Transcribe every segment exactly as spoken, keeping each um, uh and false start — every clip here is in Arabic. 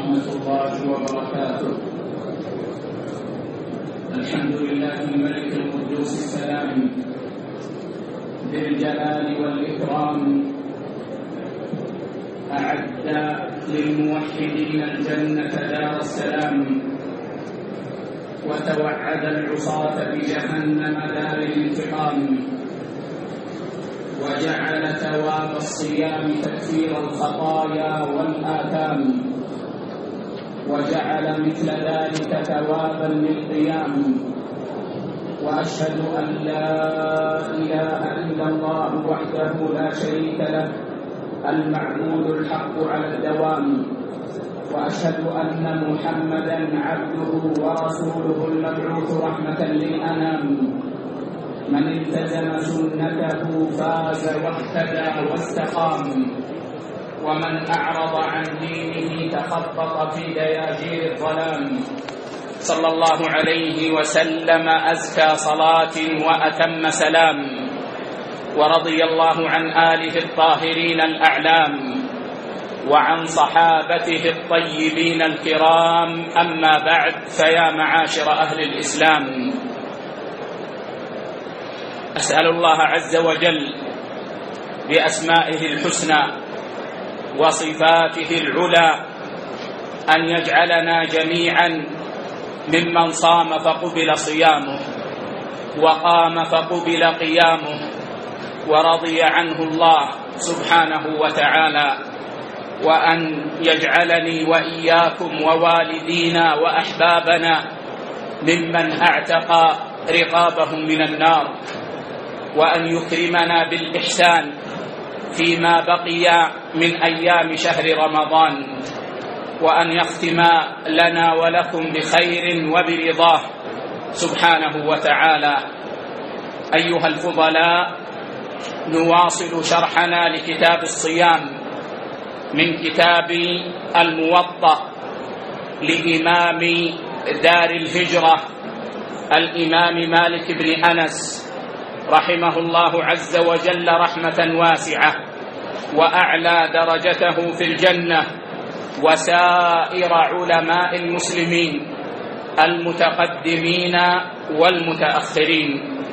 ورحمة الله وبركاته. الحمد لله الملك القدوس السلام ذي الجلال والإكرام، أعد للموحدين الجنة دار السلام، وتوعد العصاة بجهنم دار الانتقام، وجعل ثواب الصيام تكفير الخطايا والآثام، وجعل مثل ذلك ثوابا للقيام. وأشهد أن لا إله إلا الله وحده لا شريك له المعبود الحق على الدوام، وأشهد أن محمدًا عبده ورسوله المبعوث رحمة للأنام، من التزم سنته فاز واهتدى واستقام، ومن أعرض عن دينه تخبط في دياجير الظلام. صلى الله عليه وسلم أزكى صلاة وأتم سلام، ورضي الله عن آله الطاهرين الأعلام، وعن صحابته الطيبين الكرام. أما بعد، فيا معاشر أهل الإسلام، أسأل الله عز وجل بأسمائه الحسنى وصفاته العلى أن يجعلنا جميعا ممن صام فقبل صيامه، وقام فقبل قيامه، ورضي عنه الله سبحانه وتعالى، وأن يجعلني وإياكم ووالدينا وأحبابنا ممن اعتق رقابهم من النار، وأن يكرمنا بالإحسان فيما بقي من أيام شهر رمضان، وأن يختم لنا ولكم بخير وبرضاه سبحانه وتعالى. أيها الفضلاء، نواصل شرحنا لكتاب الصيام من كتاب الموطأ لإمام دار الهجرة الإمام مالك بن أنس رحمه الله عز وجل رحمة واسعة، وأعلى درجته في الجنة، وسائر علماء المسلمين المتقدمين والمتأخرين.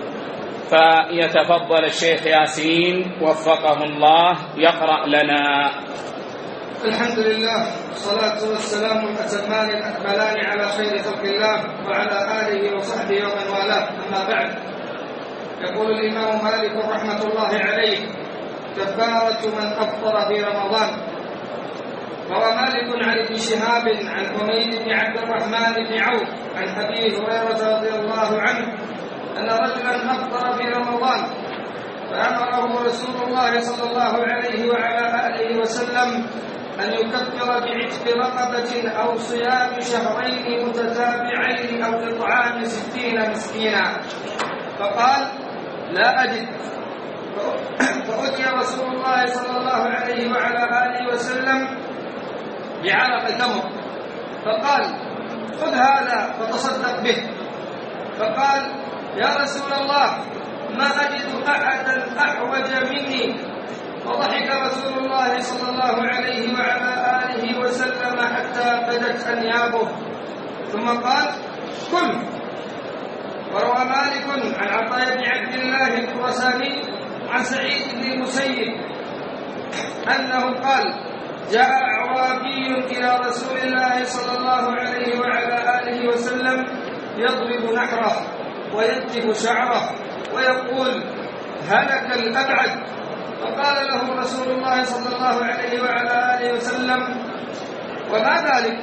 فيتفضل الشيخ ياسين وفقه الله يقرأ لنا. الحمد لله، والصلاة والسلام الأتمان الأكملان على خير خلق الله وعلى آله وصحبه ومن والاه، أما بعد. يقول الإمام مالك رحمة الله عليه: كفارة من أفطر في رمضان. روى مالك عن ابن شهاب عن حميد بن عبد الرحمن بن عوف عن أبي هريرة رضي الله عنه أن رجلا أفطر في رمضان، فأمره رسول الله صلى الله عليه وعلى آله وسلم أن يكفر بعتق رقبة أو صيام شهرين متتابعين أو إطعام ستين مسكينا، فقال: لا أجد. فأتي رسول الله صلى الله عليه وعلى آله وسلم بعرق تمر، فقال: خذ هذا فتصدق به. فقال: يا رسول الله، ما أجد أحدا أحوج مني. فضحك رسول الله صلى الله عليه وعلى آله وسلم حتى بدت أنيابه، ثم قال: كل. وروى مالك عن عطاء بن عبد الله الخراساني عن سعيد بن المسيب أنه قال: جاء أعرابي إلى رسول الله صلى الله عليه وعلى آله وسلم يضرب نحره وينتف شعره ويقول: هلك الأبعد. فقال له رسول الله صلى الله عليه وعلى آله وسلم: وما ذلك؟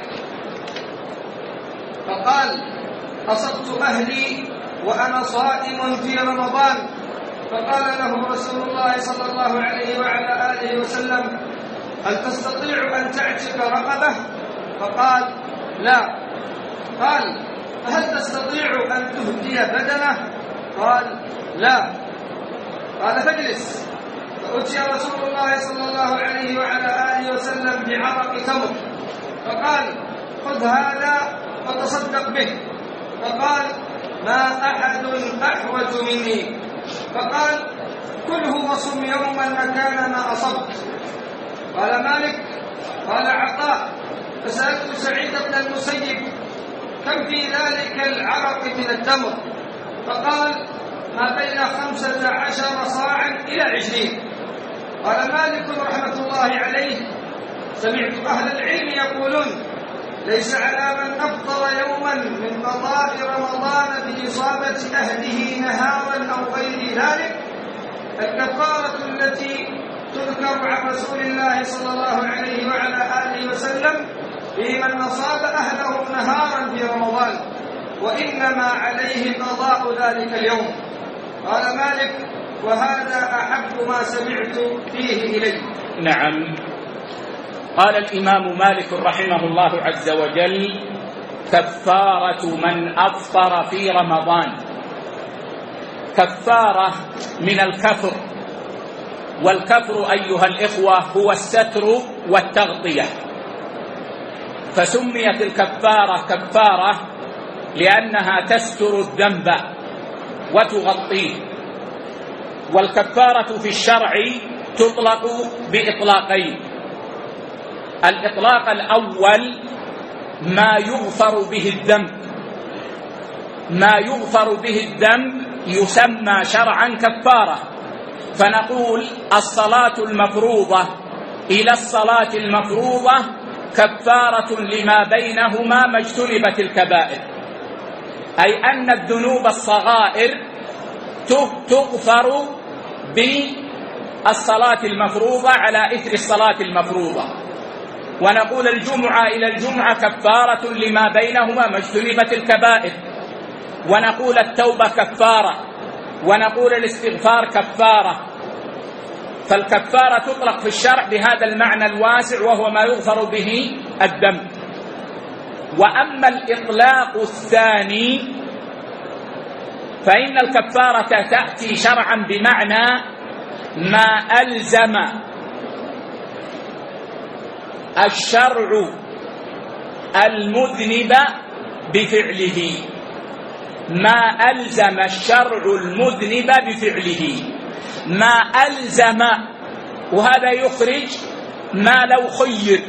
فقال: أصبت أهلي وأنا صائم في رمضان. فقال له رسول الله صلى الله عليه وعلى آله وسلم: هل تستطيع أن تعتق رقبة؟ فقال: لا. قال: هل تستطيع أن تهدي بدنه؟ قال: لا. قال: فاجلس. فأتي رسول الله صلى الله عليه وعلى آله وسلم بعرق تمر، فقال: خذ هذا فتصدق به. فقال: ما أحد أحوج مني. فقال: كله وصم يوما مكان ما أصبت. قال مالك: قال عطاء: فسألت سعيد بن المسيب كم في ذلك العرق من التمر؟ فقال ما بين خمسة عشر صاعا إلى عشرين. قال مالك رحمة الله عليه سمعت أهل العلم يقولون ليس على من أفطر يوما من قضاء رمضان بإصابة أهله نهارا أو غير ذلك الكفارة التي تذكر عن رسول الله صلى الله عليه وعلى آله وسلم في من أصاب أهله نهارا في رمضان، وإنما عليه قضاء ذلك اليوم. قال مالك وهذا أحب ما سمعت فيه إليه. نعم. قال الإمام مالك رحمه الله عز وجل كفارة من أفطر في رمضان. كفارة من الكفر، والكفر أيها الإخوة هو الستر والتغطية، فسميت الكفارة كفارة لأنها تستر الذنب وتغطيه. والكفارة في الشرع تطلق بإطلاقين: الإطلاق الأول ما يغفر به الذنب، ما يغفر به الذنب يسمى شرعا كفارة، فنقول الصلاة المفروضة إلى الصلاة المفروضة كفارة لما بينهما ما اجتنبت الكبائر، أي أن الذنوب الصغائر تغفر بالصلاة المفروضة على إثر الصلاة المفروضة. ونقول الجمعة إلى الجمعة كفارة لما بينهما ما اجتنبت الكبائر، ونقول التوبة كفارة، ونقول الاستغفار كفارة. فالكفارة تطلق في الشرع بهذا المعنى الواسع وهو ما يغفر به الذنب. وأما الإطلاق الثاني فإن الكفارة تأتي شرعا بمعنى ما ألزم الشرع المذنب بفعله، ما ألزم الشرع المذنب بفعله، ما ألزم، وهذا يخرج ما لو خير،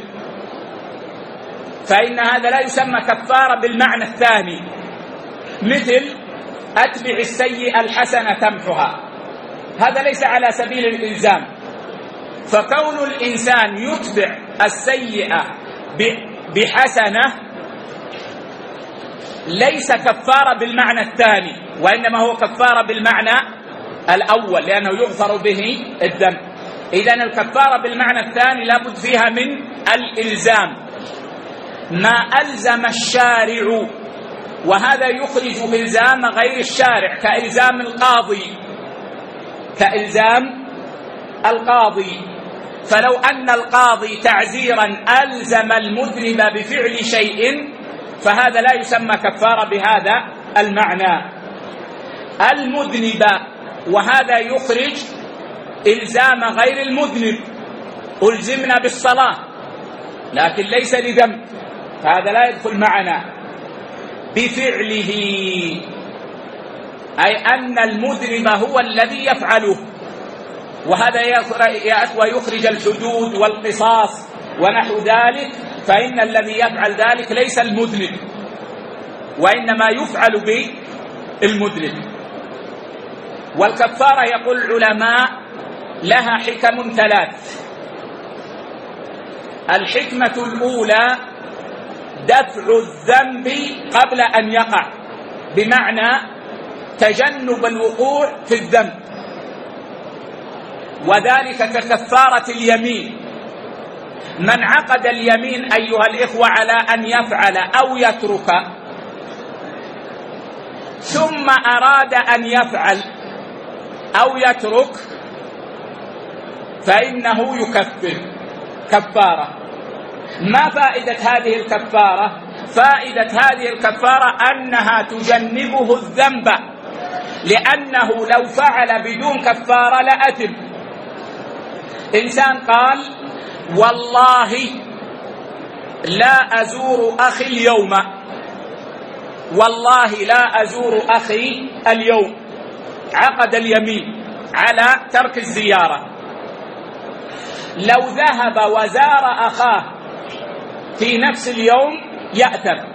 فإن هذا لا يسمى كفارة بالمعنى الثاني، مثل أتبع السيئة الحسنة تمحها، هذا ليس على سبيل الإلزام. فكون الإنسان يتبع السيئة بحسنة ليس كفارة بالمعنى الثاني، وإنما هو كفارة بالمعنى الأول لأنه يغفر به الذنب. إذن الكفارة بالمعنى الثاني لابد فيها من الإلزام، ما ألزم الشارع، وهذا يخرج إلزام غير الشارع كإلزام القاضي، كإلزام القاضي. فلو أن القاضي تعزيرا ألزم المذنب بفعل شيء فهذا لا يسمى كفارة بهذا المعنى. المذنب، وهذا يخرج إلزام غير المذنب، ألزمنا بالصلاة لكن ليس لذنب، فهذا لا يدخل معنا. بفعله أي أن المذنب هو الذي يفعله، وهذا ويخرج الحدود والقصاص ونحو ذلك، فإن الذي يفعل ذلك ليس المذنب وإنما يفعل بالمذنب. والكفارة يقول العلماء لها حكم ثلاث. الحكمة الأولى دفع الذنب قبل أن يقع، بمعنى تجنب الوقوع في الذنب، وذلك ككفارة اليمين. من عقد اليمين أيها الإخوة على أن يفعل أو يترك ثم أراد أن يفعل أو يترك فإنه يكفر كفارة. ما فائدة هذه الكفارة؟ فائدة هذه الكفارة أنها تجنبه الذنب، لأنه لو فعل بدون كفارة لأثم. إنسان قال والله لا أزور أخي اليوم، والله لا أزور أخي اليوم، عقد اليمين على ترك الزيارة. لو ذهب وزار أخاه في نفس اليوم يأثم،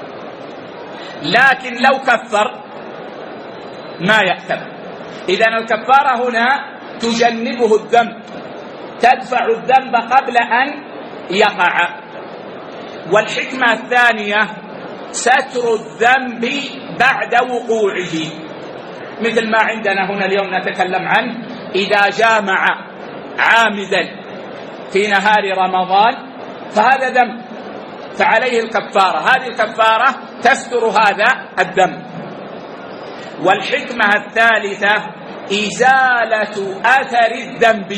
لكن لو كفر ما يأثم. إذن الكفارة هنا تجنبه الذنب، تدفع الذنب قبل أن يقع. والحكمة الثانية ستر الذنب بعد وقوعه، مثل ما عندنا هنا اليوم نتكلم عنه، إذا جامع عامدا في نهار رمضان فهذا ذنب، فعليه الكفارة، هذه الكفارة تستر هذا الذنب. والحكمة الثالثة إزالة أثر الذنب،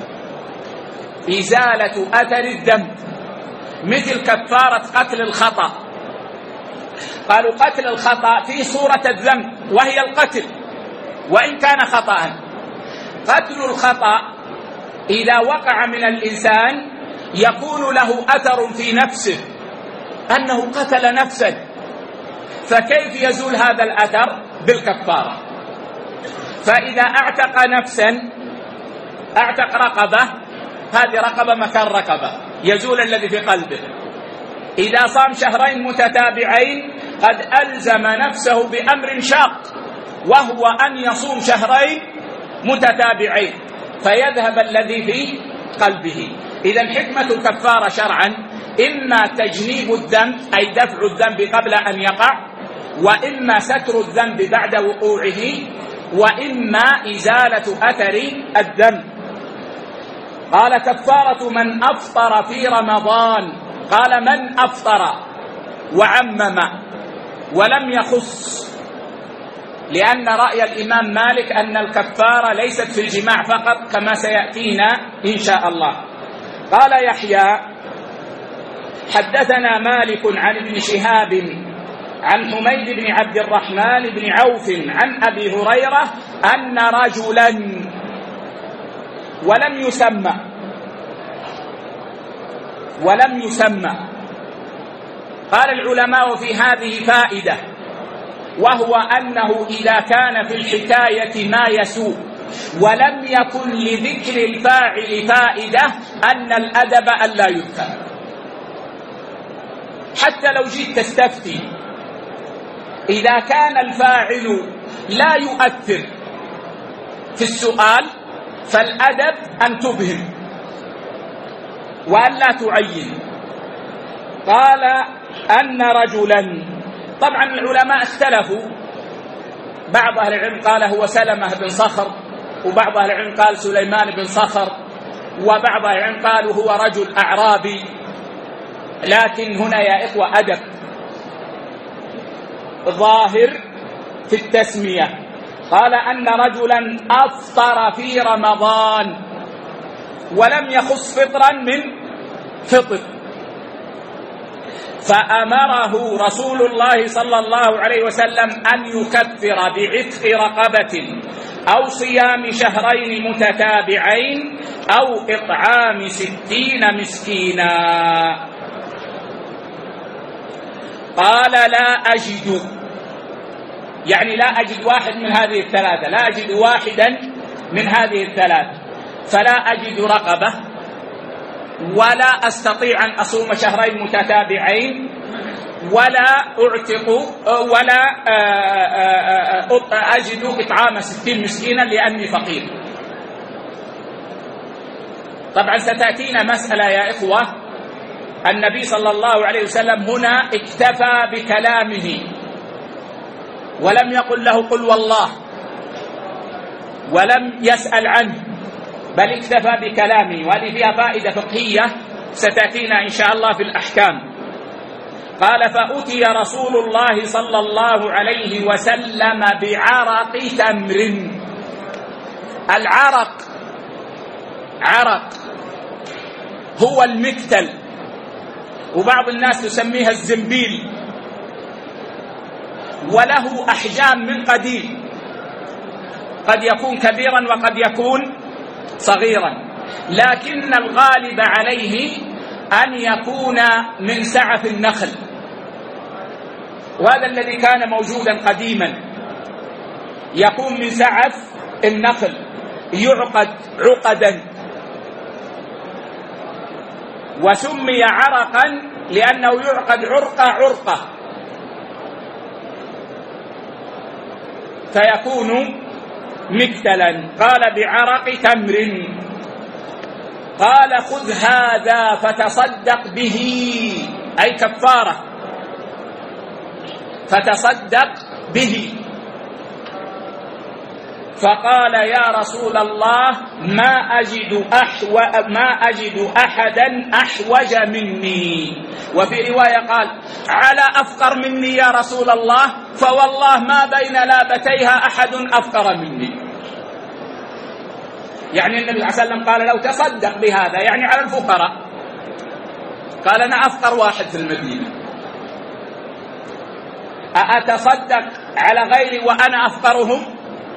إزالة أثر الذنب، مثل كفارة قتل الخطأ. قالوا قتل الخطأ في صورة الذنب وهي القتل وإن كان خطأ. قتل الخطأ إذا وقع من الإنسان يكون له أثر في نفسه أنه قتل نفسا، فكيف يزول هذا الأثر؟ بالكفارة. فإذا اعتق نفسا، اعتق رقبة، هذه رقبة مكان رقبة، يزول الذي في قلبه. إذا صام شهرين متتابعين قد ألزم نفسه بأمر شاق، وهو أن يصوم شهرين متتابعين فيذهب الذي في قلبه. إذن حكمة الكفارة شرعا إما تجنيب الذنب أي دفع الذنب قبل أن يقع، وإما ستر الذنب بعد وقوعه، وإما إزالة أثر الذنب. قال كفارة من أفطر في رمضان، قال من أفطر وعمم ولم يخص، لأن رأي الإمام مالك أن الكفارة ليست في الجماع فقط كما سيأتينا إن شاء الله. قال يحيى حدثنا مالك عن ابن شهاب عن حميد بن عبد الرحمن بن عوف عن أبي هريرة أن رجلا، ولم يسمى ولم يسمى قال العلماء في هذه فائدة، وهو أنه إذا كان في الحكاية ما يسوء ولم يكن لذكر الفاعل فائدة أن الأدب ألا يذكر. حتى لو جيت تستفتي إذا كان الفاعل لا يؤثر في السؤال فالأدب أن تبهم وأن لا تعين. قال أن رجلا، طبعا العلماء اختلفوا، بعض أهل العلم قال هو سلمة بن صخر، وبعض أهل العلم قال سليمان بن صخر، وبعض أهل العلم قالوا هو رجل أعرابي. لكن هنا يا إخوة أدب ظاهر في التسمية. قال أن رجلا أفطر في رمضان ولم يخص فطرا من فطر، فأمره رسول الله صلى الله عليه وسلم أن يكفر بعتق رقبة أو صيام شهرين متتابعين أو إطعام ستين مسكينا. قال لا أجد، يعني لا أجد واحد من هذه الثلاثة، لا أجد واحدا من هذه الثلاثة، فلا أجد رقبة ولا أستطيع أن أصوم شهرين متتابعين ولا أعتق ولا أجد إطعام ستين مسكينا لأني فقير. طبعا ستأتينا مسألة يا إخوة، النبي صلى الله عليه وسلم هنا اكتفى بكلامه ولم يقل له قل والله، ولم يسأل عنه، بل اكتفى بكلامه، وهذه فيها فائدة فقهية ستأتينا إن شاء الله في الأحكام. قال فأتي رسول الله صلى الله عليه وسلم بعرق تمر. العرق عرق هو المكتل، وبعض الناس تسميها الزنبيل، وله أحجام من قديم، قد يكون كبيرا وقد يكون صغيرا، لكن الغالب عليه أن يكون من سعف النخل، وهذا الذي كان موجودا قديما، يكون من سعف النخل، يعقد عقدا، وسمي عرقا لأنه يعقد عرقة عرقة فيكون مكتلا. قال بعرق تمر. قال خذ هذا فتصدق به، أي كفارة، فتصدق به. فقال يا رسول الله ما أجد أحو ما أجد أحدا أحوج مني. وفي رواية قال على أفقر مني يا رسول الله، فوالله ما بين لابتيها أحد أفقر مني. يعني النبي صلى الله عليه وسلم قال لو تصدق بهذا، يعني على الفقراء. قال أنا أفقر واحد في المدينة، أتصدق على غيري وأنا أفقرهم؟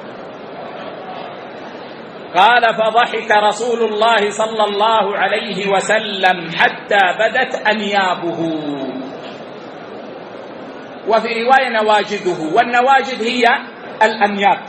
قال فضحك رسول الله صلى الله عليه وسلم حتى بدت أنيابه. وفي رواية نواجده، والنواجد هي الأنياب،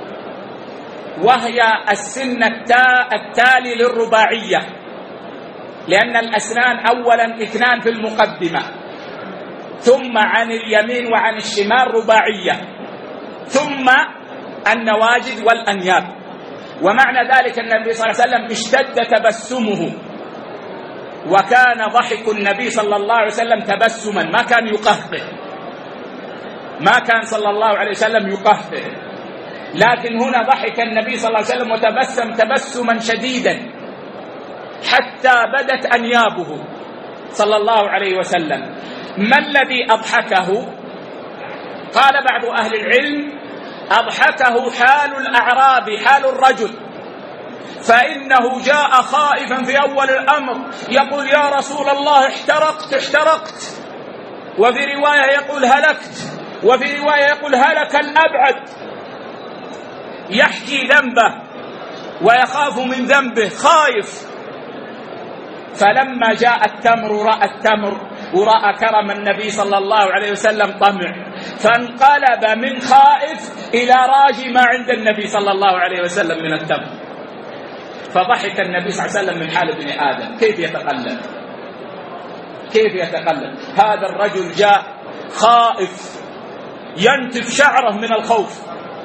وهي السن التالي للرباعية، لأن الأسنان أولا اثنان في المقدمة، ثم عن اليمين وعن الشمال رباعية، ثم النواجد والأنياب. ومعنى ذلك أن النبي صلى الله عليه وسلم اشتد تبسمه، وكان ضحك النبي صلى الله عليه وسلم تبسما، ما كان يقهقه، ما كان صلى الله عليه وسلم يقهقه، لكن هنا ضحك النبي صلى الله عليه وسلم وتبسم تبسما شديدا حتى بدت أنيابه صلى الله عليه وسلم. ما الذي أضحكه؟ قال بعض أهل العلم أضحكه حال الأعراب، حال الرجل، فإنه جاء خائفا في أول الأمر يقول يا رسول الله احترقت احترقت، وفي رواية يقول هلكت، وفي رواية يقول هلك الأبعد، يحكي ذنبه ويخاف من ذنبه، خايف. فلما جاء التمر رأى التمر ورأى كرم النبي صلى الله عليه وسلم طمع، فانقلب من خائف إلى راجي ما عند النبي صلى الله عليه وسلم من التمر. فضحك النبي صلى الله عليه وسلم من حال ابن آدم، كيف يتقلب كيف يتقلب هذا الرجل جاء خائف ينتف شعره من الخوف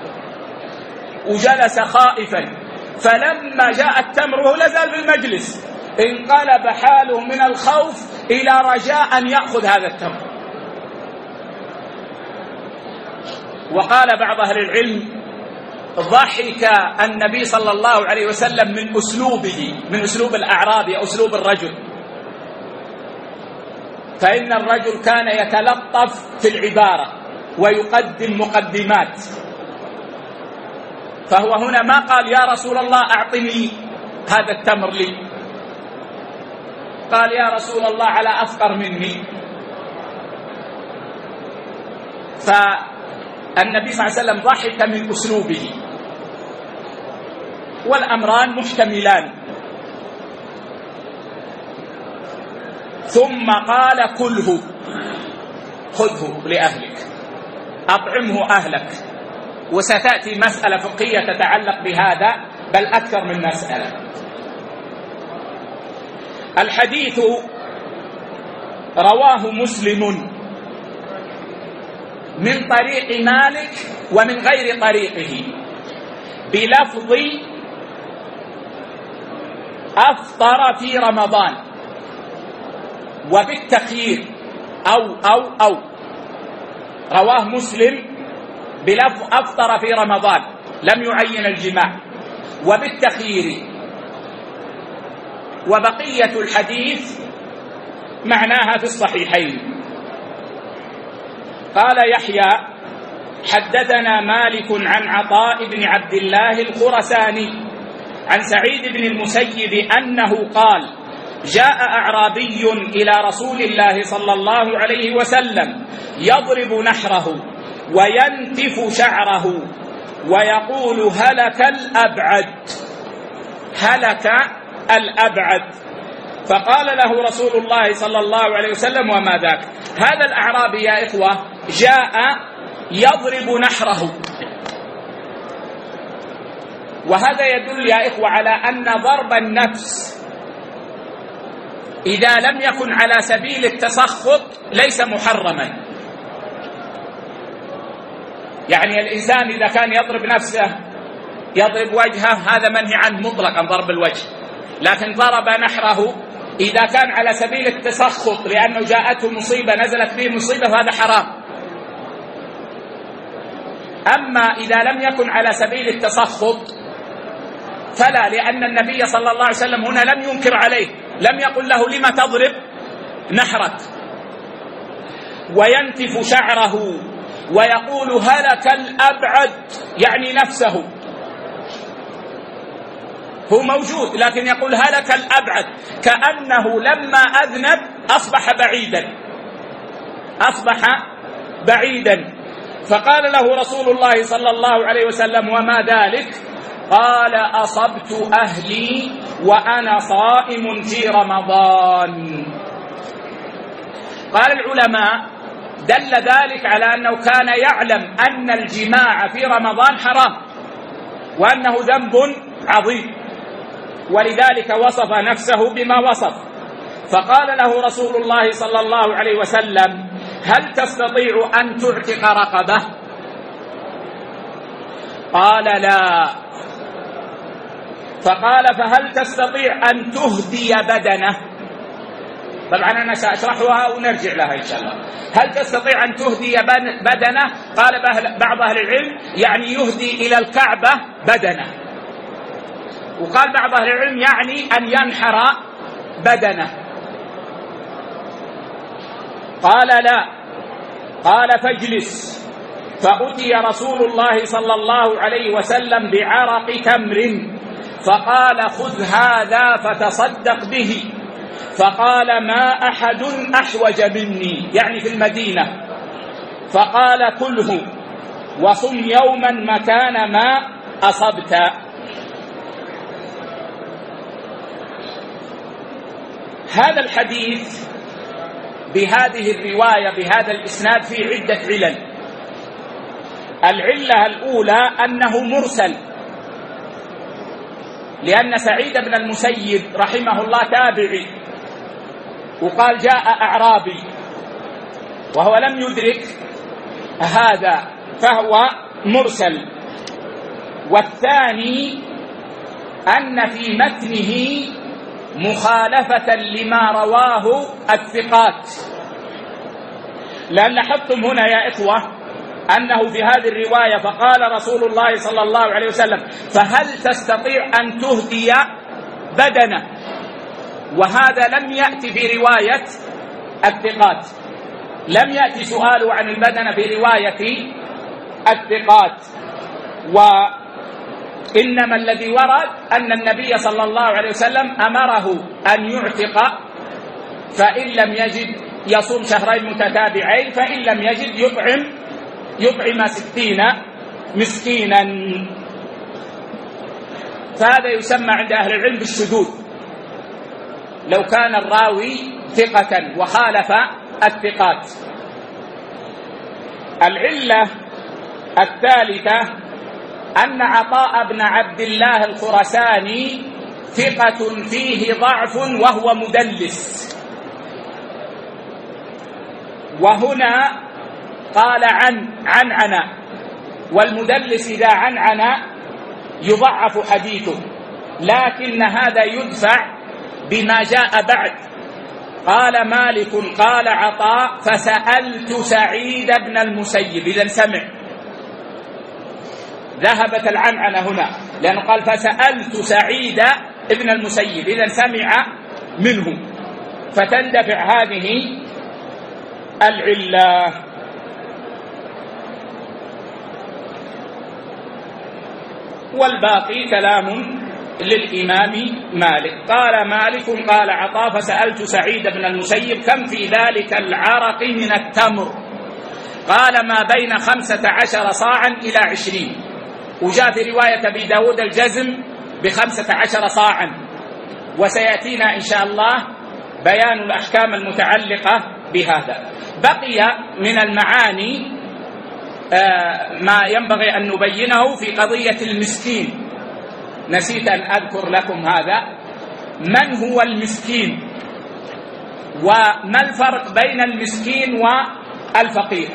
وجلس خائفا، فلما جاء التمر وهو لازال في المجلس انقلب حاله من الخوف إلى رجاء أن يأخذ هذا التمر. وقال بعض أهل العلم ضحك النبي صلى الله عليه وسلم من أسلوبه، من أسلوب الأعرابي، أسلوب الرجل، فإن الرجل كان يتلطف في العبارة ويقدم مقدمات، فهو هنا ما قال يا رسول الله أعطني هذا التمر لي، قال يا رسول الله على أفقر مني. فالنبي صلى الله عليه وسلم ضحك من أسلوبه، والأمران محتملان. ثم قال كله، خذه لأهلك، أطعمه أهلك. وستأتي مسألة فقهية تتعلق بهذا، بل أكثر من مسألة. الحديث رواه مسلم من طريق مالك ومن غير طريقه بلفظ أفطر في رمضان، وبالتخيير أو أو أو رواه مسلم بلفظ أفطر في رمضان، لم يعين الجماع، وبالتخيير. وبقية الحديث معناها في الصحيحين. قال يحيى حدثنا مالك عن عطاء بن عبد الله الخرساني عن سعيد بن المسيب أنه قال جاء أعرابي إلى رسول الله صلى الله عليه وسلم يضرب نحره وينتف شعره ويقول هلك الأبعد، هلك الأبعد. فقال له رسول الله صلى الله عليه وسلم وما ذاك؟ هذا الأعرابي يا إخوة جاء يضرب نحره، وهذا يدل يا إخوة على أن ضرب النفس إذا لم يكن على سبيل التسخط ليس محرما. يعني الإنسان إذا كان يضرب نفسه يضرب وجهه هذا منهي عنه مطلقا ضرب الوجه، لكن ضرب نحره إذا كان على سبيل التسخط لأنه جاءته مصيبة نزلت به مصيبة فهذا حرام. أما إذا لم يكن على سبيل التسخط فلا، لأن النبي صلى الله عليه وسلم هنا لم ينكر عليه، لم يقل له لما تضرب نحرك، وينتف شعره ويقول هلك الأبعد، يعني نفسه هو موجود لكن يقول هلك الأبعد، كأنه لما أذنب أصبح بعيدا أصبح بعيدا فقال له رسول الله صلى الله عليه وسلم وما ذلك؟ قال أصبت أهلي وأنا صائم في رمضان. قال العلماء دل ذلك على أنه كان يعلم أن الجماع في رمضان حرام وأنه ذنب عظيم، ولذلك وصف نفسه بما وصف. فقال له رسول الله صلى الله عليه وسلم هل تستطيع أن تعتق رقبة؟ قال لا. فقال فهل تستطيع أن تهدي بدنه؟ طبعا أنا سأشرحها ونرجع لها إن شاء الله. هل تستطيع أن تهدي بدنه؟ قال بعض أهل العلم يعني يهدي إلى الكعبة بدنه، وقال بعض أهل العلم يعني أن ينحر بدنه. قال لا. قال فاجلس. فأتي رسول الله صلى الله عليه وسلم بعرق تمر فقال خذ هذا فتصدق به. فقال ما أحد أحوج مني، يعني في المدينة. فقال كله وصم يوما مكان ما أصبت. هذا الحديث بهذه الرواية بهذا الإسناد في عدة علل. العلة الأولى أنه مرسل، لأن سعيد بن المسيب رحمه الله تابعي، وقال جاء أعرابي وهو لم يدرك هذا فهو مرسل. والثاني أن في متنه مخالفة لما رواه الثقات، لأن لاحظتم هنا يا إخوة أنه في هذه الرواية فقال رسول الله صلى الله عليه وسلم فهل تستطيع أن تهدي بدنه، وهذا لم يأتي في رواية الثقات، لم يأتي سؤاله عن البدن في رواية الثقات. وإنما الذي ورد أن النبي صلى الله عليه وسلم أمره أن يعتق، فإن لم يجد يصوم شهرين متتابعين، فإن لم يجد يطعم يطعم ستين مسكينا. فهذا يسمى عند أهل العلم بالشذوذ، لو كان الراوي ثقة وخالف الثقات. العلة الثالثة أن عطاء بن عبد الله الخرساني ثقة فيه ضعف وهو مدلس، وهنا قال عن عنعنا، والمدلس إذا عنعنا يضعف حديثه، لكن هذا يدفع بما جاء بعد. قال مالك قال عطاء فسألت سعيد بن المسيب، إذن سمع، ذهبت العنعنة هنا لأنه قال فسألت سعيد بن المسيب، إذن سمع منه، فتندفع هذه العلة. والباقي كلام للإمام مالك. قال مالك قال عطاء فسألت سعيد بن المسيب كم في ذلك العرق من التمر؟ قال ما بين خمسة عشر صاعا إلى عشرين، وجاء في رواية أبي داود الجزم بخمسة عشر صاعا، وسيأتينا إن شاء الله بيان الأحكام المتعلقة بهذا. بقي من المعاني ما ينبغي أن نبينه في قضية المسكين، نسيت أن أذكر لكم هذا. من هو المسكين؟ وما الفرق بين المسكين والفقير؟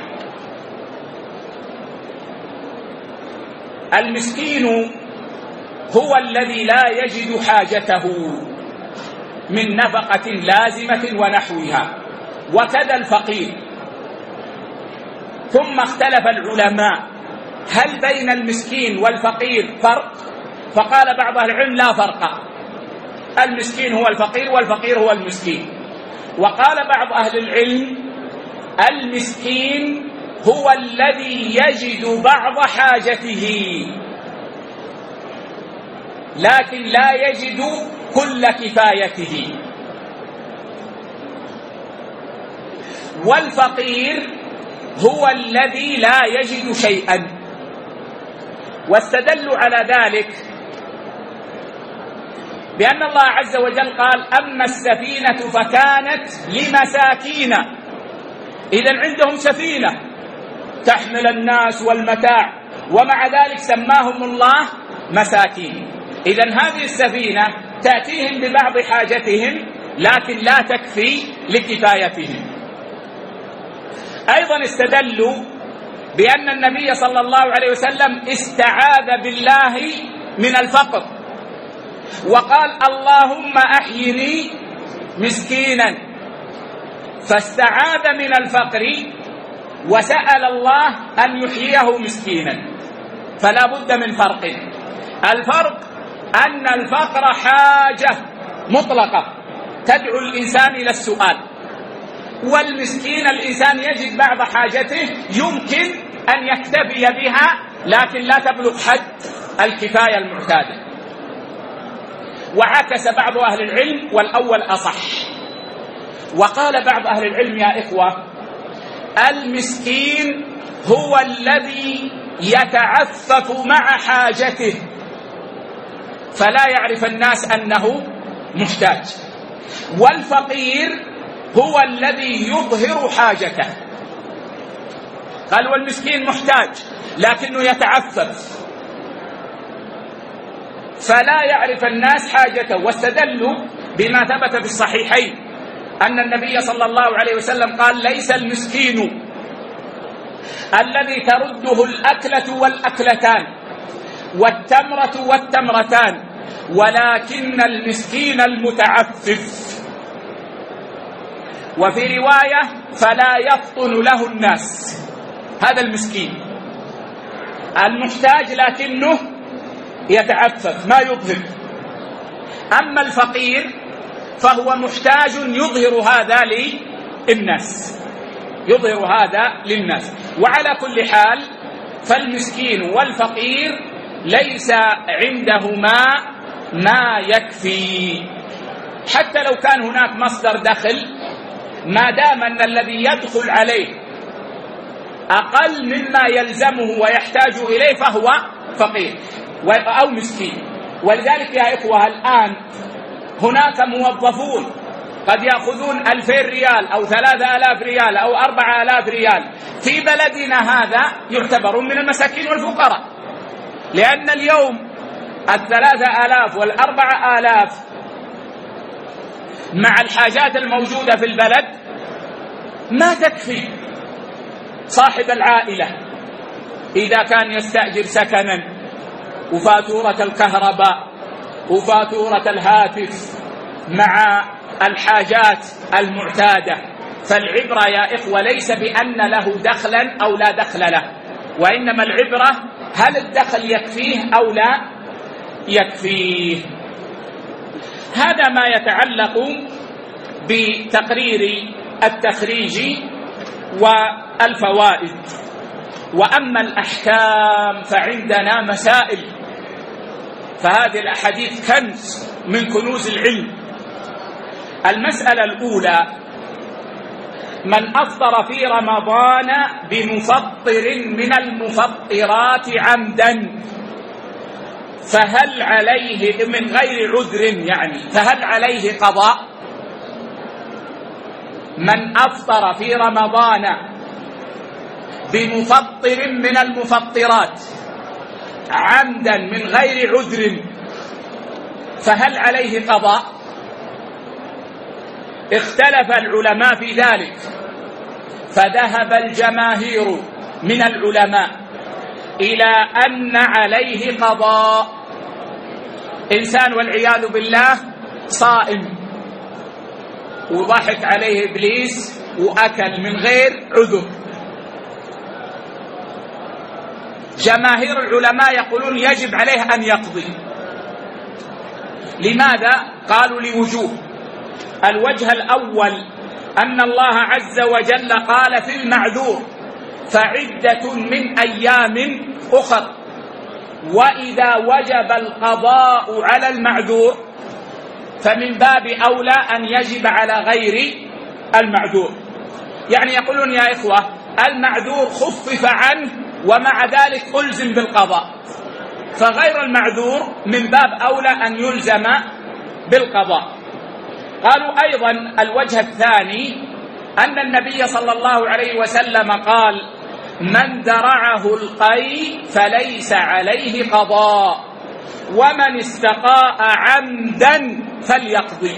المسكين هو الذي لا يجد حاجته من نفقة لازمة ونحوها، وكذا الفقير. ثم اختلف العلماء هل بين المسكين والفقير فرق؟ فقال بعض أهل العلم لا فرق، المسكين هو الفقير والفقير هو المسكين. وقال بعض أهل العلم المسكين هو الذي يجد بعض حاجته لكن لا يجد كل كفايته، والفقير هو الذي لا يجد شيئا. واستدلوا على ذلك بأن الله عز وجل قال أما السفينة فكانت لمساكين، إذن عندهم سفينة تحمل الناس والمتاع، ومع ذلك سماهم الله مساكين. إذن هذه السفينة تأتيهم ببعض حاجتهم لكن لا تكفي لكفايتهم. أيضا استدلوا بأن النبي صلى الله عليه وسلم استعاذ بالله من الفقر، وقال اللهم أحيني مسكينا، فاستعاذ من الفقر وسأل الله أن يحييه مسكينا. فلا بد من فرق. الفرق أن الفقر حاجة مطلقة تدعو الإنسان إلى السؤال، والمسكين الإنسان يجد بعض حاجته يمكن أن يكتفي بها لكن لا تبلغ حد الكفاية المعتادة. وعكس بعض أهل العلم والأول أصح، وقال بعض أهل العلم يا إخوة المسكين هو الذي يتعفف مع حاجته فلا يعرف الناس أنه محتاج، والفقير هو الذي يظهر حاجته. قال والمسكين محتاج لكنه يتعفف فلا يعرف الناس حاجته. واستدلوا بما ثبت في الصحيحين أن النبي صلى الله عليه وسلم قال ليس المسكين الذي ترده الأكلة والأكلتان والتمرة والتمرتان، ولكن المسكين المتعفف. وفي رواية فلا يفطن له الناس، هذا المسكين. المحتاج لكنه يتعفف ما يظهر. أما الفقير فهو محتاج يظهر هذا للناس، يظهر هذا للناس. وعلى كل حال فالمسكين والفقير ليس عندهما ما يكفي، حتى لو كان هناك مصدر دخل، ما دام أن الذي يدخل عليه أقل مما يلزمه ويحتاج إليه فهو فقير أو مسكين. ولذلك يا إخوة الآن هناك موظفون قد يأخذون ألفين ريال أو ثلاثة آلاف ريال أو أربعة آلاف ريال، في بلدنا هذا يعتبرون من المساكين والفقراء، لأن اليوم الثلاثة آلاف والأربعة آلاف مع الحاجات الموجودة في البلد ما تكفي صاحب العائلة إذا كان يستأجر سكنا وفاتورة الكهرباء وفاتورة الهاتف مع الحاجات المعتادة. فالعبرة يا إخوة ليس بأن له دخلا أو لا دخل له، وإنما العبرة هل الدخل يكفيه أو لا يكفيه. هذا ما يتعلق بتقرير التخريج والفوائد. وأما الأحكام فعندنا مسائل، فهذه الأحاديث كنز من كنوز العلم. المسألة الأولى: من أفطر في رمضان بمفطر من المفطرات عمدا فهل عليه من غير عذر، يعني فهل عليه قضاء؟ من أفطر في رمضان بمفطر من المفطرات عمدا من غير عذر فهل عليه قضاء؟ اختلف العلماء في ذلك، فذهب الجماهير من العلماء إلى أن عليه قضاء. إنسان والعياذ بالله صائم وضحك عليه إبليس وأكل من غير عذر، جماهير العلماء يقولون يجب عليه أن يقضي. لماذا؟ قالوا لوجوه. الوجه الأول أن الله عز وجل قال في المعذور فعدة من أيام أخر، وإذا وجب القضاء على المعذور فمن باب أولى أن يجب على غير المعذور. يعني يقولون يا إخوة المعذور خفف عنه ومع ذلك ألزم بالقضاء، فغير المعذور من باب أولى أن يلزم بالقضاء. قالوا أيضا الوجه الثاني أن النبي صلى الله عليه وسلم قال من درعه القيء فليس عليه قضاء ومن استقاء عمدا فليقضي،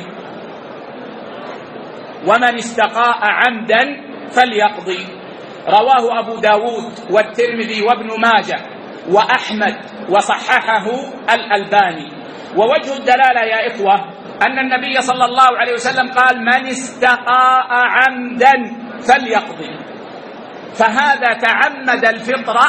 ومن استقاء عمدا فليقضي. رواه أبو داود والترمذي وابن ماجه وأحمد وصححه الألباني. ووجه الدلالة يا إخوة أن النبي صلى الله عليه وسلم قال من استقاء عمدا فليقضي، فهذا تعمد الفطرة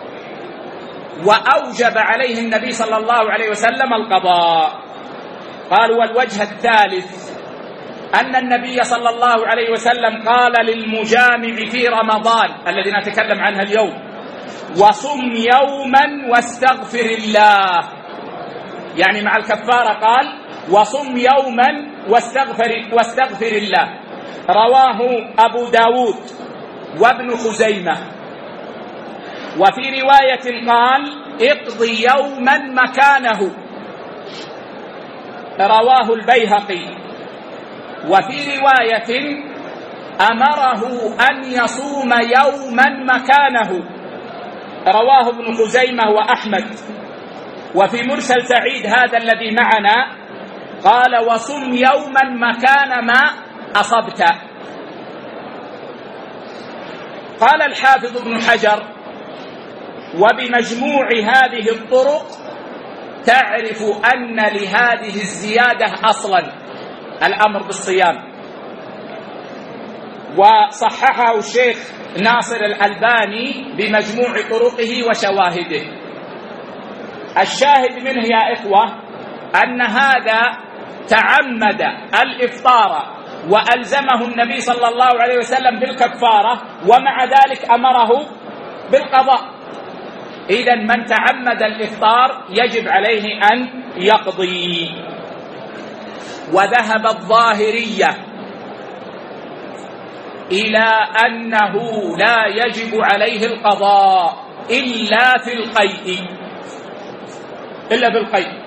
وأوجب عليه النبي صلى الله عليه وسلم القضاء. قالوا والوجه الثالث أن النبي صلى الله عليه وسلم قال للمجامع في رمضان الذي نتكلم عنها اليوم وصم يوما واستغفر الله، يعني مع الكفارة قال وصم يوما واستغفر, واستغفر الله. رواه أبو داود وابن خزيمة. وفي رواية قال اقضي يوما مكانه، رواه البيهقي. وفي رواية أمره أن يصوم يوما مكانه، رواه ابن خزيمة وأحمد. وفي مرسل سعيد هذا الذي معنا قال وصم يوما مكان ما أصبت. قال الحافظ ابن حجر وبمجموع هذه الطرق تعرف أن لهذه الزيادة أصلا الأمر بالصيام، وصححه الشيخ ناصر الألباني بمجموع طرقه وشواهده. الشاهد منه يا إخوة أن هذا تعمد الإفطار وألزمه النبي صلى الله عليه وسلم بالكفارة ومع ذلك أمره بالقضاء. إذن من تعمد الإفطار يجب عليه أن يقضي. وذهب الظاهرية إلى أنه لا يجب عليه القضاء إلا في القيء، إلا بالقيء.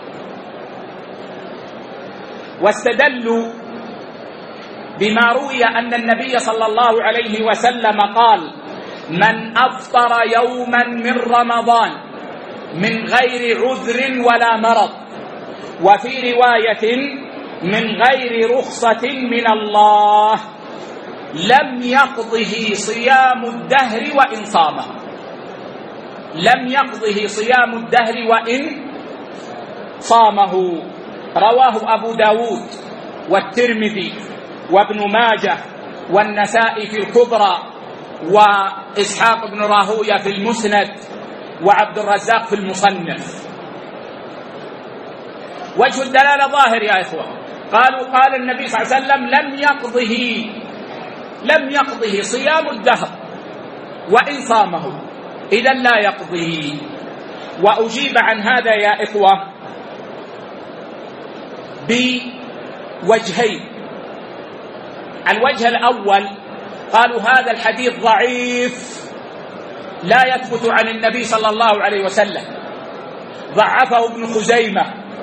واستدلوا بما روي أن النبي صلى الله عليه وسلم قال من أفطر يوما من رمضان من غير عذر ولا مرض، وفي رواية من غير رخصة من الله لم يقضه صيام الدهر وإن صامه، لم يقضه صيام الدهر وإن صامه. رواه أبو داود والترمذي وابن ماجه والنسائي في الكبرى وإسحاق بن راهوية في المسند وعبد الرزاق في المصنف. وجه الدلالة ظاهر يا إخوة. قالوا قال النبي صلى الله عليه وسلم لم يقضه لم يقضه صيام الدهر وإن صامه، إذن لا يقضيه. وأجيب عن هذا يا إخوة بوجهين. الوجه الأول قالوا هذا الحديث ضعيف لا يثبت عن النبي صلى الله عليه وسلم، ضعفه ابن خزيمة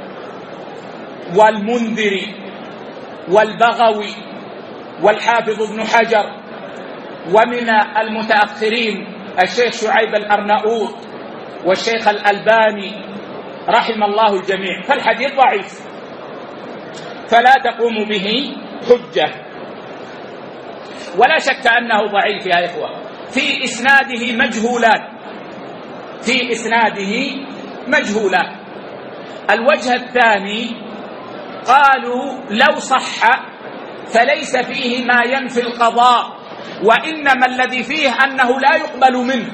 والمنذري والبغوي والحافظ ابن حجر، ومن المتأخرين الشيخ شعيب الأرناؤوط والشيخ الألباني رحم الله الجميع. فالحديث ضعيف فلا تقوم به حجة. ولا شك أنه ضعيف يا إخوة، في إسناده مجهولات، في إسناده مجهولات. الوجه الثاني قالوا لو صح فليس فيه ما ينفي القضاء، وإنما الذي فيه أنه لا يقبل منه،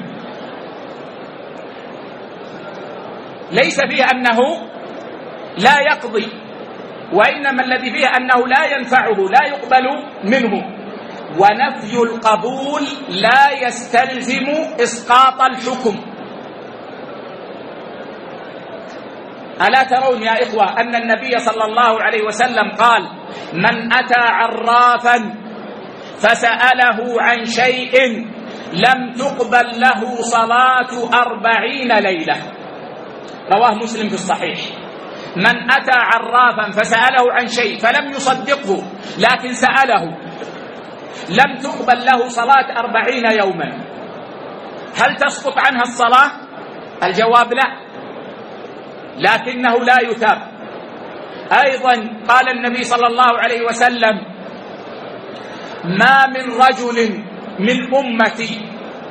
ليس فيه أنه لا يقضي، وإنما الذي فيه أنه لا ينفعه، لا يقبل منه. ونفي القبول لا يستلزم إسقاط الحكم. ألا ترون يا إخوة أن النبي صلى الله عليه وسلم قال: من أتى عرافا فسأله عن شيء لم تقبل له صلاة أربعين ليلة، رواه مسلم في الصحيح. من أتى عرافا فسأله عن شيء فلم يصدقه لكن سأله، لم تقبل له صلاة أربعين يوما، هل تسقط عنها الصلاة؟ الجواب لا، لكنه لا يتاب. أيضا قال النبي صلى الله عليه وسلم: ما من رجل من أمتي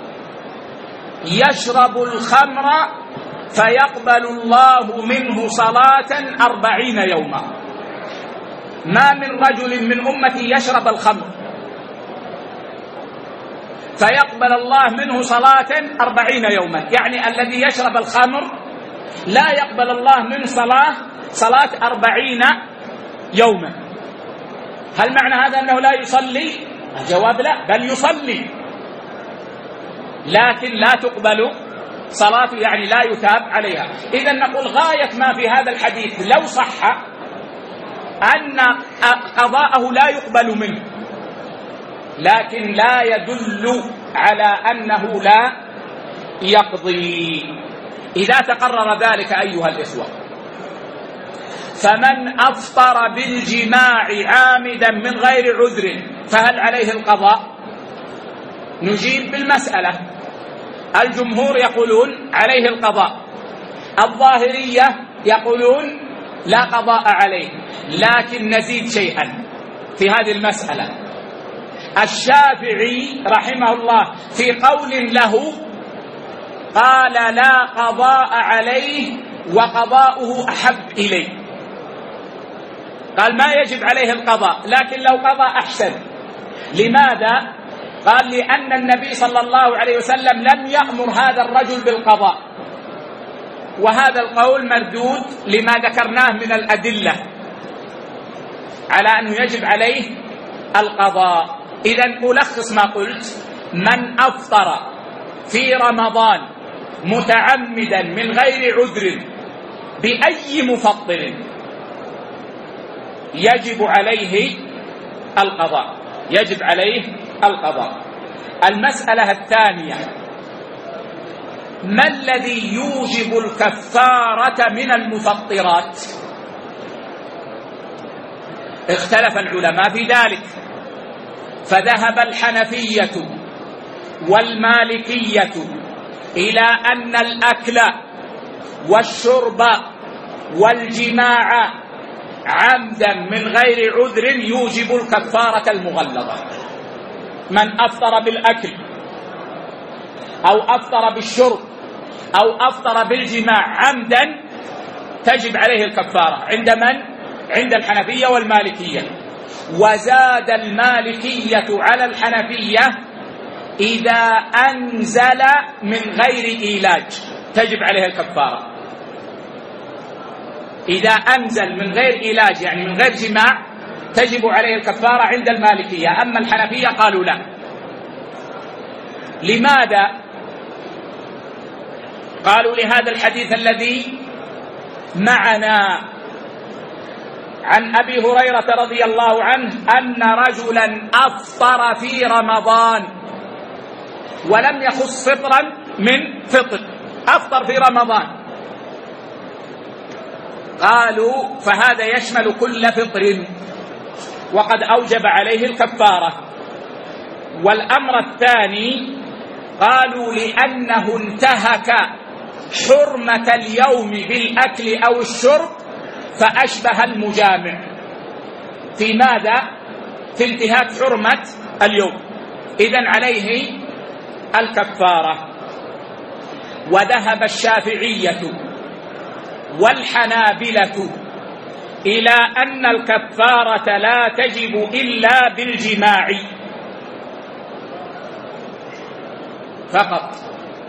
يشرب الخمر فيقبل الله منه صلاة أربعين يوما. ما من رجل من أمتي يشرب الخمر فيقبل الله منه صلاة أربعين يوما، يعني الذي يشرب الخمر لا يقبل الله منه صلاة صلاة أربعين يوما. هل معنى هذا أنه لا يصلي؟ الجواب لا، بل يصلي لكن لا تقبل صلاته، يعني لا يتاب عليها. إذن نقول غاية ما في هذا الحديث لو صح أن قضاءه لا يقبل منه، لكن لا يدل على أنه لا يقضي. إذا تقرر ذلك أيها الإخوة، فمن أفطر بالجماع عامدا من غير عذر فهل عليه القضاء؟ نجيب بالمسألة. الجمهور يقولون عليه القضاء، الظاهرية يقولون لا قضاء عليه، لكن نزيد شيئا في هذه المسألة. الشافعي رحمه الله في قول له قال لا قضاء عليه وقضاؤه أحب إليه، قال ما يجب عليه القضاء لكن لو قضى أحسن. لماذا؟ قال لأن النبي صلى الله عليه وسلم لم يأمر هذا الرجل بالقضاء، وهذا القول مردود لما ذكرناه من الأدلة على أنه يجب عليه القضاء. إذن ألخص ما قلت: من أفطر في رمضان متعمدا من غير عذر بأي مفطر يجب عليه القضاء، يجب عليه القضاء. المسألة الثانية: ما الذي يوجب الكفارة من المفطرات؟ اختلف العلماء في ذلك، فذهب الحنفية والمالكية إلى أن الأكل والشرب والجماع عمدا من غير عذر يوجب الكفارة المغلظة. من أفطر بالأكل أو أفطر بالشرب أو أفطر بالجماع عمدا تجب عليه الكفارة عند من؟ عند الحنفية والمالكية. وزاد المالكية على الحنفية إذا أنزل من غير إيلاج تجب عليه الكفارة. إذا أنزل من غير إيلاج يعني من غير جماع تجب عليه الكفارة عند المالكية. أما الحنفية قالوا لا. لماذا؟ قالوا لهذا الحديث الذي معنا عن أبي هريرة رضي الله عنه أن رجلا أفطر في رمضان ولم يخص فطرا من فطر، أفطر في رمضان. قالوا فهذا يشمل كل فطر وقد أوجب عليه الكفارة. والأمر الثاني قالوا لأنه انتهك حرمة اليوم بالأكل أو الشرب فأشبه المجامع. في ماذا؟ في انتهاك حرمة اليوم، إذن عليه الكفارة. وذهب الشافعية والحنابلة إلى أن الكفارة لا تجب إلا بالجماع فقط.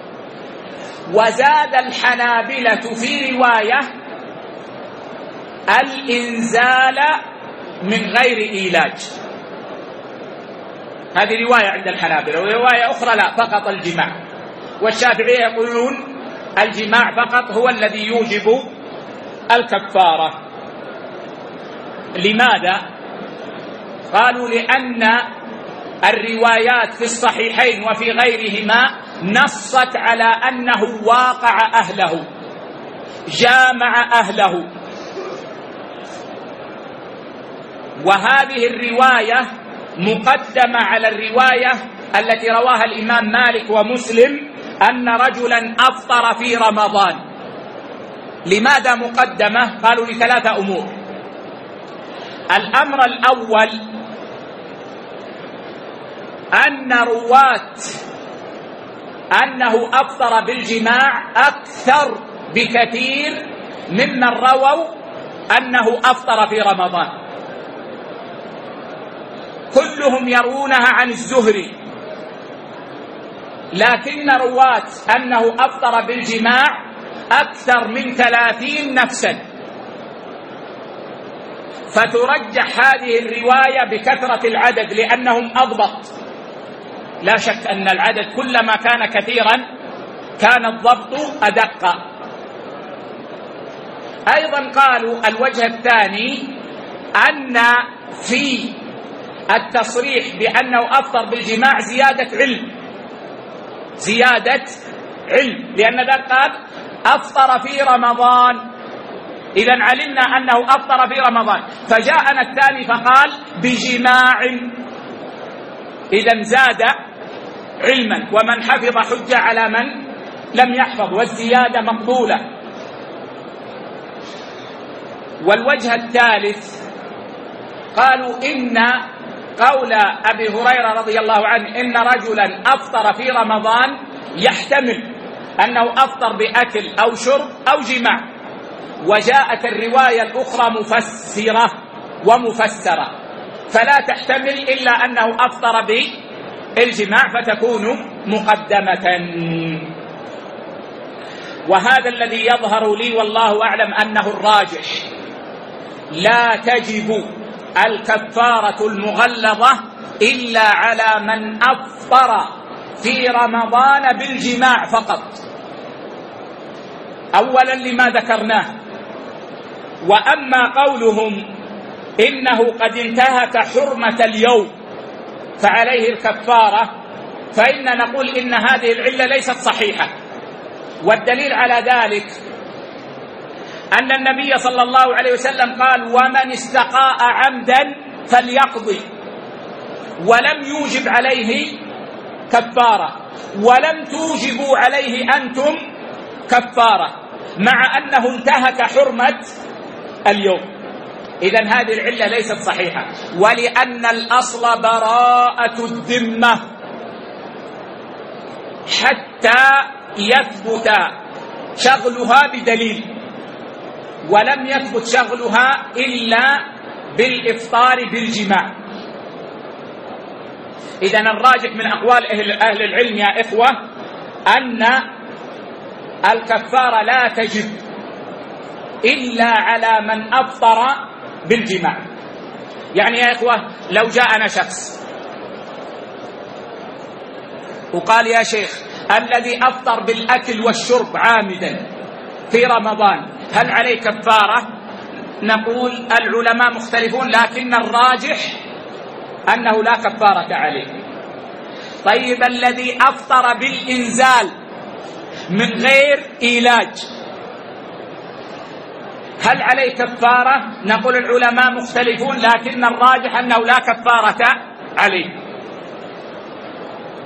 وزاد الحنابلة في رواية الإنزال من غير إيلاج، هذه رواية عند الحنابلة، ورواية أخرى لا، فقط الجماع. والشافعية يقولون الجماع فقط هو الذي يوجب الكفارة. لماذا؟ قالوا لأن الروايات في الصحيحين وفي غيرهما نصت على أنه واقع أهله، جامع أهله، وهذه الرواية مقدمة على الرواية التي رواها الإمام مالك ومسلم أن رجلا أفطر في رمضان. لماذا مقدمة؟ قالوا لثلاثة أمور. الأمر الأول أن رواة أنه أفطر بالجماع أكثر بكثير ممن رووا أنه أفطر في رمضان، كلهم يروونها عن الزهري، لكن رواة أنه أفطر بالجماع أكثر من ثلاثين نفسا، فترجح هذه الرواية بكثرة العدد لأنهم أضبط. لا شك أن العدد كلما كان كثيرا كان الضبط أدق. أيضا قالوا الوجه الثاني أن في التصريح بأنه أفطر بالجماع زيادة علم، زيادة علم، لأن ذلك قال أفطر في رمضان، إذن علمنا أنه أفطر في رمضان، فجاءنا الثاني فقال بجماع، إذن زاد علما، ومن حفظ حجة على من لم يحفظ، والزيادة مقبولة. والوجه الثالث قالوا إن قول أبي هريرة رضي الله عنه إن رجلا أفطر في رمضان يحتمل أنه أفطر بأكل أو شرب أو جماع، وجاءت الرواية الأخرى مفسرة ومفسرة، فلا تحتمل إلا أنه أفطر بالجماع فتكون مقدمة. وهذا الذي يظهر لي والله أعلم أنه الراجح، لا تجب الكفارة المغلظة إلا على من أفطر في رمضان بالجماع فقط، أولا لما ذكرناه. وأما قولهم إنه قد انتهك حرمة اليوم فعليه الكفارة، فإن نقول إن هذه العلة ليست صحيحة، والدليل على ذلك أن النبي صلى الله عليه وسلم قال ومن استقاء عمدا فليقضي، ولم يوجب عليه كفارة، ولم توجبوا عليه أنتم كفارة، مع أنه انتهك حرمة اليوم. إذن هذه العلة ليست صحيحة، ولأن الأصل براءة الذمة حتى يثبت شغلها بدليل، ولم يثبت شغلها إلا بالإفطار بالجماع. إذن الراجح من أقوال أهل العلم يا إخوة أن الكفارة لا تجب إلا على من أفطر بالجماع. يعني يا إخوة لو جاءنا شخص وقال يا شيخ الذي أفطر بالأكل والشرب عامدا في رمضان هل عليه كفارة؟ نقول العلماء مختلفون، لكن الراجح أنه لا كفارة عليه. طيب الذي أفطر بالإنزال من غير إيلاج هل عليه كفارة؟ نقول العلماء مختلفون، لكن الراجح أنه لا كفارة عليه.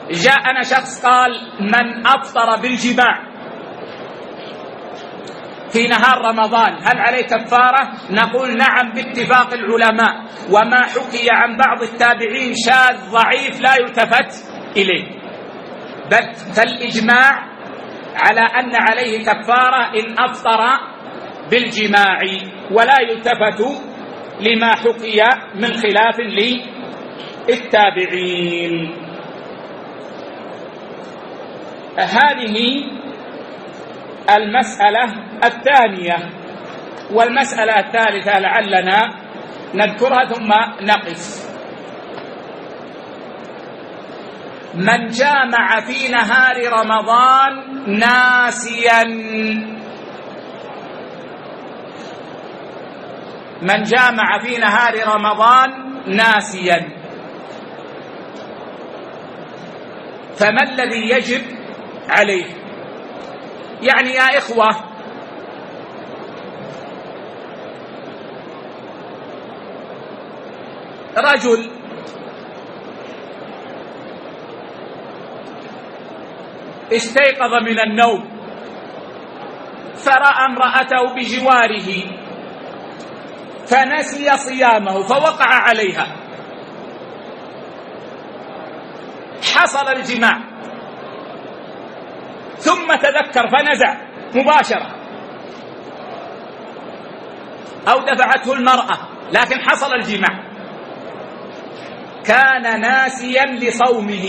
جاءنا شخص قال من أفطر بالجماع في نهار رمضان هل عليه كفارة؟ نقول نعم باتفاق العلماء، وما حكي عن بعض التابعين شاذ ضعيف لا يلتفت إليه، بل فالإجماع على أن عليه كفارة إن أفطر بالجماع، ولا يلتفت لما حكي من خلاف للتابعين. هذه المسألة الثانية. والمسألة الثالثة لعلنا نذكرها ثم نقف. من جامع في نهار رمضان ناسيا، من جامع في نهار رمضان ناسيا، فما الذي يجب عليه؟ يعني يا إخوة، رجل استيقظ من النوم فرأى امرأته بجواره فنسي صيامه فوقع عليها، حصل الجماع ثم تذكر فنزع مباشرة، أو دفعته المرأة لكن حصل الجماع، كان ناسيا لصومه،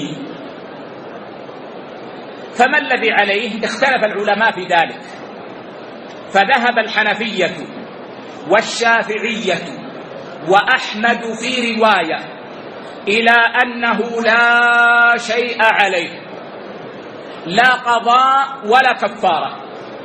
فما الذي عليه؟ اختلف العلماء في ذلك، فذهب الحنفية والشافعية وأحمد في رواية إلى أنه لا شيء عليه، لا قضاء ولا كفارة،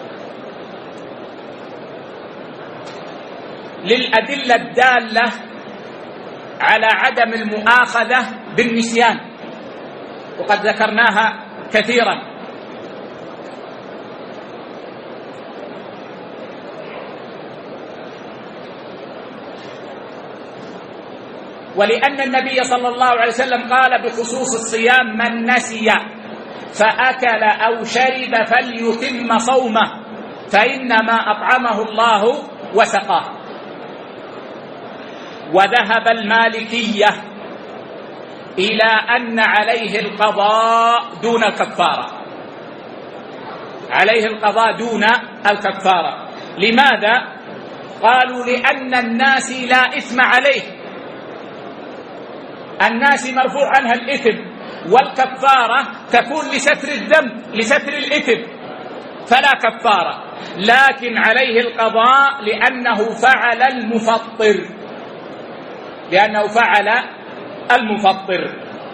للأدلة الدالة على عدم المؤاخذة بالنسيان، وقد ذكرناها كثيرا. ولأن النبي صلى الله عليه وسلم قال بخصوص الصيام: من نسي فأكل أو شرب فليتم صومه فإنما أطعمه الله وسقاه. وذهب المالكية إلى أن عليه القضاء دون الكفارة، عليه القضاء دون الكفارة. لماذا؟ قالوا لأن الناس لا إثم عليه، الناس مرفوع عنها الإثم، والكفارة تكون لستر الذنب لستر الإثم فلا كفارة، لكن عليه القضاء لأنه فعل المفطر، لأنه فعل المفطر.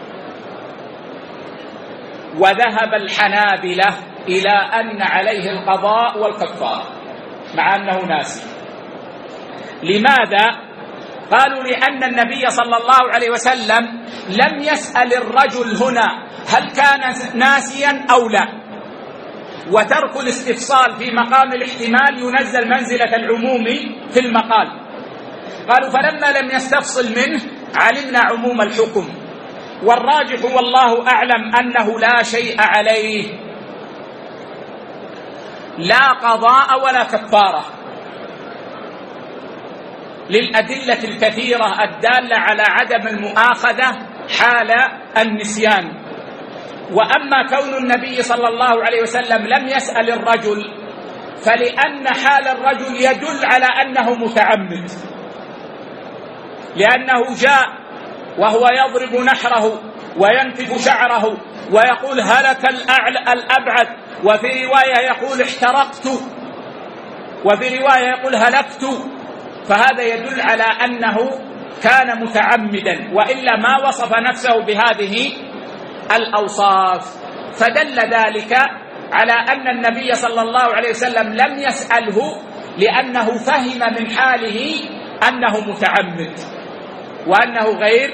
وذهب الحنابلة إلى أن عليه القضاء والكفارة مع أنه ناسي. لماذا؟ قالوا لأن النبي صلى الله عليه وسلم لم يسأل الرجل هنا هل كان ناسيا أو لا، وترك الاستفصال في مقام الاحتمال ينزل منزلة العموم في المقال. قالوا فلما لم يستفصل منه علمنا عموم الحكم، والراجح والله أعلم أنه لا شيء عليه، لا قضاء ولا كفارة، للأدلة الكثيرة الدالة على عدم المؤاخذة حال النسيان. وأما كون النبي صلى الله عليه وسلم لم يسأل الرجل فلأن حال الرجل يدل على أنه متعمد، لأنه جاء وهو يضرب نحره وينتف شعره ويقول هلك الأبعد، وفي رواية يقول احترقت، وفي رواية يقول هلكت، فهذا يدل على أنه كان متعمدا، وإلا ما وصف نفسه بهذه الأوصاف. فدل ذلك على أن النبي صلى الله عليه وسلم لم يسأله لأنه فهم من حاله أنه متعمد وأنه غير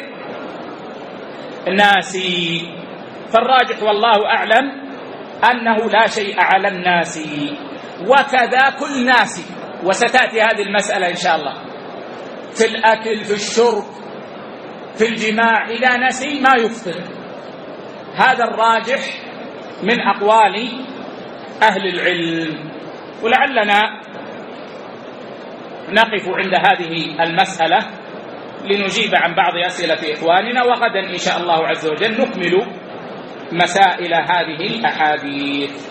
ناسي. فالراجح والله أعلم أنه لا شيء على الناس، وكذا كل ناس، وستأتي هذه المسألة إن شاء الله، في الأكل، في الشرب، في الجماع، إذا نسي ما يفطر. هذا الراجح من أقوال أهل العلم. ولعلنا نقف عند هذه المسألة لنجيب عن بعض أسئلة إخواننا، وغدا إن شاء الله عز وجل نكمل مسائل هذه الأحاديث.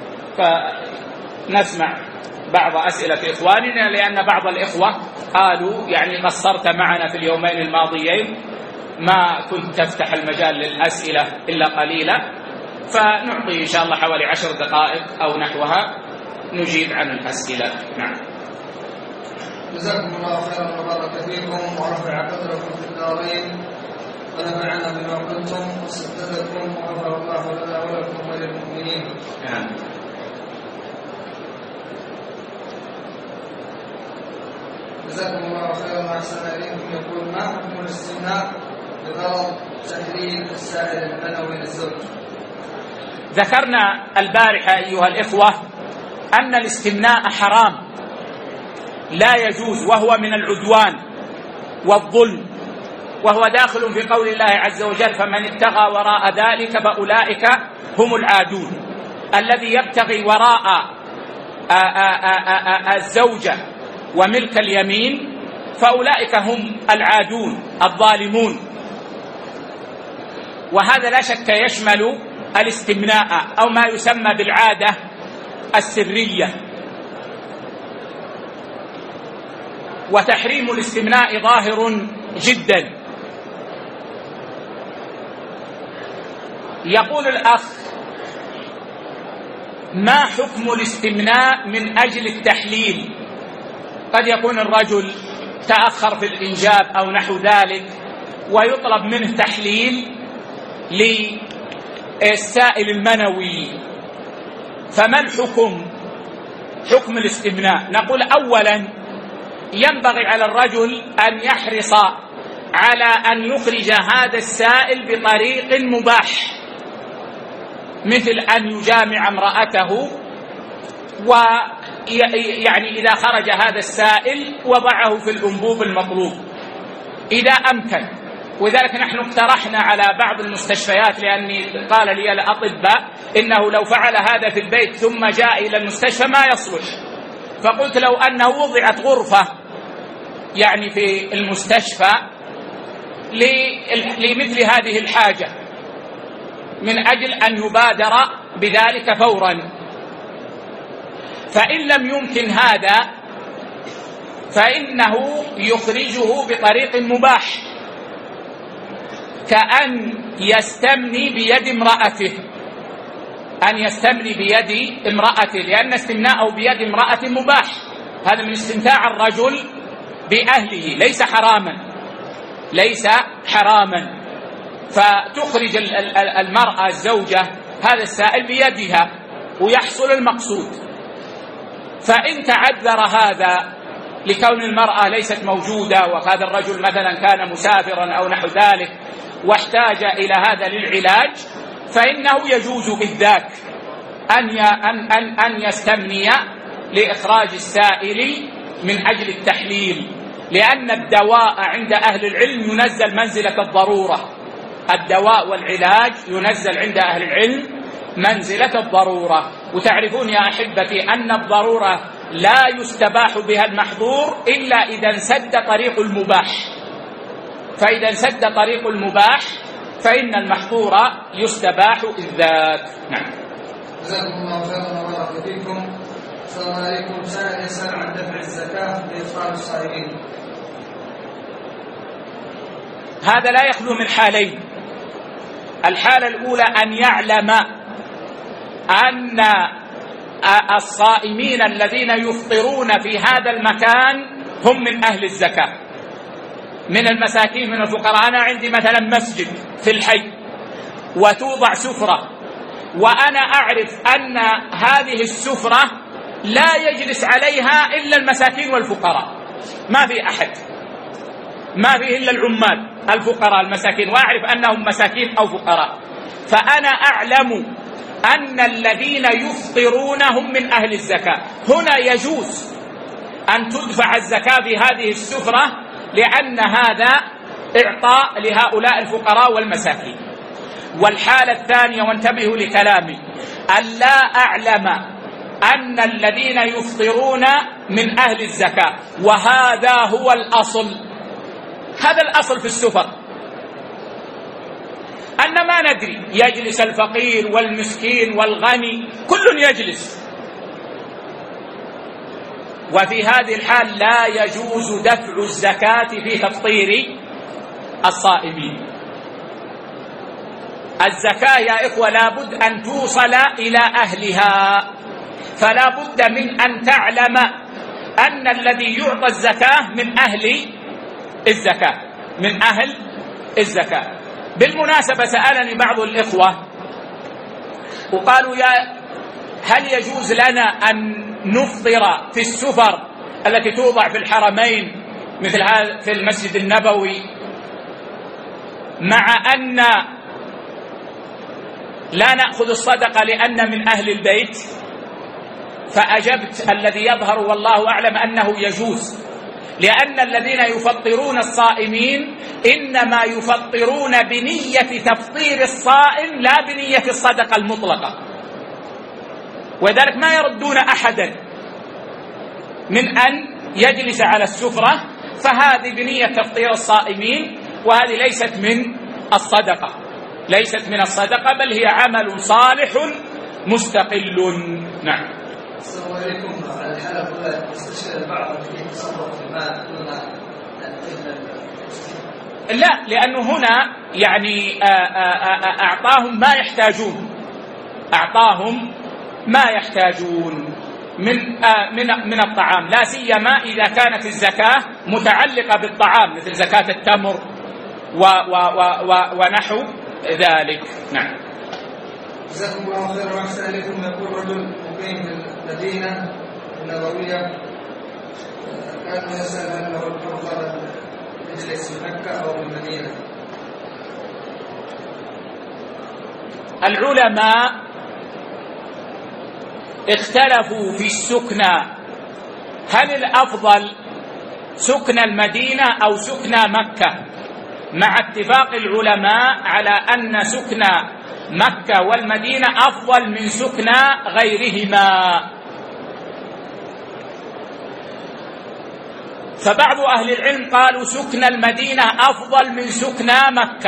فنسمع بعض أسئلة إخواننا، لأن بعض الإخوة قالوا يعني قصرت معنا في اليومين الماضيين، ما كنت تفتح المجال للأسئلة إلا قليلا، فنعطي إن شاء الله حوالي عشر دقائق أو نحوها نجيب عن الأسئلة. نعم. جزاكم الله خيرا وبارك فيكم ورفع قدركم في الدارين ونفعنا بما قلتم وسددكم وغفر الله لنا ولكم وللمؤمنين. نعم. جزاكم الله خيرا واحسن اليكم. يقول: ما حكم الاستمناء بغرض تحليل السائل المنوي للزوج؟ ذكرنا البارحة أيها الإخوة أن الاستمناء حرام لا يجوز، وهو من العدوان والظلم، وهو داخل في قول الله عز وجل: فمن ابتغى وراء ذلك فأولئك هم العادون. الذي يبتغي وراء الزوجة وملك اليمين فأولئك هم العادون الظالمون. وهذا لا شك يشمل الاستمناء أو ما يسمى بالعادة السرية. وتحريم الاستمناء ظاهر جدا. يقول الأخ: ما حكم الاستمناء من أجل التحليل؟ قد يكون الرجل تأخر في الإنجاب أو نحو ذلك ويطلب منه تحليل للسائل المنوي، فما الحكم؟ حكم الاستمناء. نقول: أولا ينبغي على الرجل أن يحرص على أن يخرج هذا السائل بطريق مباح، مثل أن يجامع امرأته، ويعني إذا خرج هذا السائل وضعه في الأنبوب المطلوب إذا أمكن. وذلك نحن اقترحنا على بعض المستشفيات، لأني قال لي الأطباء إنه لو فعل هذا في البيت ثم جاء إلى المستشفى ما يصلح، فقلت لو أنه وضعت غرفة يعني في المستشفى لمثل هذه الحاجة من أجل أن يبادر بذلك فورا. فإن لم يمكن هذا فإنه يخرجه بطريق مباح، كأن يستمني بيد امرأته، أن يستمني بيد امرأته، لأن استمناءه بيد امرأة مباح. هذا من استمتاع الرجل بأهله، ليس حراما، ليس حراما. فتخرج المرأة الزوجة هذا السائل بيدها ويحصل المقصود. فإن تعذر هذا لكون المرأة ليست موجودة وهذا الرجل مثلا كان مسافرا أو نحو ذلك واحتاج إلى هذا للعلاج، فإنه يجوز بالذات أن أن أن يستمني لإخراج السائل من أجل التحليل، لأن الدواء عند أهل العلم ينزل منزلة الضرورة. الدواء والعلاج ينزل عند أهل العلم منزلة الضرورة. وتعرفون يا أحبتي أن الضرورة لا يستباح بها المحظور إلا إذا انسد طريق المباح، فإذا انسد طريق المباح فإن المحظور يستباح الذات. نعم. جزاكم الله خيرا وبارك فيكم. السلام عليكم. سائل يسأل عن دفع الزكاة لإفطار الصائمين. هذا لا يخلو من حالين. الحالة الأولى أن يعلم أن الصائمين الذين يفطرون في هذا المكان هم من أهل الزكاة، من المساكين، من الفقراء. أنا عندي مثلا مسجد في الحي وتوضع سفرة، وأنا أعرف أن هذه السفرة لا يجلس عليها إلا المساكين والفقراء، ما في أحد، ما فيه إلا العمال الفقراء المساكين، وأعرف أنهم مساكين أو فقراء. فأنا أعلم أن الذين يفطرون هم من أهل الزكاة. هنا يجوز أن تدفع الزكاة بهذه السفرة، لأن هذا إعطاء لهؤلاء الفقراء والمساكين. والحالة الثانية، وانتبهوا لكلامي، أن لا أعلم أن الذين يفطرون من أهل الزكاة، وهذا هو الأصل. هذا الأصل في السفر، أن ما ندري يجلس الفقير والمسكين والغني كل يجلس، وفي هذه الحال لا يجوز دفع الزكاة في تفطير الصائمين. الزكاة يا إخوة لابد أن توصل إلى أهلها، فلا بد من أن تعلم أن الذي يعطى الزكاة من أهل الزكاة من أهل الزكاة. بالمناسبة سألني بعض الإخوة وقالوا يا هل يجوز لنا أن نفطر في السفر التي توضع في الحرمين مثل هذا في المسجد النبوي مع أن لا نأخذ الصدقة لأن من أهل البيت؟ فأجبت الذي يظهر والله أعلم أنه يجوز، لأن الذين يفطرون الصائمين إنما يفطرون بنية تفطير الصائم لا بنية الصدقة المطلقة، وذلك ما يردون أحدا من أن يجلس على السفرة، فهذه بنية تفطير الصائمين، وهذه ليست من الصدقة ليست من الصدقة بل هي عمل صالح مستقل. نعم. السلام عليكم. على الحالة الأولى يستشير البعض أن يتصرف في الماء دون لا، لأنه هنا يعني أعطاهم ما يحتاجون أعطاهم ما يحتاجون من من من الطعام، لا سيما إذا كانت الزكاة متعلقة بالطعام مثل زكاة التمر و و و ونحو ذلك. نعم. جزاكم الله خيرا وأحسن إليكم. يقول رجل مقيم في المدينة النبوية كان يسأل هل له الأفضل يجلس في مكة أو في المدينة؟ العلماء اختلفوا في السكنى، هل الأفضل سكن المدينة أو سكن مكة، مع اتفاق العلماء على أن سكن مكة والمدينة أفضل من سكن غيرهما. فبعض أهل العلم قالوا سكن المدينة أفضل من سكن مكة،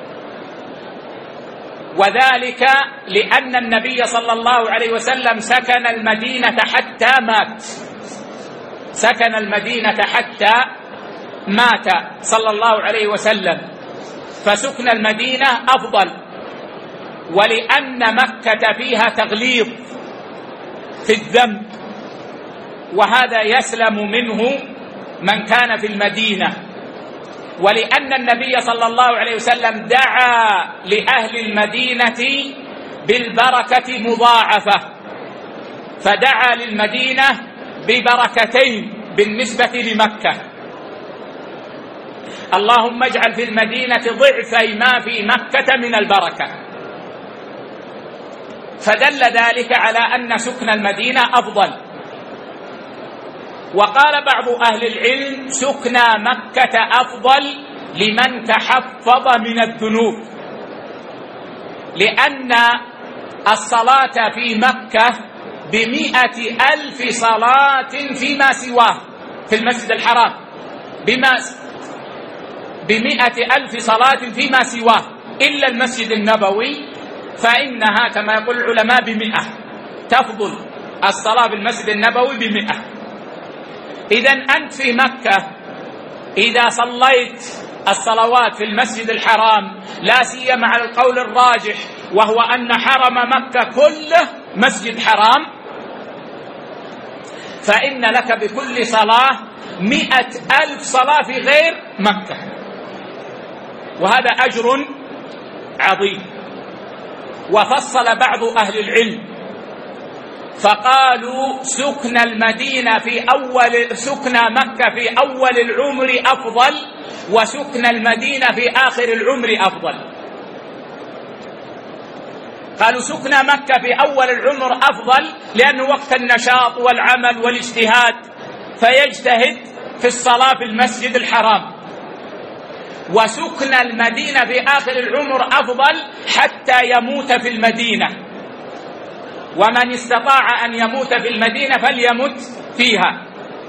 وذلك لأن النبي صلى الله عليه وسلم سكن المدينة حتى مات سكن المدينة حتى مات صلى الله عليه وسلم، فسكن المدينة أفضل، ولأن مكة فيها تغليظ في الذنب، وهذا يسلم منه من كان في المدينة، ولأن النبي صلى الله عليه وسلم دعا لأهل المدينة بالبركة مضاعفة، فدعا للمدينة ببركتين بالنسبة لمكة: اللهم اجعل في المدينة ضعفي ما في مكة من البركة. فدل ذلك على أن سكن المدينة أفضل. وقال بعض أهل العلم سكن مكة أفضل لمن تحفظ من الذنوب، لأن الصلاة في مكة بمئة ألف صلاة فيما سواه في المسجد الحرام، بما بمئة ألف صلاة فيما سواه إلا المسجد النبوي، فإنها كما يقول العلماء بمئة، تفضل الصلاة بالمسجد النبوي بمئة. إذن أنت في مكة إذا صليت الصلوات في المسجد الحرام، لا سيما على القول الراجح وهو أن حرم مكة كله مسجد حرام، فإن لك بكل صلاة مئة ألف صلاة في غير مكة، وهذا أجر عظيم. وفصل بعض أهل العلم فقالوا سكن المدينة في أول سكن مكة في أول العمر أفضل، وسكن المدينة في آخر العمر أفضل. قالوا سكن مكة في أول العمر أفضل لأنه وقت النشاط والعمل والاجتهاد، فيجتهد في الصلاة في المسجد الحرام، وسكن المدينة في آخر العمر أفضل حتى يموت في المدينة، ومن استطاع أن يموت في المدينة فليمت فيها.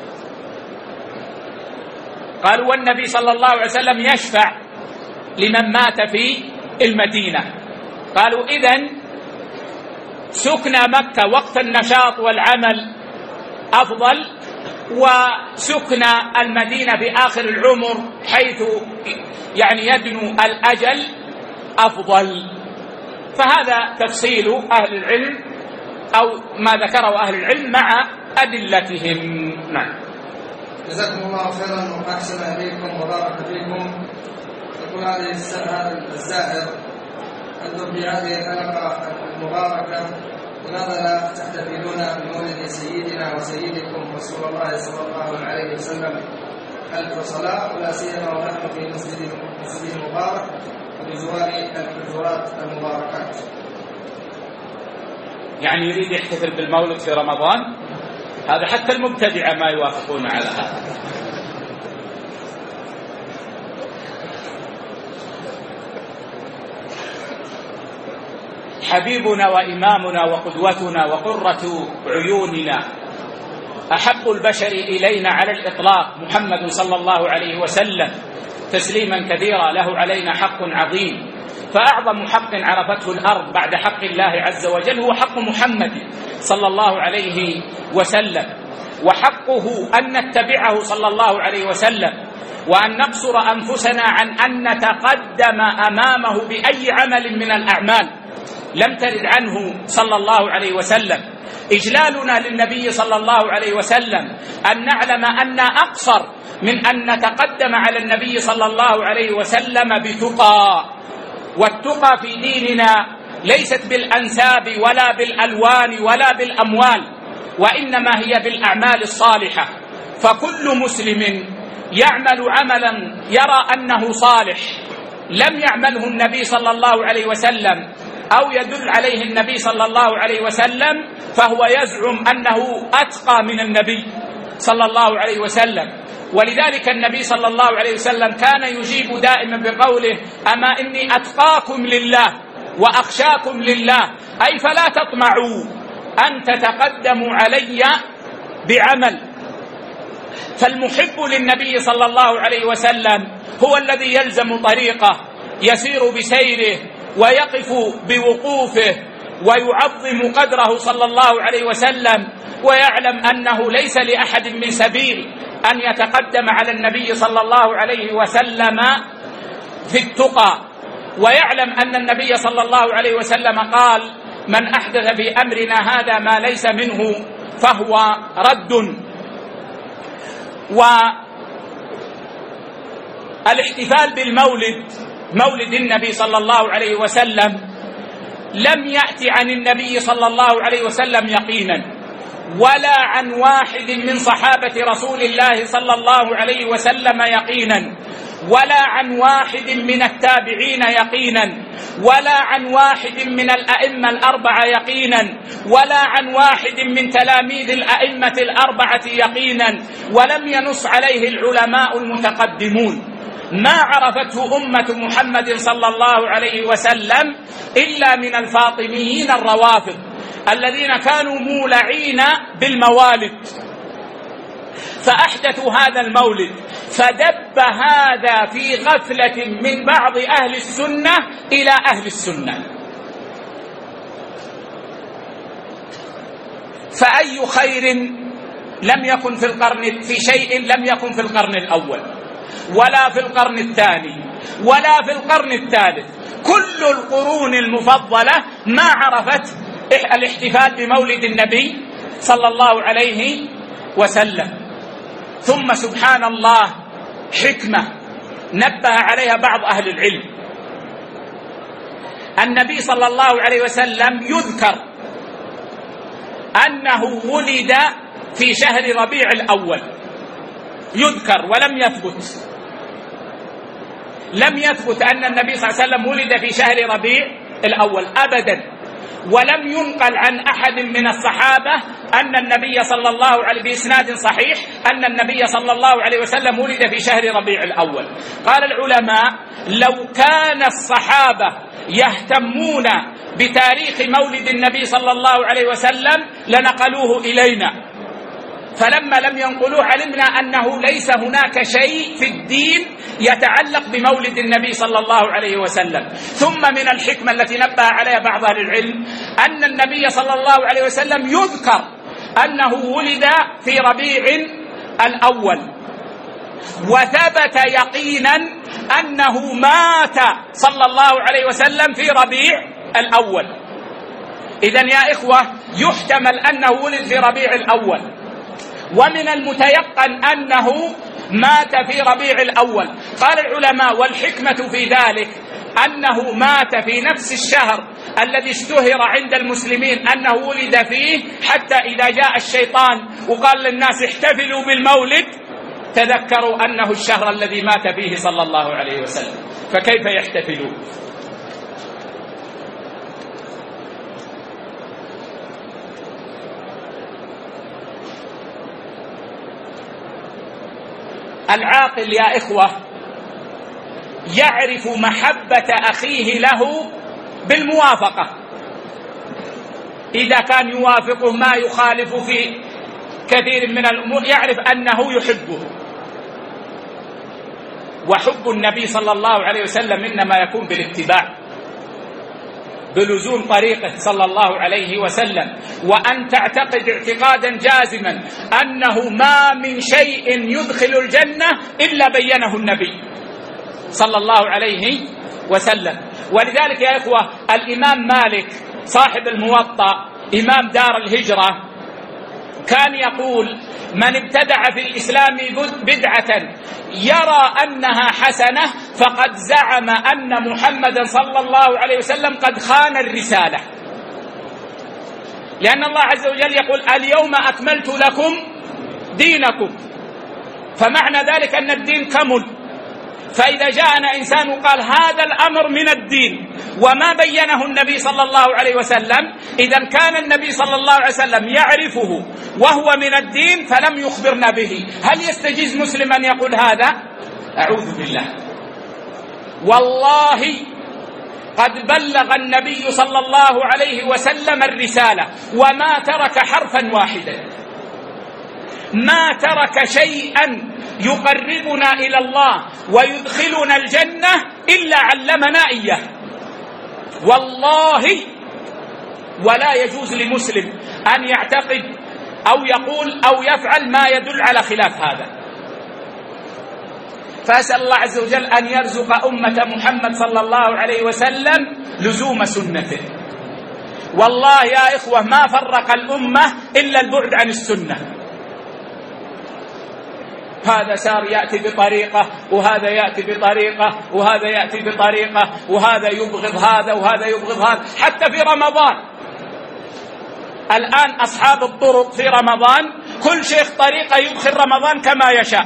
قالوا والنبي صلى الله عليه وسلم يشفع لمن مات في المدينة. قالوا إذن سكن مكة وقت النشاط والعمل أفضل، وسكن المدينة في آخر العمر حيث يعني يدنو الأجل أفضل. فهذا تفصيل أهل العلم أو ما ذكره أهل العلم مع أدلتهم. نعم. جزاكم الله خيرا وأحسن إليكم وبارك فيكم. يقول هذه السائر: أنتم في هذه الحلقة المباركة لماذا لا تحتفلون بمولد سيدنا وسيدكم رسول الله صلى الله عليه وسلم ألف صلاة، ولا سيما ونحن في مسجد مسجد مبارك بجوار الحجرات المباركات؟ يعني يريد يحتفل بالمولد في رمضان؟ هذا حتى المبتدعة ما يوافقون على هذا. حبيبنا وإمامنا وقدوتنا وقرة عيوننا أحب البشر إلينا على الإطلاق محمد صلى الله عليه وسلم تسليما كثيرا، له علينا حق عظيم. فأعظم حق عرفته الأرض بعد حق الله عز وجل هو حق محمد صلى الله عليه وسلم، وحقه أن نتبعه صلى الله عليه وسلم، وأن نقصر أنفسنا عن أن نتقدم أمامه بأي عمل من الأعمال لم ترد عنه صلى الله عليه وسلم. إجلالنا للنبي صلى الله عليه وسلم أن نعلم أن أقصر من أن نتقدم على النبي صلى الله عليه وسلم بتقى، والتقى في ديننا ليست بالأنساب ولا بالألوان ولا بالأموال، وإنما هي بالأعمال الصالحة. فكل مسلم يعمل عملا يرى أنه صالح لم يعمله النبي صلى الله عليه وسلم أو يدل عليه النبي صلى الله عليه وسلم فهو يزعم أنه أتقى من النبي صلى الله عليه وسلم. ولذلك النبي صلى الله عليه وسلم كان يجيب دائما بقوله: أما إني أتقاكم لله وأخشاكم لله، أي فلا تطمعوا أن تتقدموا علي بعمل. فالمحب للنبي صلى الله عليه وسلم هو الذي يلزم طريقه، يسير بسيره ويقف بوقوفه ويعظم قدره صلى الله عليه وسلم، ويعلم أنه ليس لأحد من سبيل أن يتقدم على النبي صلى الله عليه وسلم في التقى، ويعلم أن النبي صلى الله عليه وسلم قال: من أحدث في أمرنا هذا ما ليس منه فهو رد. والاحتفال بالمولد، مولد النبي صلى الله عليه وسلم، لم يأتي عن النبي صلى الله عليه وسلم يقينا، ولا عن واحد من صحابة رسول الله صلى الله عليه وسلم يقينا، ولا عن واحد من التابعين يقينا، ولا عن واحد من الأئمة الأربعة يقينا، ولا عن واحد من تلاميذ الأئمة الأربعة يقينا، ولم ينص عليه العلماء المتقدمون. ما عرفته أمة محمد صلى الله عليه وسلم إلا من الفاطميين الروافض الذين كانوا مولعين بالموالد، فأحدثوا هذا المولد، فدب هذا في غفلة من بعض أهل السنة إلى أهل السنة. فأي خير لم يكن في القرن في شيء لم يكن في القرن الأول ولا في القرن الثاني ولا في القرن الثالث. كل القرون المفضلة ما عرفت الاحتفال بمولد النبي صلى الله عليه وسلم. ثم سبحان الله حكمة نبه عليها بعض أهل العلم: النبي صلى الله عليه وسلم يذكر أنه ولد في شهر ربيع الأول، يذكر ولم يثبت لم يثبت أن النبي صلى الله عليه وسلم ولد في شهر ربيع الأول أبدا. ولم ينقل عن أحد من الصحابة أن النبي صلى الله عليه بإسناد صحيح أن النبي صلى الله عليه وسلم ولد في شهر ربيع الأول. قال العلماء: لو كان الصحابة يهتمون بتاريخ مولد النبي صلى الله عليه وسلم لنقلوه إلينا، فلما لم ينقلوه علمنا أنه ليس هناك شيء في الدين يتعلق بمولد النبي صلى الله عليه وسلم. ثم من الحكمة التي نبه عليها بعض أهل العلم أن النبي صلى الله عليه وسلم يذكر أنه ولد في ربيع الأول، وثبت يقينا أنه مات صلى الله عليه وسلم في ربيع الأول. إذن يا إخوة يحتمل أنه ولد في ربيع الأول، ومن المتيقن أنه مات في ربيع الأول. قال العلماء: والحكمة في ذلك أنه مات في نفس الشهر الذي اشتهر عند المسلمين أنه ولد فيه، حتى إذا جاء الشيطان وقال للناس احتفلوا بالمولد تذكروا أنه الشهر الذي مات فيه صلى الله عليه وسلم، فكيف يحتفلون؟ العاقل يا إخوة يعرف محبة أخيه له بالموافقة، إذا كان يوافقه ما يخالف في كثير من الأمور يعرف أنه يحبه. وحب النبي صلى الله عليه وسلم إنما يكون بالاتباع، بلزوم طريقه صلى الله عليه وسلم، وأن تعتقد اعتقادا جازما أنه ما من شيء يدخل الجنة إلا بينه النبي صلى الله عليه وسلم. ولذلك يا إخوة الإمام مالك صاحب الموطأ إمام دار الهجرة كان يقول: من ابتدع في الإسلام بدعة يرى أنها حسنة فقد زعم أن محمدا صلى الله عليه وسلم قد خان الرسالة، لأن الله عز وجل يقول: اليوم أكملت لكم دينكم، فمعنى ذلك أن الدين كمل. فإذا جاءنا إنسان وقال هذا الأمر من الدين وما بينه النبي صلى الله عليه وسلم، إذا كان النبي صلى الله عليه وسلم يعرفه وهو من الدين فلم يخبرنا به، هل يستجيز مسلم أن يقول هذا؟ أعوذ بالله. والله قد بلغ النبي صلى الله عليه وسلم الرسالة وما ترك حرفا واحدا، ما ترك شيئا يقربنا إلى الله ويدخلنا الجنة إلا علمنا إياه والله. ولا يجوز لمسلم أن يعتقد أو يقول أو يفعل ما يدل على خلاف هذا. فأسأل الله عز وجل أن يرزق أمة محمد صلى الله عليه وسلم لزوم سنته. والله يا إخوة ما فرق الأمة إلا البعد عن السنة. هذا سار يأتي بطريقة وهذا يأتي بطريقة وهذا يأتي بطريقة وهذا يبغض هذا وهذا يبغض هذا. حتى في رمضان الآن أصحاب الطرق في رمضان كل شيخ طريقة يدخل رمضان كما يشاء.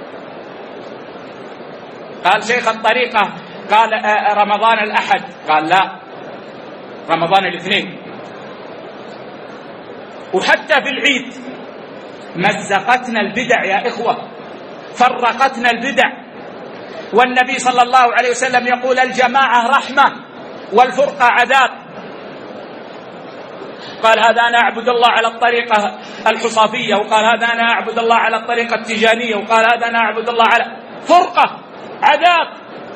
قال شيخ الطريقة قال رمضان الأحد، قال لا رمضان الاثنين. وحتى في العيد مزقتنا البدع يا إخوة، فرقتنا البدع. والنبي صلى الله عليه وسلم يقول: الجماعة رحمة والفرقة عذاب. قال: هذا أنا أعبد الله على الطريقة الحصافية، وقال: هذا أنا أعبد الله على الطريقة التجانية، وقال: هذا أنا أعبد الله على فرقة عذاب.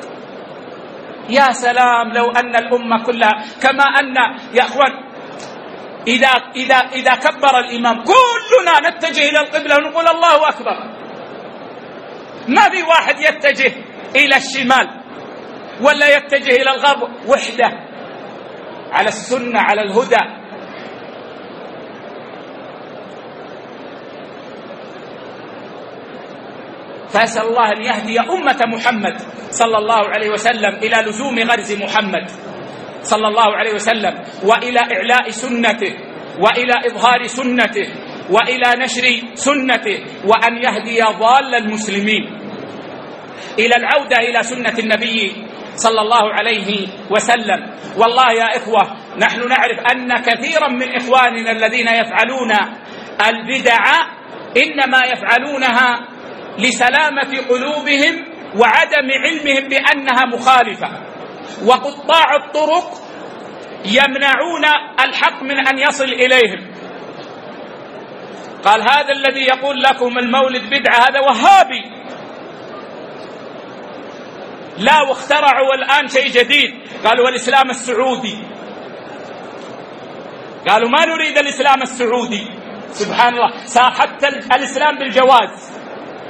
يا سلام لو أن الأمة كلها كما أن يا أخوان إذا, إذا, إذا كبر الإمام كلنا نتجه إلى القبلة ونقول الله أكبر، ما في واحد يتجه إلى الشمال ولا يتجه إلى الغرب، وحدة على السنة على الهدى. فأسأل الله أن يهدي أمة محمد صلى الله عليه وسلم إلى لزوم غرز محمد صلى الله عليه وسلم، وإلى إعلاء سنته، وإلى إظهار سنته، وإلى نشر سنته، وأن يهدي ضال المسلمين إلى العودة إلى سنة النبي صلى الله عليه وسلم. والله يا إخوة نحن نعرف أن كثيرا من إخواننا الذين يفعلون البدع إنما يفعلونها لسلامة قلوبهم وعدم علمهم بأنها مخالفة، وقطاع الطرق يمنعون الحق من أن يصل إليهم. قال هذا الذي يقول لكم المولد بدعة هذا وهابي. لا، واخترعوا الآن شيء جديد، قالوا الإسلام السعودي. قالوا ما نريد الإسلام السعودي. سبحان الله، صار حتى الإسلام بالجواز.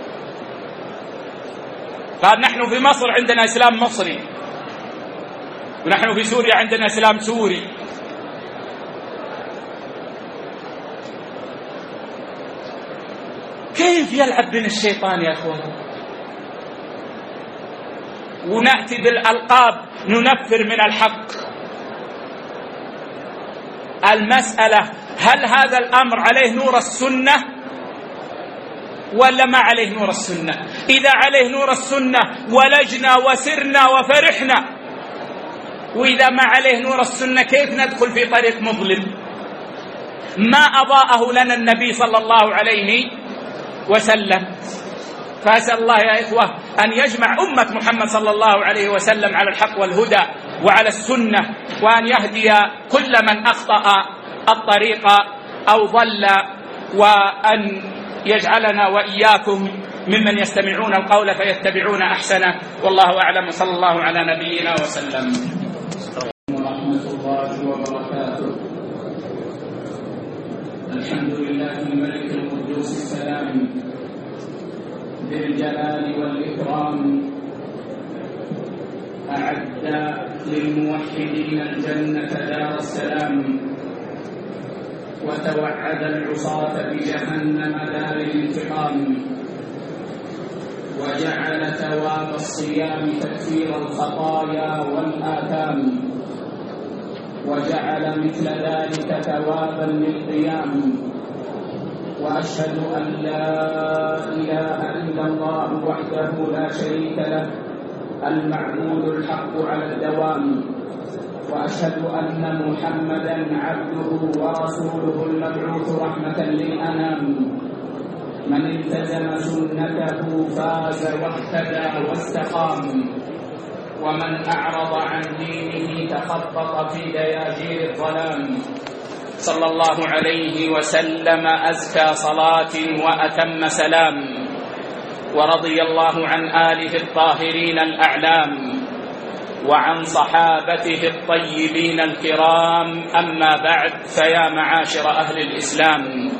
قال نحن في مصر عندنا إسلام مصري، ونحن في سوريا عندنا إسلام سوري. كيف يلعب بنا الشيطان يا أخوان؟ ونأتي بالألقاب ننفر من الحق. المسألة هل هذا الأمر عليه نور السنة ولا ما عليه نور السنة؟ إذا عليه نور السنة ولجنا وسرنا وفرحنا، وإذا ما عليه نور السنة كيف ندخل في طريق مظلم ما أضاءه لنا النبي صلى الله عليه وسلم؟ فأسأل الله يا إخوة أن يجمع أمة محمد صلى الله عليه وسلم على الحق والهدى وعلى السنة، وأن يهدي كل من أخطأ الطريق أو ضل، وأن يجعلنا وإياكم ممن يستمعون القول فيتبعون أحسنه. والله أعلم، صلى الله على نبينا وسلم. ورحمة الله وبركاته. الحمد لله الملك القدوس السلام ذي الجلال والإكرام، أعد للموحدين الجنة دار السلام، وتوعد العصاة بجهنم دار الانتقام، وجعل ثواب الصيام تكفير الخطايا والآثام، وجعل مثل ذلك ثوابا للقيام. وأشهد أن لا إله إلا الله وحده لا شريك له المعبود الحق على الدوام، وأشهد أن محمدًا عبده ورسوله المبعوث رحمة للأنام. من التزم سنته فاز واهتدى واستقام، ومن أعرض عن دينه تخبط في دياجير الظلام. صلى الله عليه وسلم أزكى صلاة وأتم سلام، ورضي الله عن آله الطاهرين الأعلام، وعن صحابته الطيبين الكرام. أما بعد، فيا معاشر أهل الإسلام،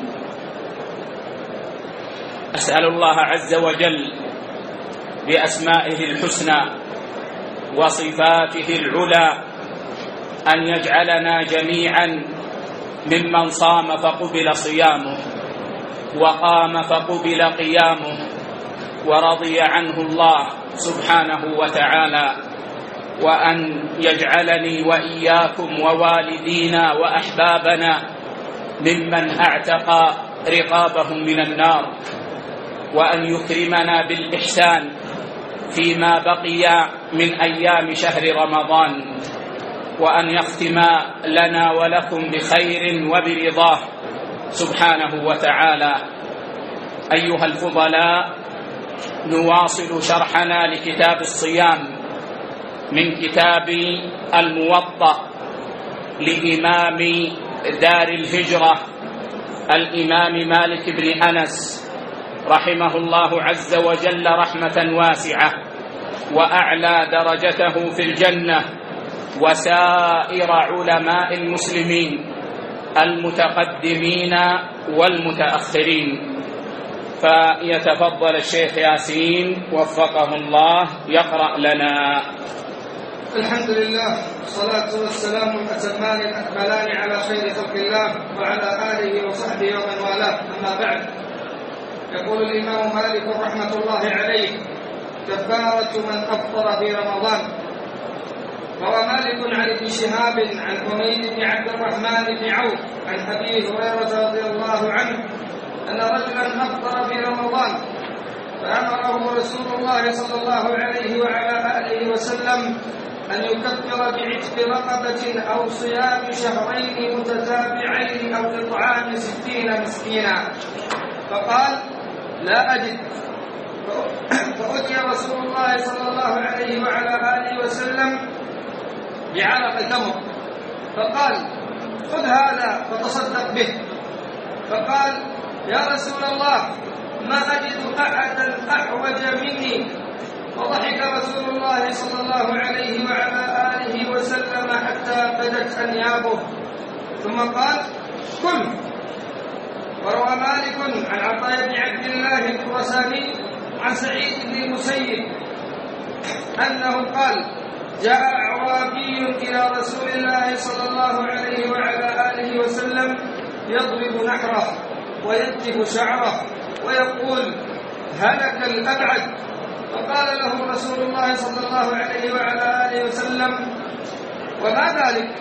أسأل الله عز وجل بأسمائه الحسنى وصفاته العلى أن يجعلنا جميعا ممن صام فقبل صيامه، وقام فقبل قيامه، ورضي عنه الله سبحانه وتعالى، وأن يجعلني وإياكم ووالدينا وأحبابنا ممن اعتق رقابهم من النار، وأن يكرمنا بالإحسان فيما بقي من أيام شهر رمضان، وأن يختم لنا ولكم بخير وبرضاه سبحانه وتعالى. أيها الفضلاء، نواصل شرحنا لكتاب الصيام من كتاب الموطأ لإمام دار الهجرة الإمام مالك بن أنس رحمه الله عز وجل رحمة واسعة، وأعلى درجته في الجنة، وسائر علماء المسلمين المتقدمين والمتأخرين. فيتفضل الشيخ ياسين وفقه الله يقرأ لنا. الحمد لله، والصلاة والسلام الأتمان الأكملان على خير خلق الله وعلى آله وصحبه ومن والاه، أما بعد. يقول الإمام مالك رحمة الله عليه: كفارة من أفطر في رمضان. روى مالك عن ابن شهاب عن حميد بن عبد الرحمن بن عوف عن أبي هريرة رضي الله عنه أن رجلا أفطر في رمضان، فأمره رسول الله صلى الله عليه وعلى آله وسلم أن يكفر بعتق رقبة أو صيام شهرين متتابعين أو إطعام ستين مسكينا، فقال: لا أجد. فأتي رسول الله صلى الله عليه وعلى آله وسلم بعرق تمر، فقال: خذ هذا فتصدق به. فقال: يا رسول الله، ما أجد أحدا أحوج مني. فضحك رسول الله صلى الله عليه وعلى آله وسلم حتى بدت أنيابه، ثم قال: كل. وروى مالك عن عطاء بن عبد الله الخراساني عن سعيد بن المسيب أنه قال: جاء أعرابي إلى رسول الله صلى الله عليه وعلى آله وسلم يضرب نحره وينتف شعره ويقول: هلك الأبعد. فقال له رسول الله صلى الله عليه وعلى آله وسلم: وما ذلك؟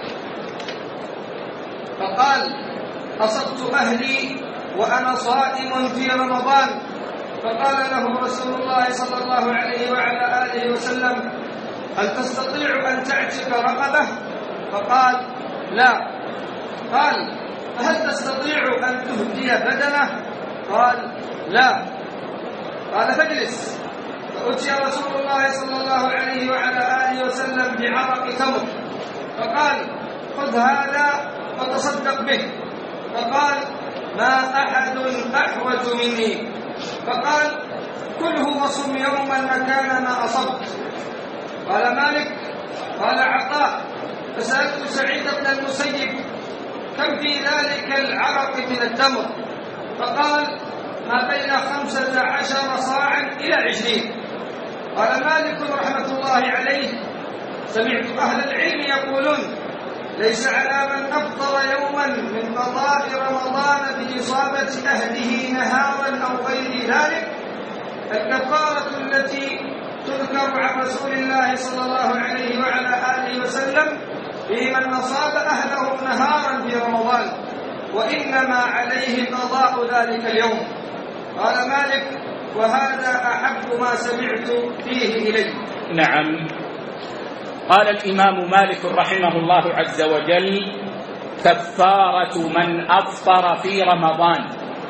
فقال: أصبت أهلي وأنا صائم في رمضان. فقال له رسول الله صلى الله عليه وعلى آله وسلم: هل تستطيع أن تعتق رقبة؟ فقال: لا. قال: هل تستطيع أن تهدي بدنه؟ قال: لا. قال: فاجلس. فأتي رسول الله صلى الله عليه وعلى آله وسلم بعرق تمر، فقال: خذ هذا وتصدق به. فقال: ما أحد أحوج مني. فقال: كله وصم يوما مكان ما أصبت. قال مالك: قال عطاء: فسألت سعيد بن المسيب: كم في ذلك العرق من التمر؟ فقال: ما بين خمسة عشر صاعا إلى عشرين. قال مالك رحمة الله عليه: سمعت أهل العلم يقولون: ليس على من أفطر يوما من قضاء رمضان بإصابة أهله نهارا أو غير ذلك الكفارة التي تذكر عن رسول الله صلى الله عليه وعلى آله وسلم في من أصاب أهله نهارا في رمضان، وإنما عليه قضاء ذلك اليوم. قال مالك: وهذا أحب ما سمعت فيه إليه. نعم. قال الإمام مالك رحمه الله عز وجل: كفارة من أفطر في رمضان.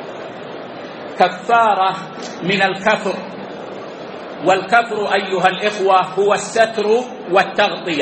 كفارة من الكفر، والكفر أيها الإخوة هو الستر والتغطية،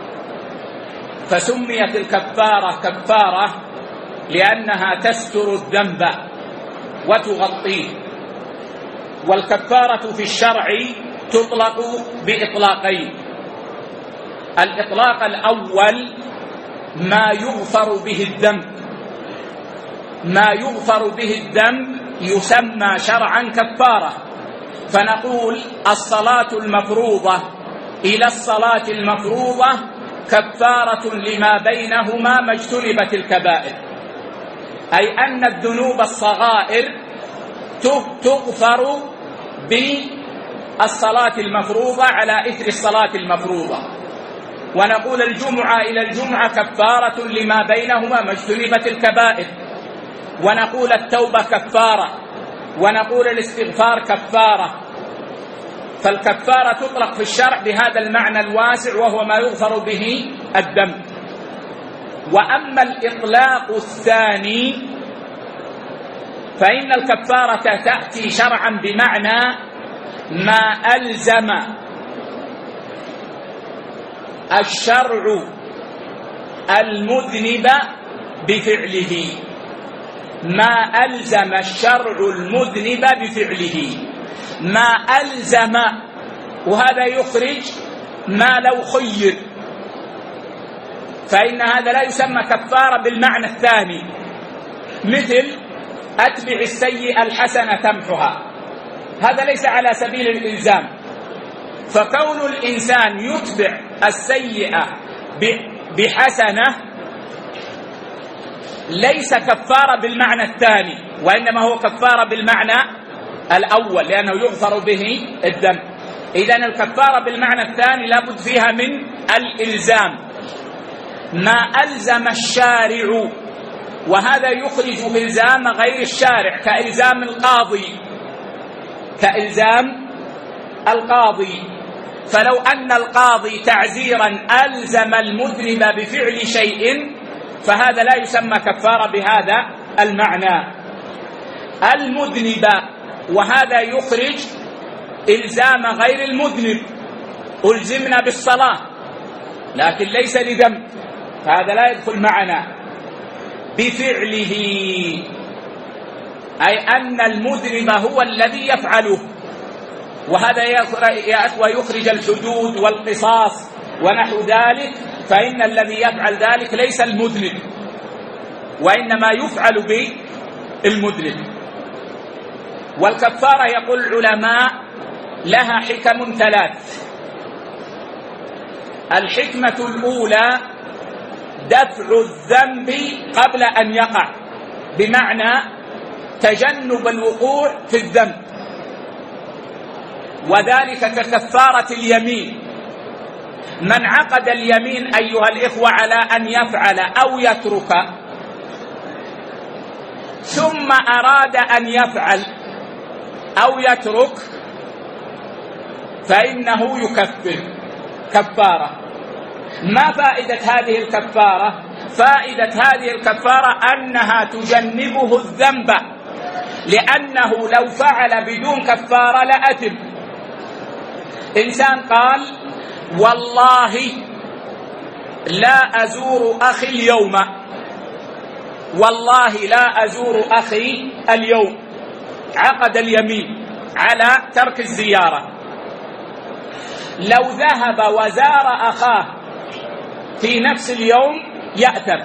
فسميت الكفارة كفارة لأنها تستر الذنب وتغطيه. والكفارة في الشرع تطلق بإطلاقين: الإطلاق الأول ما يغفر به الذنب، ما يغفر به الذنب يسمى شرعا كفارة، فنقول الصلاة المفروضة إلى الصلاة المفروضة كفارة لما بينهما ما اجتنبت الكبائر، أي أن الذنوب الصغائر تغفر بالصلاة المفروضة على إثر الصلاة المفروضة. ونقول الجمعة إلى الجمعة كفارة لما بينهما ما اجتنبت الكبائر، ونقول التوبة كفارة، ونقول الاستغفار كفارة. فالكفارة تطلق في الشرع بهذا المعنى الواسع، وهو ما يغفر به الذنب. وأما الإطلاق الثاني فإن الكفارة تأتي شرعا بمعنى ما ألزم الشرع المذنب بفعله، ما ألزم الشرع المذنب بفعله، ما ألزم، وهذا يخرج ما لو خير، فإن هذا لا يسمى كفارة بالمعنى الثاني، مثل أتبع السيئة الحسنة تمحها، هذا ليس على سبيل الإلزام. فكون الإنسان يتبع السيئة بحسنة ليس كفارة بالمعنى الثاني، وإنما هو كفارة بالمعنى الأول لأنه يغفر به الذنب. إذن الكفارة بالمعنى الثاني لابد فيها من الإلزام، ما ألزم الشارع، وهذا يخرج إلزام غير الشارع كإلزام القاضي، كإلزام القاضي. فلو أن القاضي تعزيرا ألزم المذنب بفعل شيء فهذا لا يسمى كفارة بهذا المعنى. المذنب، وهذا يخرج إلزام غير المذنب، ألزمنا بالصلاة لكن ليس لذنب، فهذا لا يدخل معنا بفعله، أي أن المذنب هو الذي يفعله، وهذا ويخرج الحدود والقصاص ونحو ذلك، فإن الذي يفعل ذلك ليس المذنب وإنما يفعل بالمذنب. والكفارة يقول العلماء لها حكم ثلاث. الحكمة الأولى دفع الذنب قبل أن يقع، بمعنى تجنب الوقوع في الذنب، وذلك ككفارة اليمين. من عقد اليمين أيها الإخوة على أن يفعل أو يترك ثم أراد أن يفعل أو يترك فإنه يكفر كفارة. ما فائدة هذه الكفارة؟ فائدة هذه الكفارة أنها تجنبه الذنب، لأنه لو فعل بدون كفارة لأثم. إنسان قال والله لا أزور أخي اليوم، والله لا أزور أخي اليوم، عقد اليمين على ترك الزيارة. لو ذهب وزار أخاه في نفس اليوم يأثم،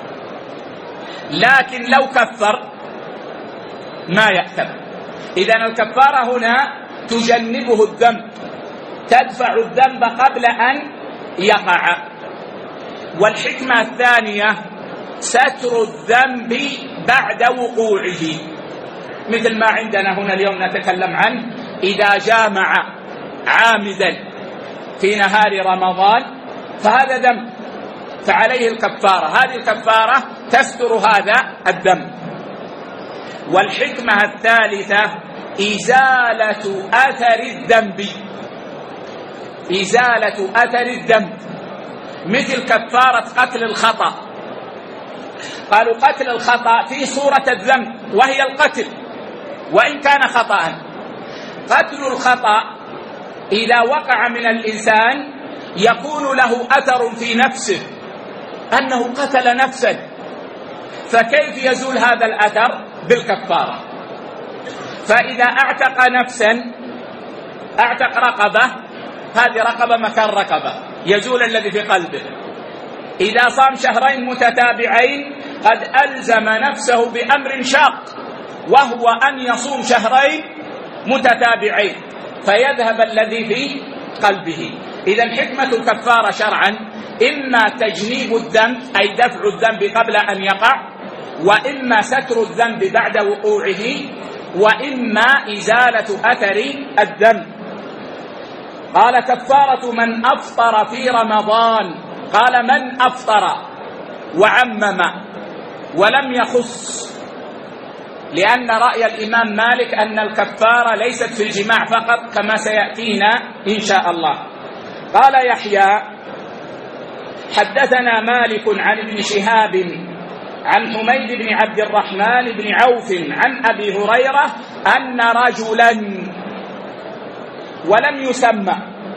لكن لو كفر ما يأثم. إذن الكفارة هنا تجنبه الذنب، تدفع الذنب قبل أن يقع. والحكمة الثانية ستر الذنب بعد وقوعه، مثل ما عندنا هنا اليوم نتكلم عنه، إذا جامع عامدا في نهار رمضان فهذا ذنب فعليه الكفارة، هذه الكفارة تستر هذا الذنب. والحكمة الثالثة إزالة أثر الذنب، إزالة أثر الذنب، مثل كفارة قتل الخطأ. قالوا قتل الخطأ في صورة الذنب وهي القتل وإن كان خطأ. قتل الخطأ إذا وقع من الإنسان يكون له أثر في نفسه أنه قتل نفسا، فكيف يزول هذا الأثر؟ بالكفارة. فإذا أعتق نفسا، أعتق رقبة، هذه رقبة مكان رقبة يزول الذي في قلبه. إذا صام شهرين متتابعين قد ألزم نفسه بأمر شاق وهو أن يصوم شهرين متتابعين فيذهب الذي في قلبه. إذن حكمة الكفارة شرعا إما تجنيب الذنب أي دفع الذنب قبل أن يقع، وإما ستر الذنب بعد وقوعه، وإما إزالة أثر الذنب. قال كفارة من أفطر في رمضان، قال من أفطر وعمم ولم يخص، لأن رأي الإمام مالك أن الكفارة ليست في الجماع فقط كما سيأتينا إن شاء الله. قال يحيى حدثنا مالك عن ابن شهاب عن حميد بن عبد الرحمن بن عوف عن أبي هريرة أن رجلا، ولم يسمى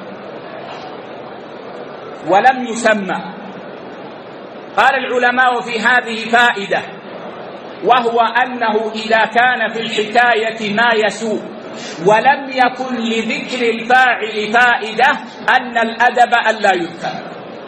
ولم يسمى قال العلماء في هذه فائدة، وهو أنه إذا كان في الحكاية ما يسوء ولم يكن لذكر الفاعل فائدة أن الأدب ألا يذكر.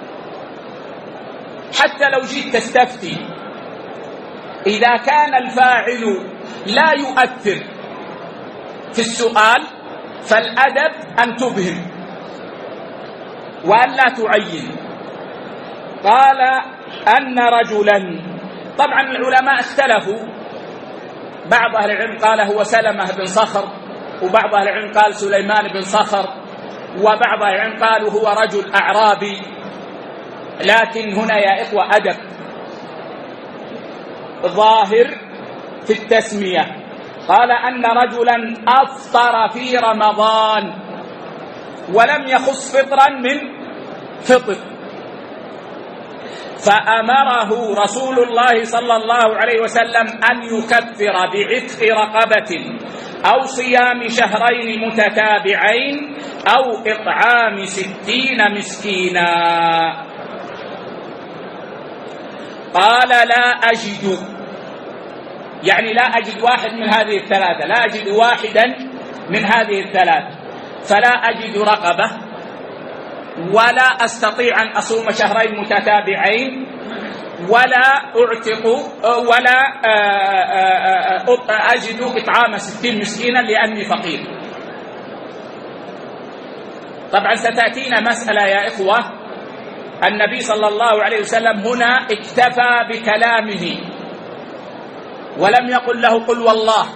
حتى لو جيت تستفتي إذا كان الفاعل لا يؤثر في السؤال فالأدب أن تبهم وأن لا تعين. قال أن رجلا، طبعا العلماء اختلفوا، بعض أهل العلم قال هو سلمة بن صخر، وبعض أهل العلم قال سليمان بن صخر، وبعض أهل العلم قالوا هو رجل أعرابي. لكن هنا يا إخوة أدب ظاهر في التسمية، قال أن رجلا أفطر في رمضان ولم يخص فطرا من فطر، فأمره رسول الله صلى الله عليه وسلم أن يكفر بعتق رقبة أو صيام شهرين متتابعين أو إطعام ستين مسكينا. قال لا أجد، يعني لا أجد واحد من هذه الثلاثة، لا أجد واحدا من هذه الثلاثة، فلا أجد رقبة ولا أستطيع أن أصوم شهرين متتابعين ولا أعتق ولا أجد إطعام ستين مسكينا لأني فقير. طبعا ستأتينا مسألة يا إخوة، النبي صلى الله عليه وسلم هنا اكتفى بكلامه ولم يقل له قل والله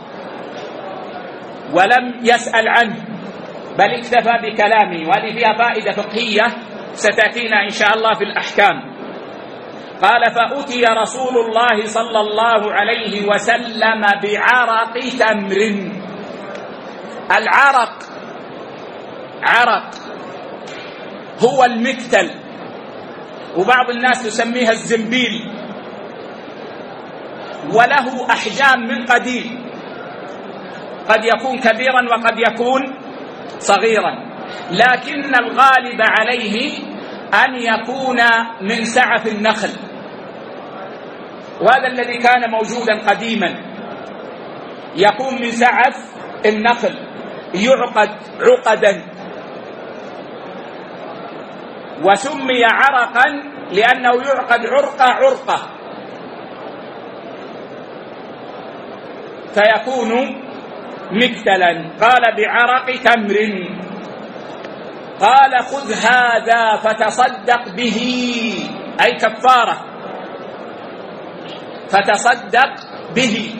ولم يسأل عنه، بل اكتفى بكلامه، وهذه فيها فائدة فقهية ستأتينا إن شاء الله في الأحكام. قال فأتي رسول الله صلى الله عليه وسلم بعرق تمر. العرق عرق هو المكتل، وبعض الناس يسميها الزنبيل، وله أحجام من قديم، قد يكون كبيرا وقد يكون صغيرا، لكن الغالب عليه أن يكون من سعف النخل، وهذا الذي كان موجودا قديما، يكون من سعف النخل، يعقد عقدا، وسمي عرقا لأنه يعقد عرقة عرقة، فيكون مكتلا. قال بعرق تمر. قال خذ هذا فتصدق به، أي كفارة، فتصدق به.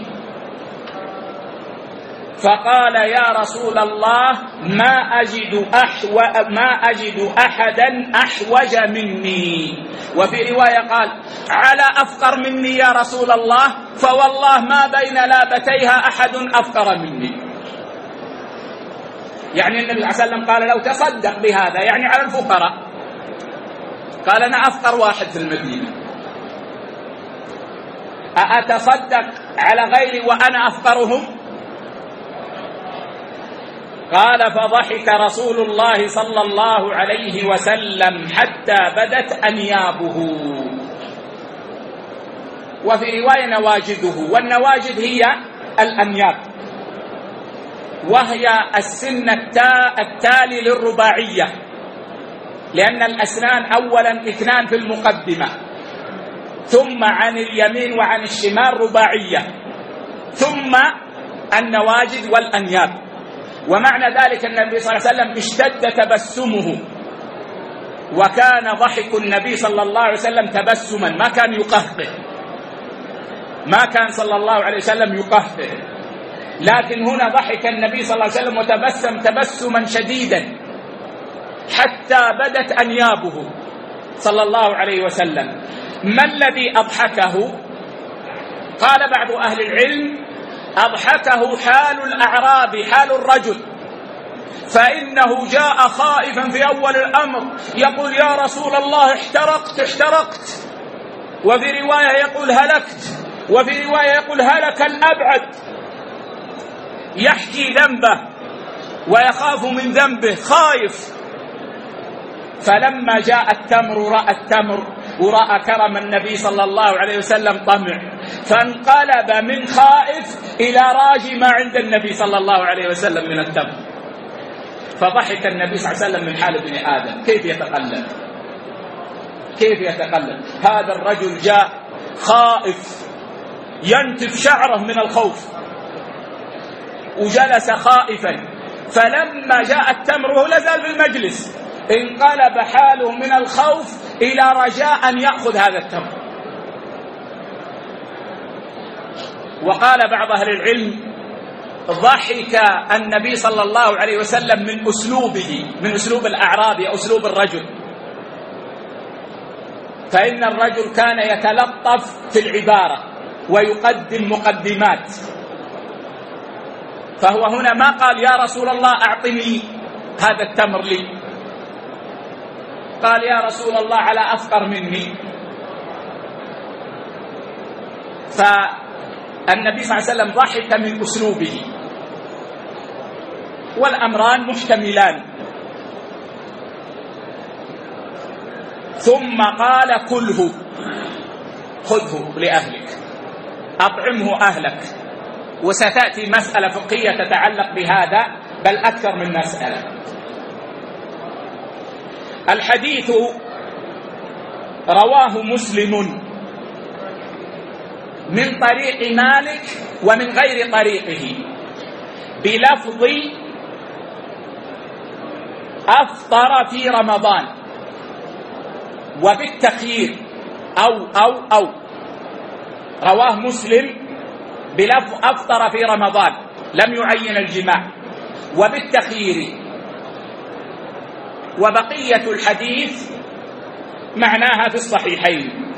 فقال يا رسول الله ما أجد أحو... ما أجد أحدا أحوج مني. وفي رواية قال على أفقر مني يا رسول الله، فوالله ما بين لابتيها أحد أفقر مني. يعني النبي صلى الله عليه وسلم قال لو تصدق بهذا، يعني على الفقراء. قال أنا أفقر واحد في المدينة، أتصدق على غيري وأنا أفقرهم؟ قال فضحك رسول الله صلى الله عليه وسلم حتى بدت أنيابه، وفي رواية نواجده، والنواجد هي الأنياب، وهي السن التالي للرباعية، لأن الأسنان أولا اثنان في المقدمة، ثم عن اليمين وعن الشمال رباعية، ثم النواجد والأنياب. ومعنى ذلك أن النبي صلى الله عليه وسلم اشتد تبسمه، وكان ضحك النبي صلى الله عليه وسلم تبسما، ما كان يقهقه، ما كان صلى الله عليه وسلم يقهقه، لكن هنا ضحك النبي صلى الله عليه وسلم وتبسم تبسما شديدا حتى بدت أنيابه صلى الله عليه وسلم. ما الذي أضحكه؟ قال بعض أهل العلم أضحكه حال الأعرابي، حال الرجل، فإنه جاء خائفا في أول الأمر يقول يا رسول الله احترقت احترقت، وفي رواية يقول هلكت، وفي رواية يقول هلك الأبعد، يحكي ذنبه ويخاف من ذنبه، خايف. فلما جاء التمر رأى التمر ورأى كرم النبي صلى الله عليه وسلم طمع، فانقلب من خائف إلى راجي ما عند النبي صلى الله عليه وسلم من التمر. فضحك النبي صلى الله عليه وسلم من حال ابن آدم، كيف يتقلب كيف يتقلب هذا الرجل جاء خائف ينتف شعره من الخوف، وجلس خائفا، فلما جاء التمر وهو لازال في المجلس انقلب حاله من الخوف إلى رجاء أن يأخذ هذا التمر. وقال بعض أهل العلم ضحك النبي صلى الله عليه وسلم من أسلوبه، من أسلوب الأعرابي، أسلوب الرجل، فإن الرجل كان يتلطف في العبارة ويقدم مقدمات، فهو هنا ما قال يا رسول الله أعطني هذا التمر لي، قال يا رسول الله على أفقر مني. فالنبي صلى الله عليه وسلم ضحك من أسلوبه، والأمران محتملان. ثم قال كله، خذه لأهلك، أطعمه أهلك. وستأتي مسألة فقهية تتعلق بهذا، بل أكثر من مسألة. الحديث رواه مسلم من طريق مالك ومن غير طريقه بلفظ أفطر في رمضان، وبالتخيير أو أو أو رواه مسلم بلفظ أفطر في رمضان، لم يعين الجماع، وبالتخيير. وبقية الحديث معناها في الصحيحين.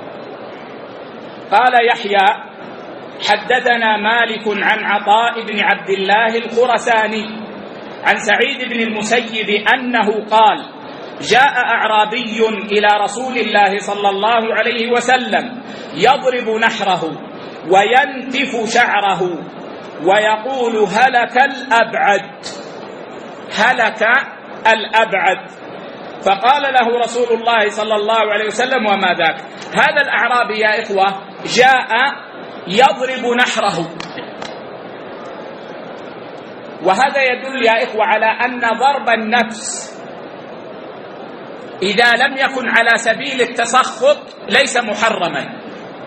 قال يحيى حدثنا مالك عن عطاء بن عبد الله الخرساني عن سعيد بن المسيب أنه قال جاء أعرابي إلى رسول الله صلى الله عليه وسلم يضرب نحره وينتف شعره ويقول هلك الأبعد، هلك الأبعد. فقال له رسول الله صلى الله عليه وسلم وما ذاك؟ هذا الأعرابي يا إخوة جاء يضرب نحره، وهذا يدل يا إخوة على أن ضرب النفس إذا لم يكن على سبيل التسخط ليس محرما.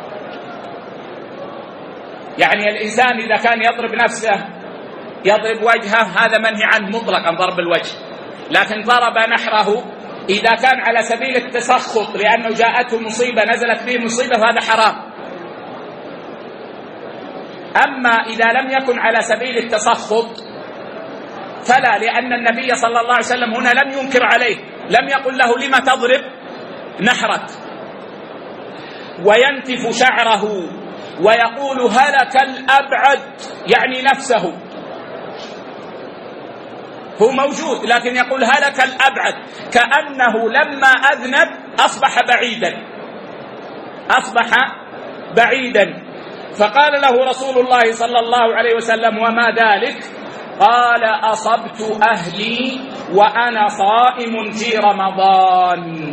يعني الإنسان إذا كان يضرب نفسه، يضرب وجهه، هذا منهي عنه مطلقا ضرب الوجه، لكن ضرب نحره إذا كان على سبيل التسخط لأنه جاءته مصيبة، نزلت به مصيبة، فهذا حرام. أما إذا لم يكن على سبيل التسخط فلا، لأن النبي صلى الله عليه وسلم هنا لم ينكر عليه، لم يقل له لما تضرب نحرك. وينتف شعره ويقول هلك الأبعد، يعني نفسه، هو موجود لكن يقول هلك الأبعد، كأنه لما أذنب أصبح بعيدا، أصبح بعيدا. فقال له رسول الله صلى الله عليه وسلم وما ذلك؟ قال أصبت أهلي وأنا صائم في رمضان.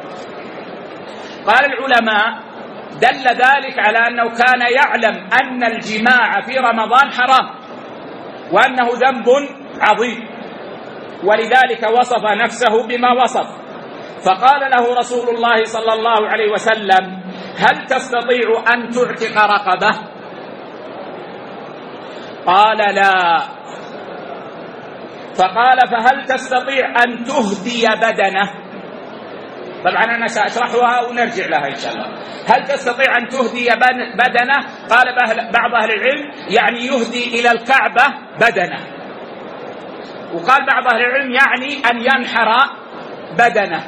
قال العلماء دل ذلك على أنه كان يعلم أن الجماع في رمضان حرام وأنه ذنب عظيم، ولذلك وصف نفسه بما وصف. فقال له رسول الله صلى الله عليه وسلم هل تستطيع أن تعتق رقبة؟ قال لا. فقال فهل تستطيع أن تهدي بدنه؟ طبعا أنا سأشرحها ونرجع لها إن شاء الله. هل تستطيع أن تهدي بدنه؟ قال بعض أهل العلم يعني يهدي إلى الكعبة بدنه، وقال بعض أهل العلم يعني أن ينحر بدنه.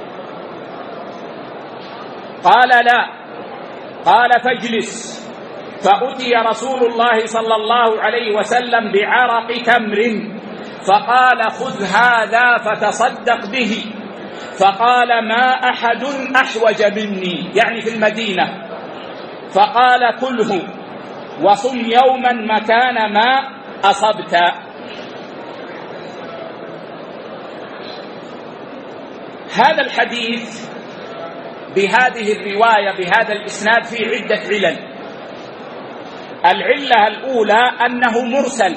قال لا. قال فاجلس. فأتي رسول الله صلى الله عليه وسلم بعرق تمر فقال خذ هذا فتصدق به. فقال ما أحد أحوج مني، يعني في المدينة. فقال كله وصم يوما مكان ما أصبت. هذا الحديث بهذه الرواية بهذا الإسناد في عدة علل. العلة الأولى أنه مرسل،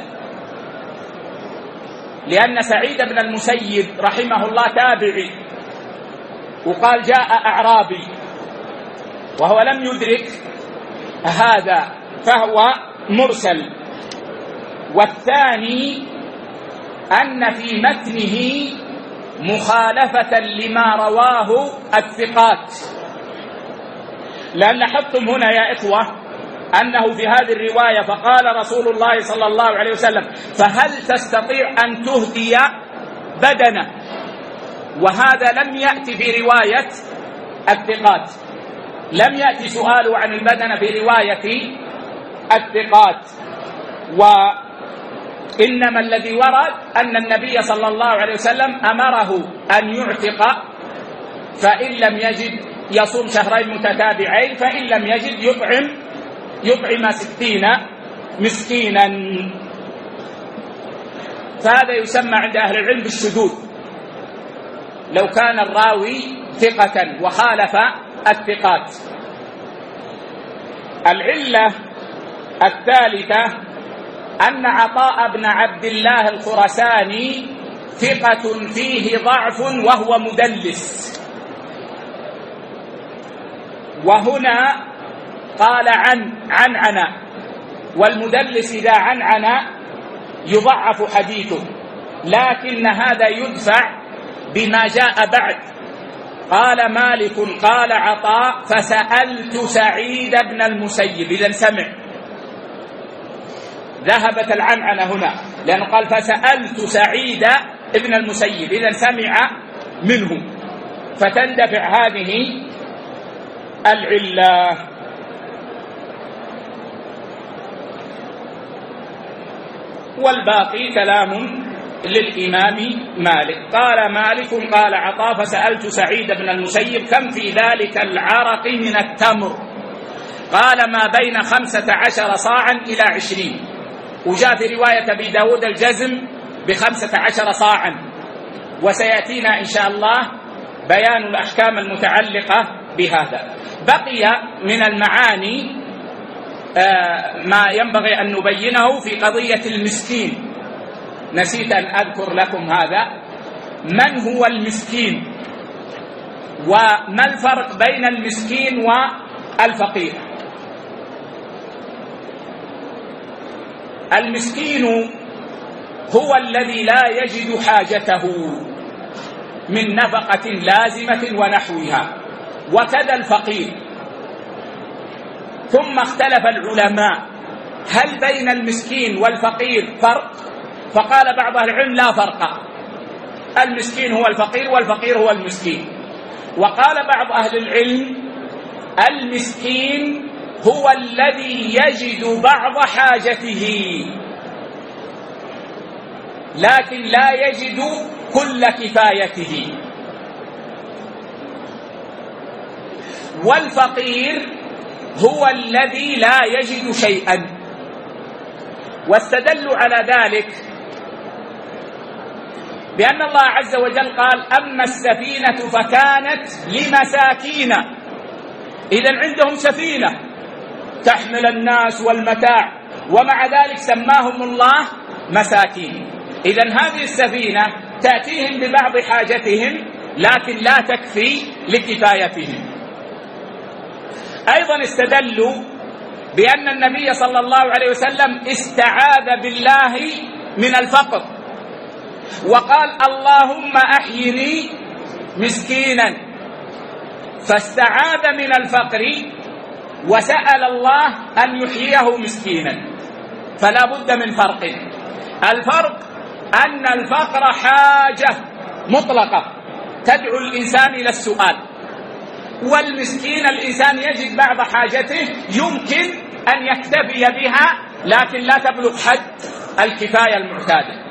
لأن سعيد بن المسيب رحمه الله تابعي، وقال جاء أعرابي وهو لم يدرك هذا، فهو مرسل. والثاني أن في متنه مخالفة لما رواه الثقات، لأن لاحظتم هنا يا إخوة أنه في هذه الرواية فقال رسول الله صلى الله عليه وسلم فهل تستطيع أن تهدي بدنه، وهذا لم يأتي في رواية الثقات، لم يأتي سؤال عن البدن في رواية الثقات. إنما الذي ورد أن النبي صلى الله عليه وسلم أمره أن يعتق، فإن لم يجد يصوم شهرين متتابعين، فإن لم يجد يطعم يطعم ستين مسكينا. فهذا يسمى عند أهل العلم بالشذوذ، لو كان الراوي ثقة وخالف الثقات. العلة الثالثة أن عطاء بن عبد الله الخرساني ثقة فيه ضعف وهو مدلس، وهنا قال عن عنعن، والمدلس إذا عنعن يضعف حديثه، لكن هذا يدفع بما جاء بعد. قال مالك قال عطاء فسألت سعيد بن المسيب، إذا سمع، ذهبت العنعنة هنا لأنه قال فسألت سعيد بن المسيب، إذا سمع منه، فتندفع هذه العلة. والباقي كلام للإمام مالك. قال مالك قال عطاء فسألت سعيد بن المسيب كم في ذلك العرق من التمر؟ قال ما بين خمسة عشر صاعا إلى عشرين، وجاء في رواية أبي داود الجزم بخمسة عشر صاعا، وسيأتينا إن شاء الله بيان الأحكام المتعلقة بهذا. بقي من المعاني آه ما ينبغي أن نبينه في قضية المسكين، نسيت أن أذكر لكم هذا. من هو المسكين؟ وما الفرق بين المسكين والفقير؟ المسكين هو الذي لا يجد حاجته من نفقة لازمة ونحوها، وكذا الفقير. ثم اختلف العلماء هل بين المسكين والفقير فرق؟ فقال بعض أهل العلم لا فرق، المسكين هو الفقير والفقير هو المسكين. وقال بعض أهل العلم المسكين هو الذي يجد بعض حاجته لكن لا يجد كل كفايته، والفقير هو الذي لا يجد شيئا. واستدلوا على ذلك بأن الله عز وجل قال أما السفينة فكانت لمساكين، إذن عندهم سفينة تحمل الناس والمتاع، ومع ذلك سماهم الله مساكين. إذن هذه السفينة تأتيهم ببعض حاجتهم لكن لا تكفي لكفايتهم. أيضا استدلوا بأن النبي صلى الله عليه وسلم استعاذ بالله من الفقر، وقال اللهم أحيني مسكينا، فاستعاذ من الفقر وسأل الله أن يحييه مسكينا. فلا بد من فرق. الفرق أن الفقر حاجة مطلقة تدعو الإنسان إلى السؤال، والمسكين الإنسان يجد بعض حاجته يمكن أن يكتفي بها لكن لا تبلغ حد الكفاية المعتادة.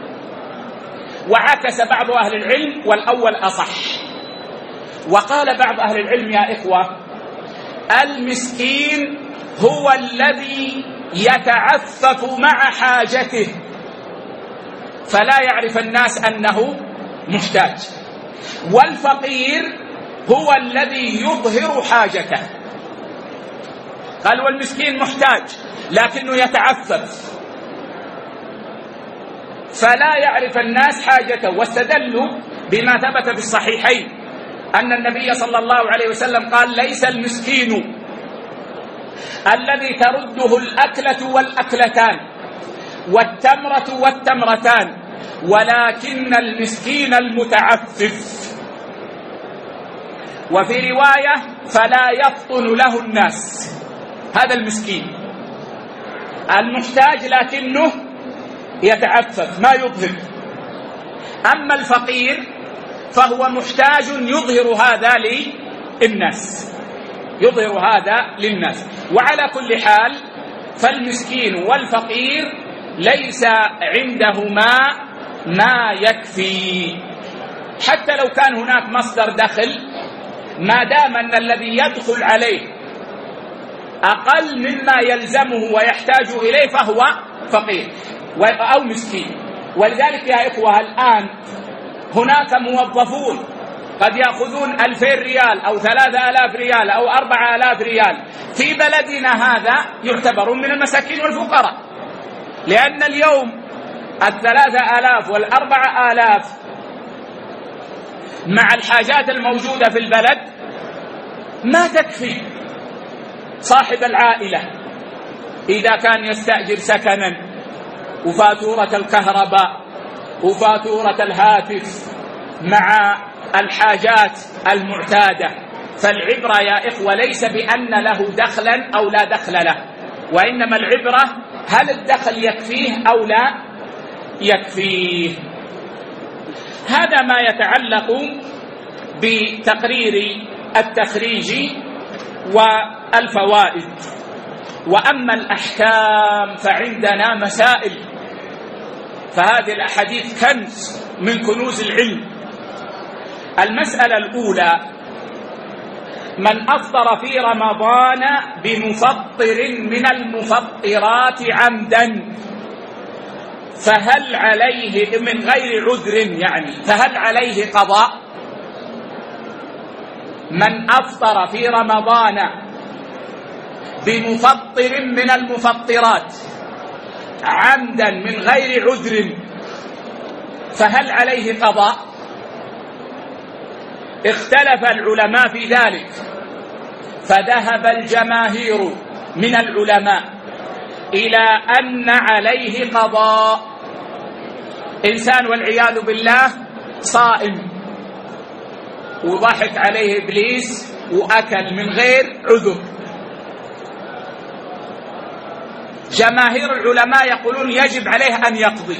وعكس بعض أهل العلم والأول أصح. وقال بعض أهل العلم يا إخوة المسكين هو الذي يتعفف مع حاجته فلا يعرف الناس أنه محتاج، والفقير هو الذي يظهر حاجته. قال والمسكين محتاج لكنه يتعفف فلا يعرف الناس حاجته. واستدلوا بما ثبت في الصحيحين أن النبي صلى الله عليه وسلم قال ليس المسكين الذي ترده الأكلة والأكلتان والتمرة والتمرتان، ولكن المسكين المتعفف. وفي رواية فلا يفطن له الناس، هذا المسكين. المحتاج لكنه يتعفف ما يظهر. أما الفقير فهو محتاج يظهر هذا للناس، يظهر هذا للناس. وعلى كل حال فالمسكين والفقير ليس عنده ماء ما يكفي، حتى لو كان هناك مصدر دخل، ما دام أن الذي يدخل عليه أقل مما يلزمه ويحتاج إليه فهو فقير أو مسكين. ولذلك يا إخوة الآن هناك موظفون قد يأخذون ألفين ريال أو ثلاثة آلاف ريال أو أربعة آلاف ريال، في بلدنا هذا يعتبرون من المساكين والفقراء، لأن اليوم الثلاثة آلاف والأربعة آلاف مع الحاجات الموجودة في البلد ما تكفي صاحب العائلة إذا كان يستأجر سكنا وفاتورة الكهرباء وفاتورة الهاتف مع الحاجات المعتادة. فالعبرة يا إخوة ليس بأن له دخلا أو لا دخل له، وإنما العبرة هل الدخل يكفيه أو لا يكفيه. هذا ما يتعلق بتقرير التخريج والفوائد. وأما الأحكام فعندنا مسائل، فهذه الأحاديث كنز من كنوز العلم. المسألة الأولى: من أفطر في رمضان بمفطر من المفطرات عمدا فهل عليه من غير عذر، يعني فهل عليه قضاء؟ من أفطر في رمضان بمفطر من المفطرات عمدا من غير عذر فهل عليه قضاء؟ اختلف العلماء في ذلك، فذهب الجماهير من العلماء إلى أن عليه قضاء. إنسان والعياذ بالله صائم وضحك عليه إبليس وأكل من غير عذر، جماهير العلماء يقولون يجب عليه أن يقضي.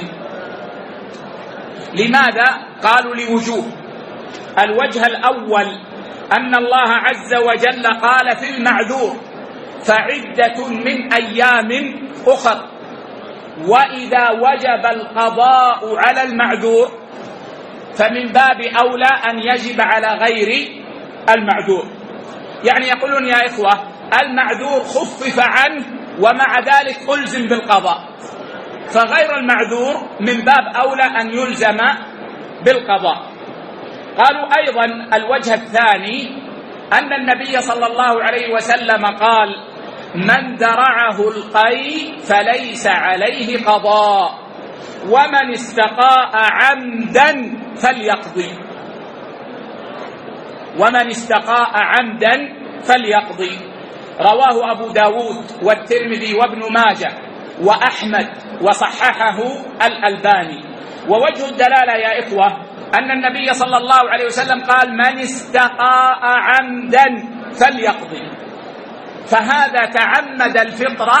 لماذا؟ قالوا لوجوه. الوجه الأول أن الله عز وجل قال في المعذور: فعدة من أيام أخر، وإذا وجب القضاء على المعذور فمن باب أولى أن يجب على غير المعذور. يعني يقولون يا إخوة المعذور خفف عنه ومع ذلك ألزم بالقضاء، فغير المعذور من باب أولى أن يلزم بالقضاء. قالوا أيضا الوجه الثاني أن النبي صلى الله عليه وسلم قال: من درعه القيء فليس عليه قضاء، ومن استقاء عمدا فليقضي. ومن استقاء عمدا فليقضي. رواه أبو داود والترمذي وابن ماجه وأحمد وصححه الألباني. ووجه الدلالة يا إخوة أن النبي صلى الله عليه وسلم قال: من استقاء عمدا فليقضي، فهذا تعمد الفطرة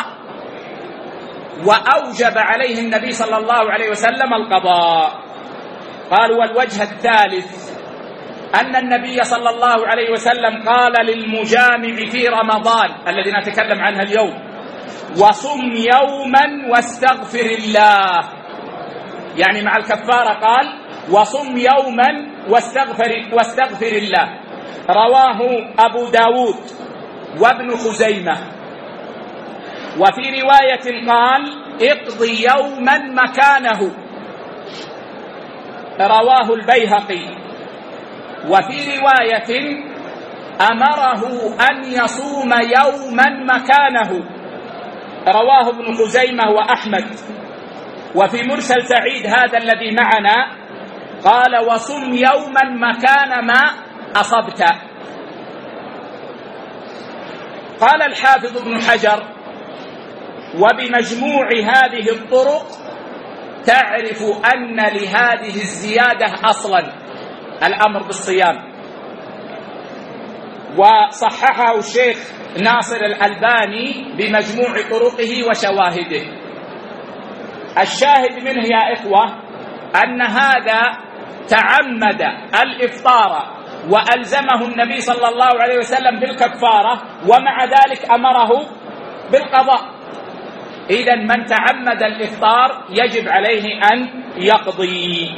وأوجب عليه النبي صلى الله عليه وسلم القضاء. قالوا والوجه الثالث أن النبي صلى الله عليه وسلم قال للمجامع في رمضان الذي نتكلم عنها اليوم: وصم يوما واستغفر الله، يعني مع الكفارة قال: وصم يوما واستغفر, واستغفر الله. رواه أبو داود وابن خزيمة. وفي رواية قال: اقضي يوما مكانه، رواه البيهقي. وفي رواية أمره أن يصوم يوما مكانه، رواه ابن خزيمة وأحمد. وفي مرسل سعيد هذا الذي معنا قال: وصم يوما مكان ما أصبت. قال الحافظ ابن حجر: وبمجموع هذه الطرق تعرف أن لهذه الزيادة أصلا، الأمر بالصيام. وصححه الشيخ ناصر الألباني بمجموع طرقه وشواهده. الشاهد منه يا إخوة أن هذا تعمد الإفطار وألزمه النبي صلى الله عليه وسلم بالكفارة، ومع ذلك أمره بالقضاء. إذا من تعمد الإفطار يجب عليه أن يقضي.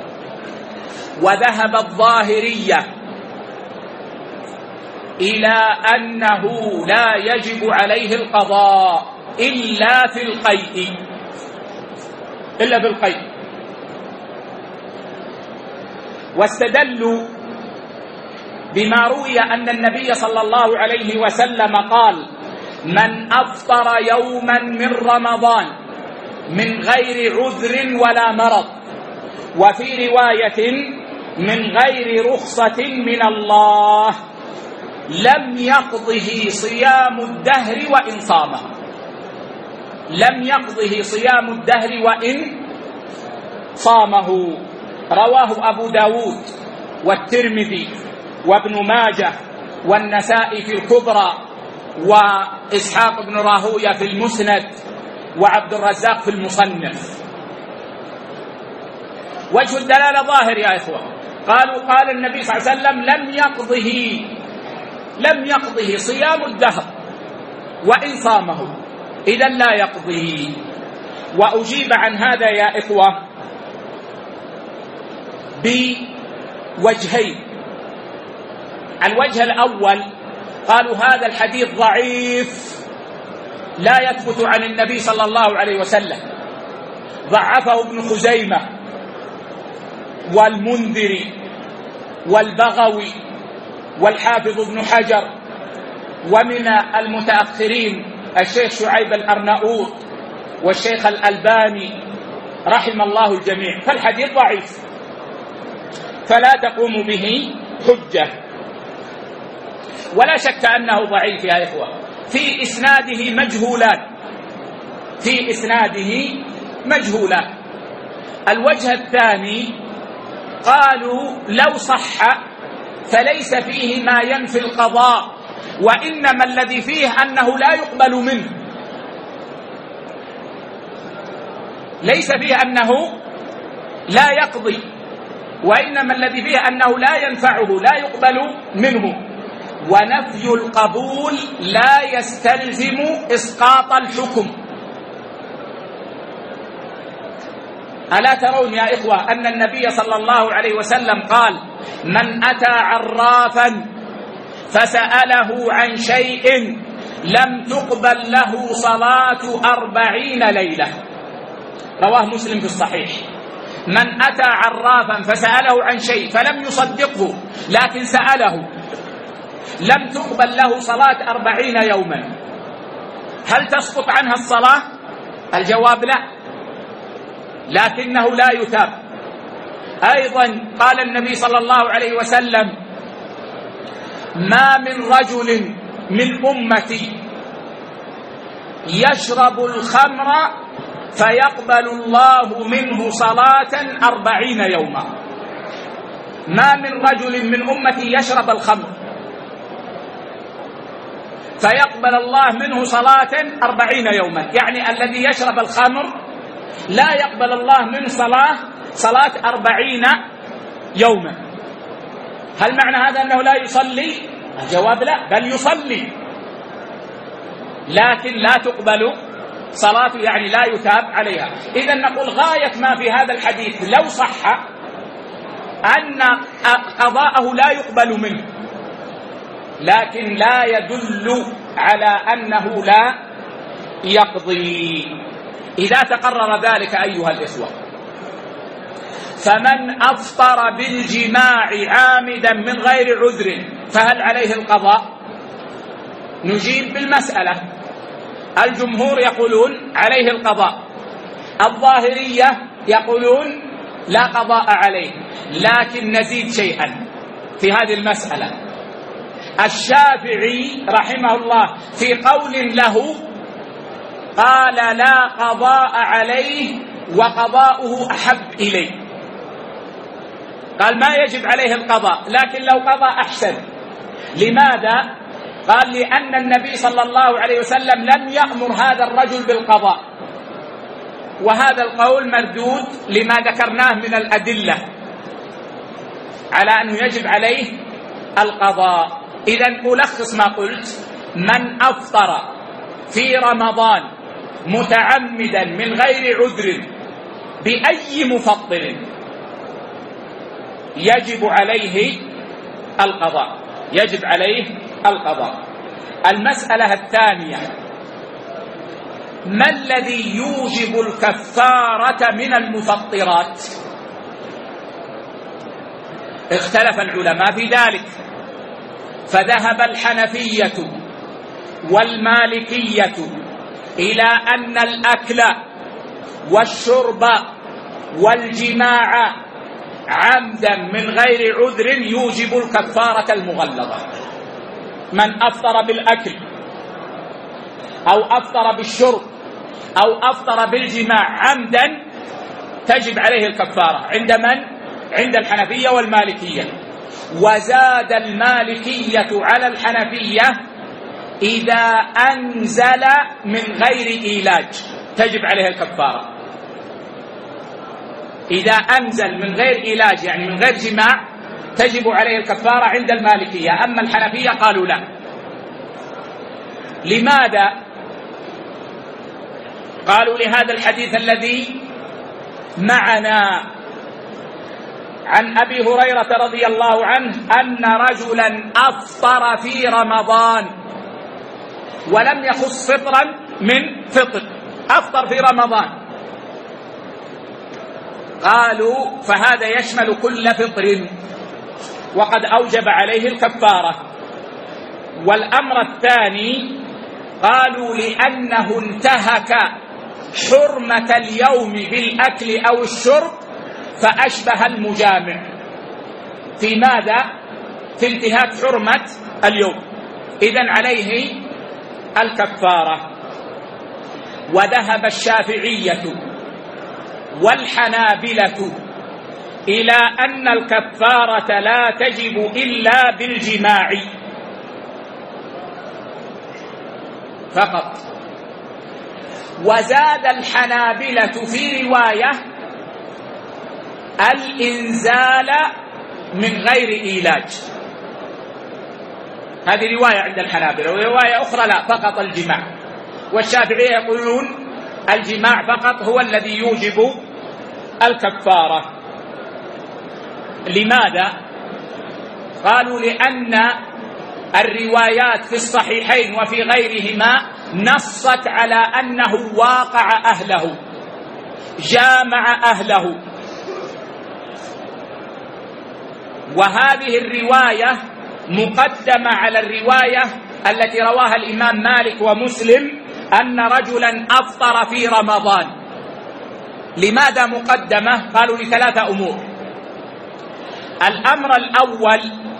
وذهب الظاهرية إلى أنه لا يجب عليه القضاء إلا في القيء، إلا في القيء. واستدلوا بما روي أن النبي صلى الله عليه وسلم قال: من أفطر يوما من رمضان من غير عذر ولا مرض، وفي رواية من غير رخصة من الله، لم يقضه صيام الدهر وإن صامه. لم يقضه صيام الدهر وإن صامه. رواه أبو داود والترمذي وابن ماجه والنسائي في الكبرى، وإسحاق بن راهوية في المسند، وعبد الرزاق في المصنف. وجه الدلالة ظاهر يا إخوة. قالوا قال النبي صلى الله عليه وسلم: لم يقضه لم يقضه صيام الدهر وإن صامه، إذن لا يقضيه. وأجيب عن هذا يا إخوة بوجهين. الوجه الأول قالوا هذا الحديث ضعيف لا يثبت عن النبي صلى الله عليه وسلم، ضعفه ابن خزيمة والمنذري والبغوي والحافظ ابن حجر، ومن المتأخرين الشيخ شعيب الأرناؤوط والشيخ الألباني رحم الله الجميع. فالحديث ضعيف فلا تقوم به حجة، ولا شك أنه ضعيف يا إخوة. في إسناده مجهولات في إسناده مجهولات. الوجه الثاني قالوا لو صح فليس فيه ما ينفي القضاء، وإنما الذي فيه أنه لا يقبل منه، ليس فيه أنه لا يقضي، وإنما الذي فيه أنه لا ينفعه، لا يقبل منه. ونفي القبول لا يستلزم إسقاط الحكم. ألا ترون يا إخوة أن النبي صلى الله عليه وسلم قال: من أتى عرافا فسأله عن شيء لم تقبل له صلاة أربعين ليلة. رواه مسلم في الصحيح. من أتى عرافا فسأله عن شيء فلم يصدقه لكن سأله، لم تقبل له صلاة أربعين يوما، هل تسقط عنها الصلاة؟ الجواب لا، لكنه لا يتاب. أيضا قال النبي صلى الله عليه وسلم: ما من رجل من أمتي يشرب الخمر فيقبل الله منه صلاة أربعين يوما. ما من رجل من أمتي يشرب الخمر فيقبل الله منه صلاة أربعين يوما، يعني الذي يشرب الخمر لا يقبل الله منه صلاة صلاة أربعين يوما. هل معنى هذا أنه لا يصلي؟ الجواب لا، بل يصلي لكن لا تقبل صلاته، يعني لا يتاب عليها. إذن نقول غاية ما في هذا الحديث لو صح أن قضاءه لا يقبل منه، لكن لا يدل على أنه لا يقضي. إذا تقرر ذلك أيها الإخوة، فمن أفطر بالجماع عامدا من غير عذر فهل عليه القضاء؟ نجيب بالمسألة. الجمهور يقولون عليه القضاء، الظاهرية يقولون لا قضاء عليه، لكن نزيد شيئا في هذه المسألة. الشافعي رحمه الله في قول له قال لا قضاء عليه وقضاؤه أحب إليه، قال ما يجب عليه القضاء لكن لو قضى أحسن. لماذا؟ قال لأن النبي صلى الله عليه وسلم لم يأمر هذا الرجل بالقضاء، وهذا القول مردود لما ذكرناه من الأدلة على أنه يجب عليه القضاء. إذن ألخص ما قلت: من أفطر في رمضان متعمدا من غير عذر بأي مفطر يجب عليه القضاء، يجب عليه القضاء. المسألة الثانية: ما الذي يوجب الكفارة من المفطرات؟ اختلف العلماء في ذلك، فذهب الحنفية والمالكية إلى أن الأكل والشرب والجماع عمدا من غير عذر يوجب الكفارة المغلظة. من أفطر بالأكل أو أفطر بالشرب أو أفطر بالجماع عمدا تجب عليه الكفارة. عند من؟ عند الحنفية والمالكية. وزاد المالكية على الحنفية: إذا أنزل من غير إيلاج تجب عليه الكفارة. إذا أنزل من غير إيلاج يعني من غير جماع تجب عليه الكفارة عند المالكية. أما الحنفية قالوا لا. لماذا؟ قالوا لهذا الحديث الذي معنا عن أبي هريرة رضي الله عنه أن رجلا أفطر في رمضان ولم يخص فطرا من فطر، أفطر في رمضان. قالوا فهذا يشمل كل فطر وقد أوجب عليه الكفارة. والأمر الثاني قالوا لأنه انتهك حرمة اليوم بالأكل أو الشرب فأشبه المجامع. في ماذا؟ في انتهاك حرمة اليوم، إذن عليه الكفارة. وذهب الشافعية والحنابلة إلى أن الكفارة لا تجب إلا بالجماع فقط. وزاد الحنابلة في رواية الإنزال من غير إيلاج، هذه رواية عند الحنابلة، ورواية أخرى لا، فقط الجماع. والشافعية يقولون الجماع فقط هو الذي يوجب الكفارة. لماذا؟ قالوا لأن الروايات في الصحيحين وفي غيرهما نصت على أنه واقع أهله، جامع أهله، وهذه الرواية مقدمة على الرواية التي رواها الإمام مالك ومسلم أن رجلا أفطر في رمضان. لماذا مقدمة؟ قالوا لثلاثة أمور. الأمر الأول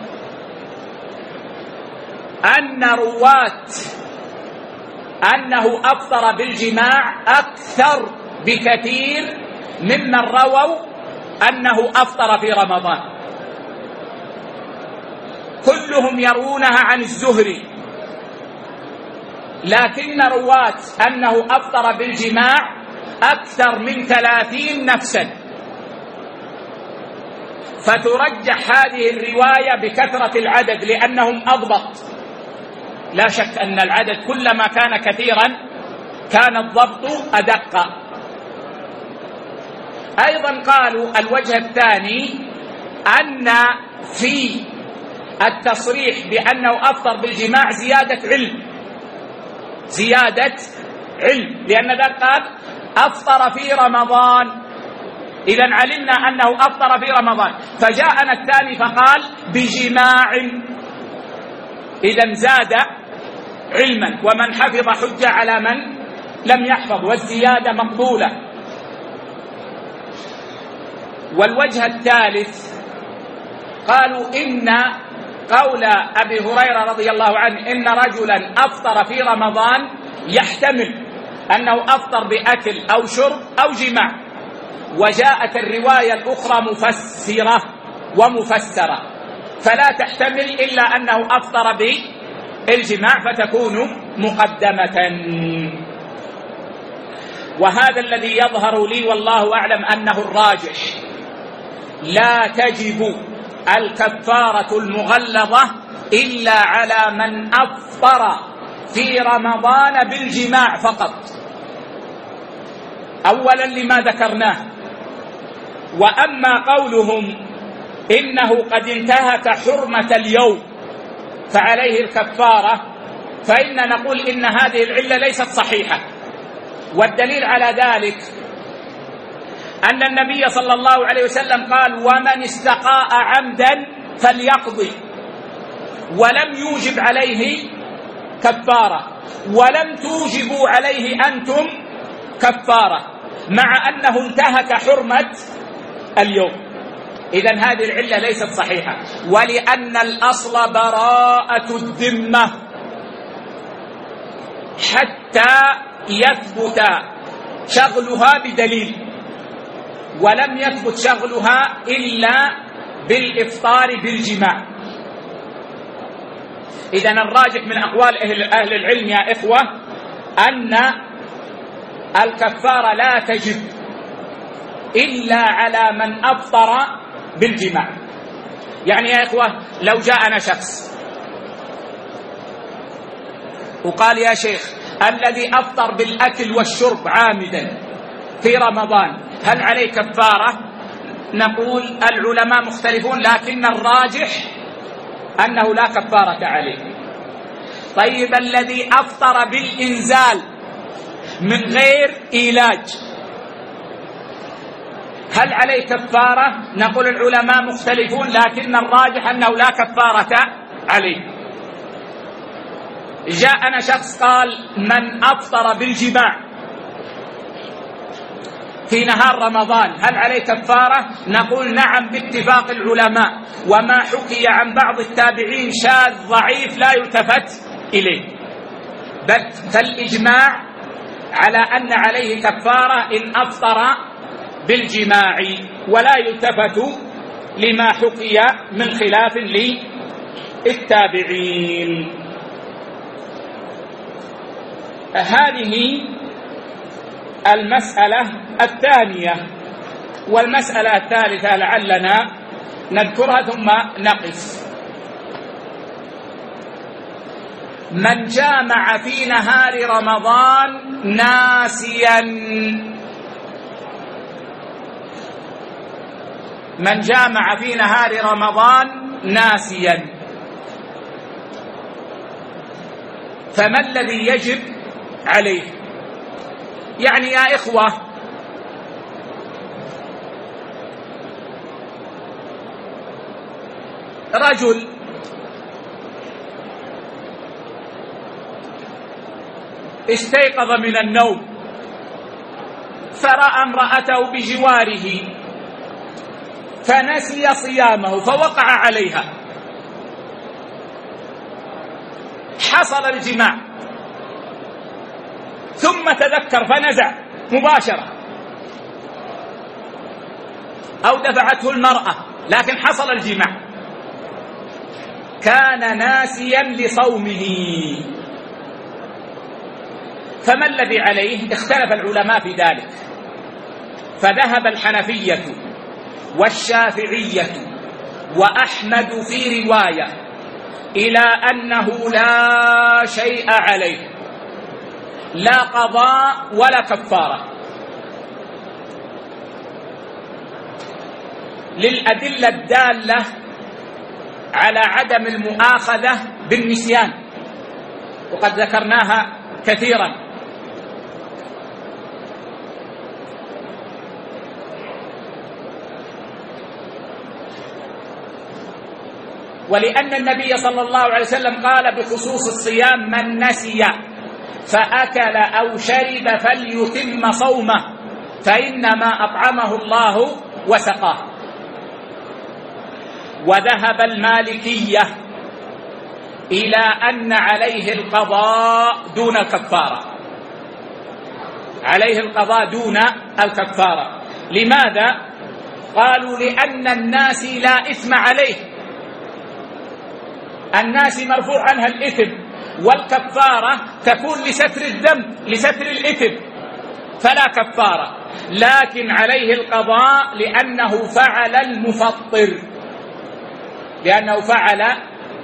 أن رواة أنه أفطر بالجماع أكثر بكثير ممن رووا أنه أفطر في رمضان، كلهم يروونها عن الزهري، لكن رواة أنه أفطر بالجماع أكثر من ثلاثين نفسا، فترجح هذه الرواية بكثرة العدد لأنهم أضبط. لا شك أن العدد كلما كان كثيرا كان الضبط أدق. أيضا قالوا الوجه الثاني أن في التصريح بأنه أفطر بالجماع زيادة علم، زيادة علم، لأن ذلك قال أفطر في رمضان، إذن علمنا أنه أفطر في رمضان، فجاءنا الثاني فقال بجماع، إذن زاد علما، ومن حفظ حجة على من لم يحفظ، والزيادة مقبولة. والوجه الثالث قالوا إن قول أبي هريرة رضي الله عنه إن رجلا أفطر في رمضان يحتمل أنه أفطر بأكل أو شرب أو جماع، وجاءت الرواية الأخرى مفسرة ومفسرة، فلا تحتمل إلا أنه أفطر بالجماع فتكون مقدمة. وهذا الذي يظهر لي والله أعلم أنه الراجح، لا تجب الكفارة المغلظة إلا على من أفطر في رمضان بالجماع فقط، أولا لما ذكرناه. وأما قولهم إنه قد انتهك حرمة اليوم فعليه الكفارة، فإن نقول إن هذه العلة ليست صحيحة، والدليل على ذلك أن النبي صلى الله عليه وسلم قال: ومن استقاء عمدا فليقضي، ولم يوجب عليه كفارة، ولم توجبوا عليه أنتم كفارة، مع أنه انتهك حرمة اليوم. إذن هذه العلة ليست صحيحة. ولأن الأصل براءة الذمة حتى يثبت شغلها بدليل، ولم يثبت شغلها إلا بالإفطار بالجماع. إذن الراجح من أقوال أهل العلم يا إخوة أن الكفارة لا تجب إلا على من أفطر بالجماع. يعني يا إخوة لو جاءنا شخص وقال: يا شيخ، الذي أفطر بالأكل والشرب عامدا في رمضان هل عليه كفارة؟ نقول العلماء مختلفون، لكن الراجح أنه لا كفارة عليه. طيب الذي أفطر بالإنزال من غير علاج هل عليه كفارة؟ نقول العلماء مختلفون، لكن الراجح أنه لا كفارة عليه. جاءنا شخص قال: من أفطر بالجماع في نهار رمضان هل عليه كفارة؟ نقول نعم باتفاق العلماء، وما حكي عن بعض التابعين شاذ ضعيف لا يلتفت إليه، بل فالإجماع على أن عليه كفارة إن أفطر بالجماع، ولا يلتفت لما حكي من خلاف للتابعين. هذه المسألة الثانية. والمسألة الثالثة لعلنا نذكرها ثم نقف: من جامع في نهار رمضان ناسيا، من جامع في نهار رمضان ناسيا، فما الذي يجب عليه؟ يعني يا إخوة رجل استيقظ من النوم فرأى امرأته بجواره فنسي صيامه فوقع عليها، حصل الجماع ثم تذكر فنزع مباشرة، أو دفعته المرأة لكن حصل الجماع، كان ناسيا لصومه، فما الذي عليه؟ اختلف العلماء في ذلك، فذهب الحنفية والشافعية وأحمد في رواية إلى أنه لا شيء عليه، لا قضاء ولا كفارة، للأدلة الدالة على عدم المؤاخذة بالنسيان، وقد ذكرناها كثيرا. ولأن النبي صلى الله عليه وسلم قال بخصوص الصيام: من نسي فأكل أو شرب فليتم صومه فإنما أطعمه الله وسقاه. وذهب المالكية إلى أن عليه القضاء دون الكفارة، عليه القضاء دون الكفارة. لماذا؟ قالوا لأن الناس لا إثم عليه، الناس مرفوع عنها الإثم، والكفارة تكون لستر الذنب لستر الإثم فلا كفارة، لكن عليه القضاء لأنه فعل المفطر، لأنه فعل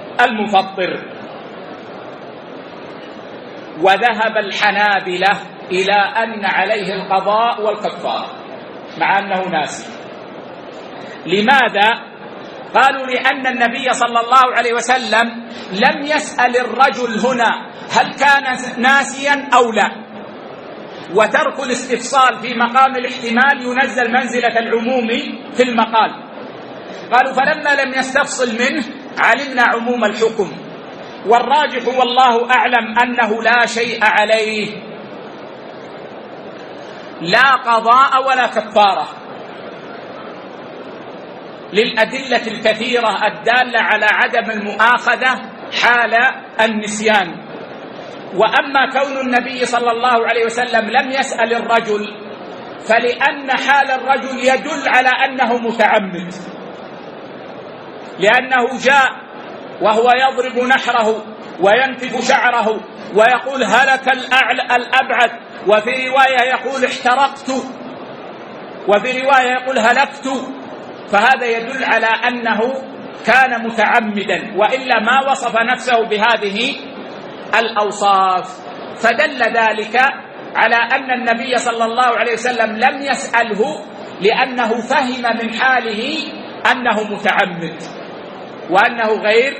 المفطر. وذهب الحنابلة إلى أن عليه القضاء والكفارة مع أنه ناسي. لماذا؟ قالوا لأن النبي صلى الله عليه وسلم لم يسأل الرجل هنا هل كان ناسيا أو لا، وترك الاستفصال في مقام الاحتمال ينزل منزلة العموم في المقال. قالوا فلما لم يستفصل منه علمنا عموم الحكم، والراجح والله أعلم أنه لا شيء عليه، لا قضاء ولا كفارة، للأدلة الكثيرة الدالة على عدم المؤاخذة حال النسيان. وأما كون النبي صلى الله عليه وسلم لم يسأل الرجل فلأن حال الرجل يدل على أنه متعمد، لأنه جاء وهو يضرب نحره وينتف شعره ويقول هلك الأبعد، وفي رواية يقول احترقت، وفي رواية يقول هلكت، فهذا يدل على أنه كان متعمدا، وإلا ما وصف نفسه بهذه الأوصاف. فدل ذلك على أن النبي صلى الله عليه وسلم لم يسأله لأنه فهم من حاله أنه متعمد وأنه غير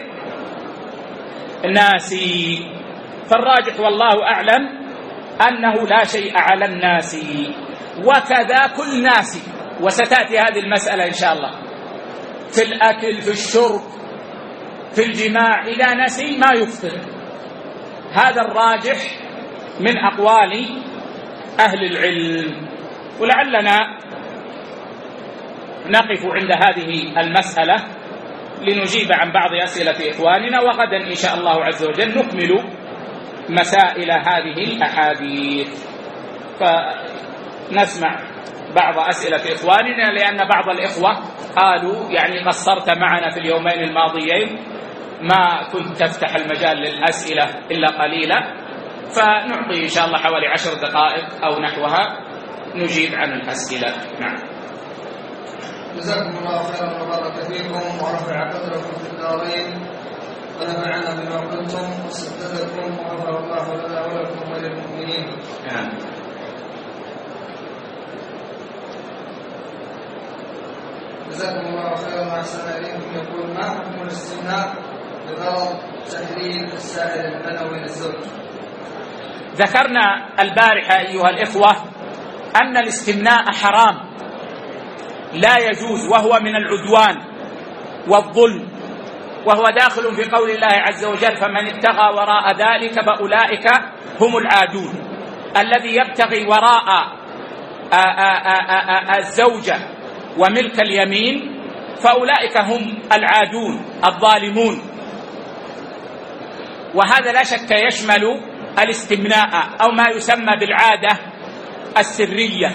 ناسي. فالراجح والله أعلم أنه لا شيء على الناس، وكذا كل ناسي، وستأتي هذه المسألة إن شاء الله في الأكل في الشرب في الجماع، إذا نسي ما يفطر. هذا الراجح من أقوال أهل العلم. ولعلنا نقف عند هذه المسألة لنجيب عن بعض أسئلة إخواننا، وغدا إن شاء الله عز وجل نكمل مسائل هذه الأحاديث. فنسمع بعض أسئلة إخواننا، لأن بعض الإخوة قالوا يعني قصرت معنا في اليومين الماضيين، ما كنت تفتح المجال للأسئلة إلا قليلا، فنعطي إن شاء الله حوالي عشر دقائق أو نحوها نجيب عن الأسئلة. نعم. جزاكم الله خيرا وبارك فيكم ورفع قدركم في الدارين ونفعنا بما قلتم وسددكم وغفر الله لنا ولكم وللمؤمنين. نعم. جزاكم الله خيرا وأحسن إليكم. يقول ما حكم الاستمناء بغرض تحليل السائل المنوي للزوج؟ ذكرنا البارحة أيها الإخوة أن الاستمناء حرام لا يجوز، وهو من العدوان والظلم، وهو داخل في قول الله عز وجل فمن ابتغى وراء ذلك فأولئك هم العادون. الذي يبتغي وراء الزوجة وملك اليمين فأولئك هم العادون الظالمون. وهذا لا شك يشمل الاستمناء أو ما يسمى بالعادة السرية.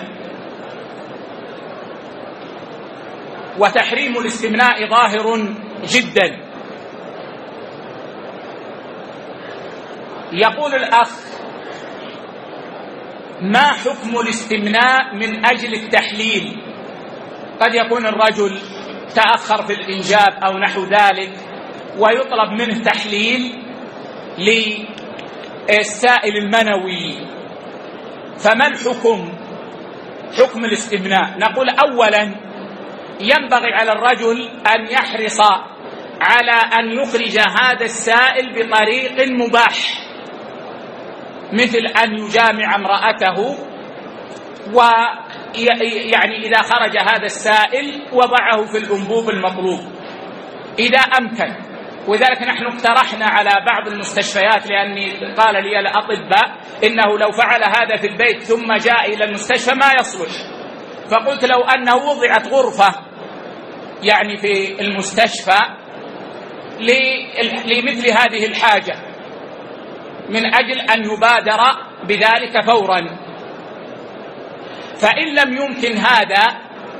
وتحريم الاستمناء ظاهر جدا. يقول الأخ ما حكم الاستمناء من أجل التحليل؟ قد يكون الرجل تأخر في الإنجاب أو نحو ذلك ويطلب منه تحليل للسائل المنوي، فما الحكم؟ حكم الاستمناء. نقول أولا ينبغي على الرجل أن يحرص على أن يخرج هذا السائل بطريق مباح، مثل أن يجامع امرأته، ويعني إذا خرج هذا السائل وضعه في الأنبوب المطلوب إذا أمكن. وذلك نحن اقترحنا على بعض المستشفيات، لأني قال لي الأطباء إنه لو فعل هذا في البيت ثم جاء إلى المستشفى ما يصلح، فقلت لو أنه وضعت غرفة يعني في المستشفى لمثل هذه الحاجة من أجل أن يبادر بذلك فورا. فإن لم يمكن هذا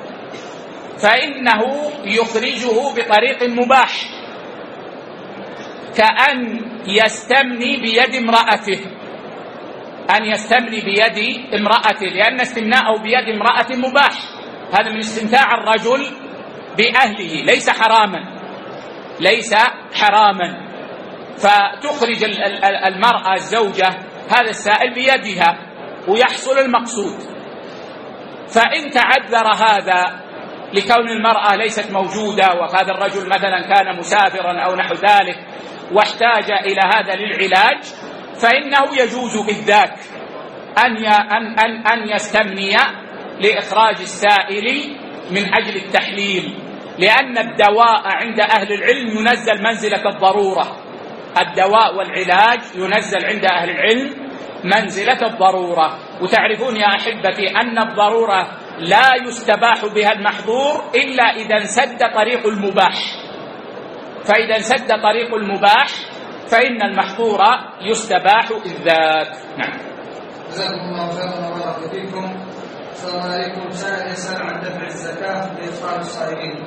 فإنه يخرجه بطريق مباح، كأن يستمني بيد امرأته، أن يستمني بيد امرأته، لأن استمناءه بيد امرأة مباح. هذا من استمتاع الرجل بأهله، ليس حراما، ليس ويحصل المقصود. فإن تعذر هذا لكون المرأة ليست موجودة وهذا الرجل مثلا كان مسافرا أو نحو ذلك واحتاج إلى هذا للعلاج، فإنه يجوز بالذات أن أن أن يستمني لإخراج السائل من أجل التحليل، لأن الدواء عند أهل العلم ينزل منزلة الضرورة. الدواء والعلاج ينزل عند أهل العلم منزلة الضرورة. وتعرفون يا أحبتي أن الضرورة لا يستباح بها المحظور إلا إذا انسد طريق المباح، فإذا انسد طريق المباح فإن المحظور يستباح الذات. نعم. جزاكم الله خيرا وبارك فيكم. السلام عليكم. سائل يسأل عن دفع الزكاة لإفطار الصائمين.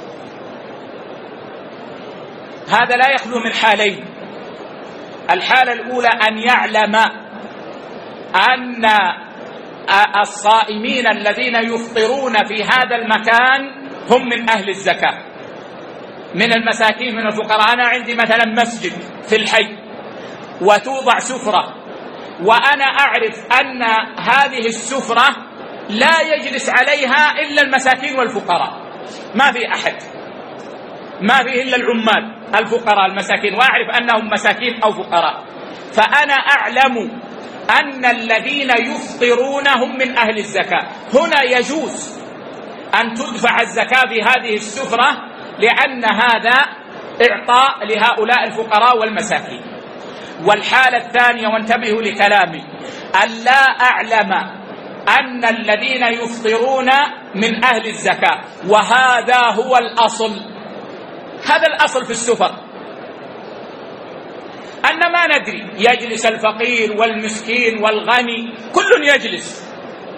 هذا لا يخلو من حالين. الحالة الأولى أن يعلم أن الصائمين الذين يفطرون في هذا المكان هم من أهل الزكاة، من المساكين من الفقراء. أنا عندي مثلا مسجد في الحي وتوضع سفرة، وأنا أعرف أن هذه السفرة لا يجلس عليها إلا المساكين والفقراء، ما في أحد، ما فيه إلا العمال الفقراء المساكين، وأعرف أنهم مساكين أو فقراء. فأنا أعلم أن الذين يفطرون هم من أهل الزكاة. هنا يجوز أن تدفع الزكاة في هذه السفرة، لأن هذا إعطاء لهؤلاء الفقراء والمساكين. والحالة الثانية، وانتبهوا لكلامي، أن لا أعلم أن الذين يفطرون من أهل الزكاة، وهذا هو الأصل. هذا الأصل في السفر، أن ما ندري، يجلس الفقير والمسكين والغني كل يجلس.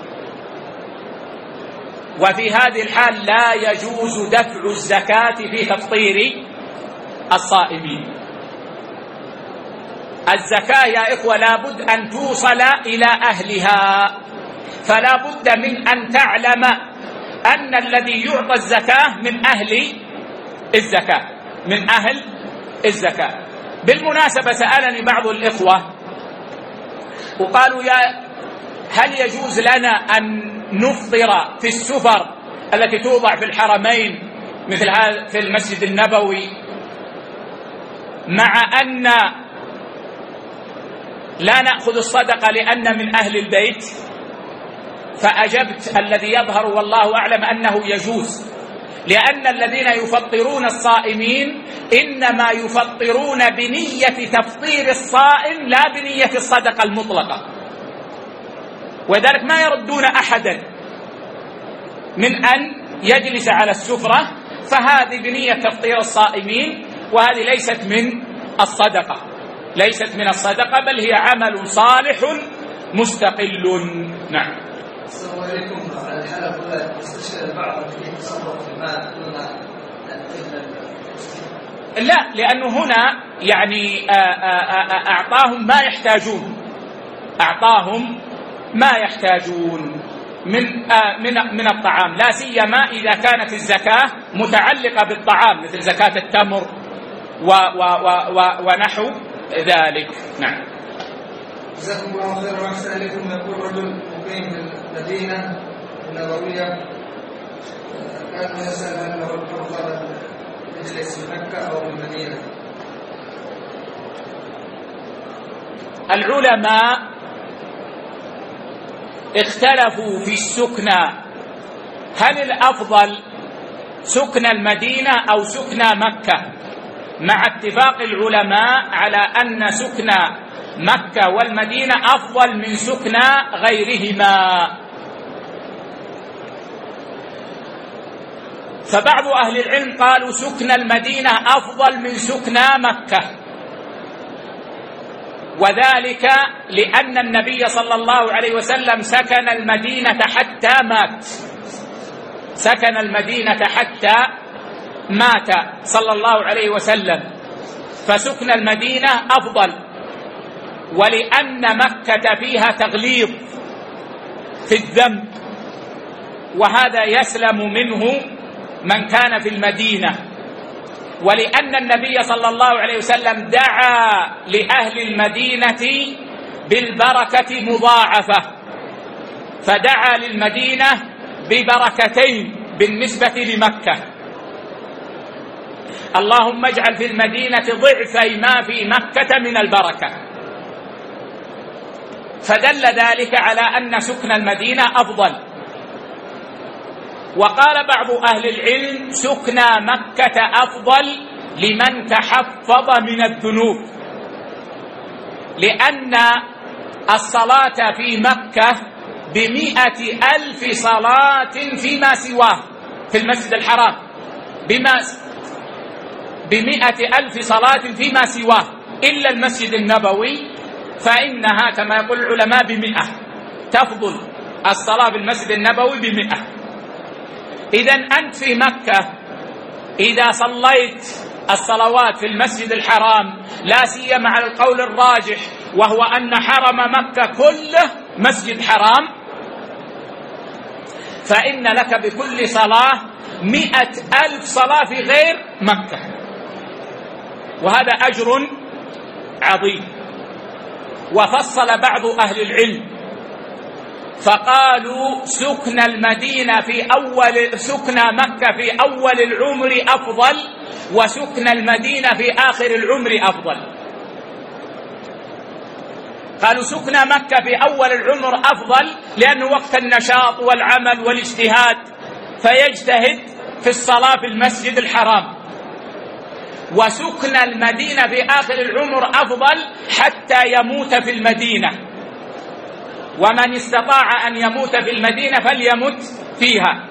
وفي هذه الحال لا يجوز دفع الزكاة في تفطير الصائمين. الزكاة يا إخوة لابد أن توصل إلى أهلها، فلا بد من أن تعلم أن الذي يعطى الزكاة من أهل الزكاة، من أهل الزكاة. بالمناسبة سألني بعض الإخوة وقالوا يا هل يجوز لنا أن نفطر في السفر التي توضع في الحرمين مثل هذا في المسجد النبوي، مع أن لا نأخذ الصدقة لأن من أهل البيت؟ فأجبت الذي يظهر والله أعلم أنه يجوز، لأن الذين يفطرون الصائمين إنما يفطرون بنية تفطير الصائم لا بنية الصدقة المطلقة، وذلك ما يردون أحدا من أن يجلس على السفرة، فهذه بنية تفطير الصائمين، وهذه ليست من الصدقة، ليست من الصدقة، بل هي عمل صالح مستقل. نعم. السلام عليكم. على الحالة الأولى يستشير البعض في تصرف المال دون لا، لأنه هنا يعني أعطاهم ما يحتاجون، أعطاهم ما يحتاجون من من من الطعام، لا سيما إذا كانت الزكاة متعلقة بالطعام مثل زكاة التمر و و و ونحو ذلك. نعم. جزاكم الله خيرا وأحسن إليكم. يقول رجل مقيم في المدينة النبوية كان يسأل هل له الأفضل يجلس في مكة أو في المدينة؟ العلماء اختلفوا في السكنى، هل الأفضل سكن المدينة أو سكن مكة، مع اتفاق العلماء على أن سكن مكة والمدينة أفضل من سكن غيرهما. فبعض أهل العلم قالوا سكن المدينة أفضل من سكن مكة، وذلك لأن النبي صلى الله عليه وسلم سكن المدينة حتى مات، سكن المدينة حتى مات صلى الله عليه وسلم، فسكن المدينة أفضل. ولأن مكة فيها تغليظ في الذنب، وهذا يسلم منه من كان في المدينة، ولأن النبي صلى الله عليه وسلم دعا لأهل المدينة بالبركة مضاعفة، فدعا للمدينة ببركتين بالنسبة لمكة: اللهم اجعل في المدينة ضعفي ما في مكة من البركة. فدل ذلك على أن سكن المدينة أفضل. وقال بعض أهل العلم: سكن مكة أفضل لمن تحفظ من الذنوب، لأن الصلاة في مكة بمئة ألف صلاة فيما سواه في المسجد الحرام، بما بمئة ألف صلاة فيما سواه إلا المسجد النبوي، فإنها كما يقول العلماء بمئة، تفضل الصلاة في المسجد النبوي بمئة. إذن أنت في مكة إذا صليت الصلوات في المسجد الحرام، لا سيما على القول الراجح وهو أن حرم مكة كله مسجد حرام، فإن لك بكل صلاة مئة ألف صلاة في غير مكة، وهذا أجر عظيم. وفصل بعض أهل العلم فقالوا: سكن المدينة في أول سكن مكة في أول العمر أفضل، وسكن المدينة في آخر العمر أفضل. قالوا سكن مكة في أول العمر أفضل لأنه وقت النشاط والعمل والاجتهاد، فيجتهد في الصلاة في المسجد الحرام. وسكن المدينة في آخر العمر أفضل حتى يموت في المدينة، ومن استطاع أن يموت في المدينة فليمت فيها.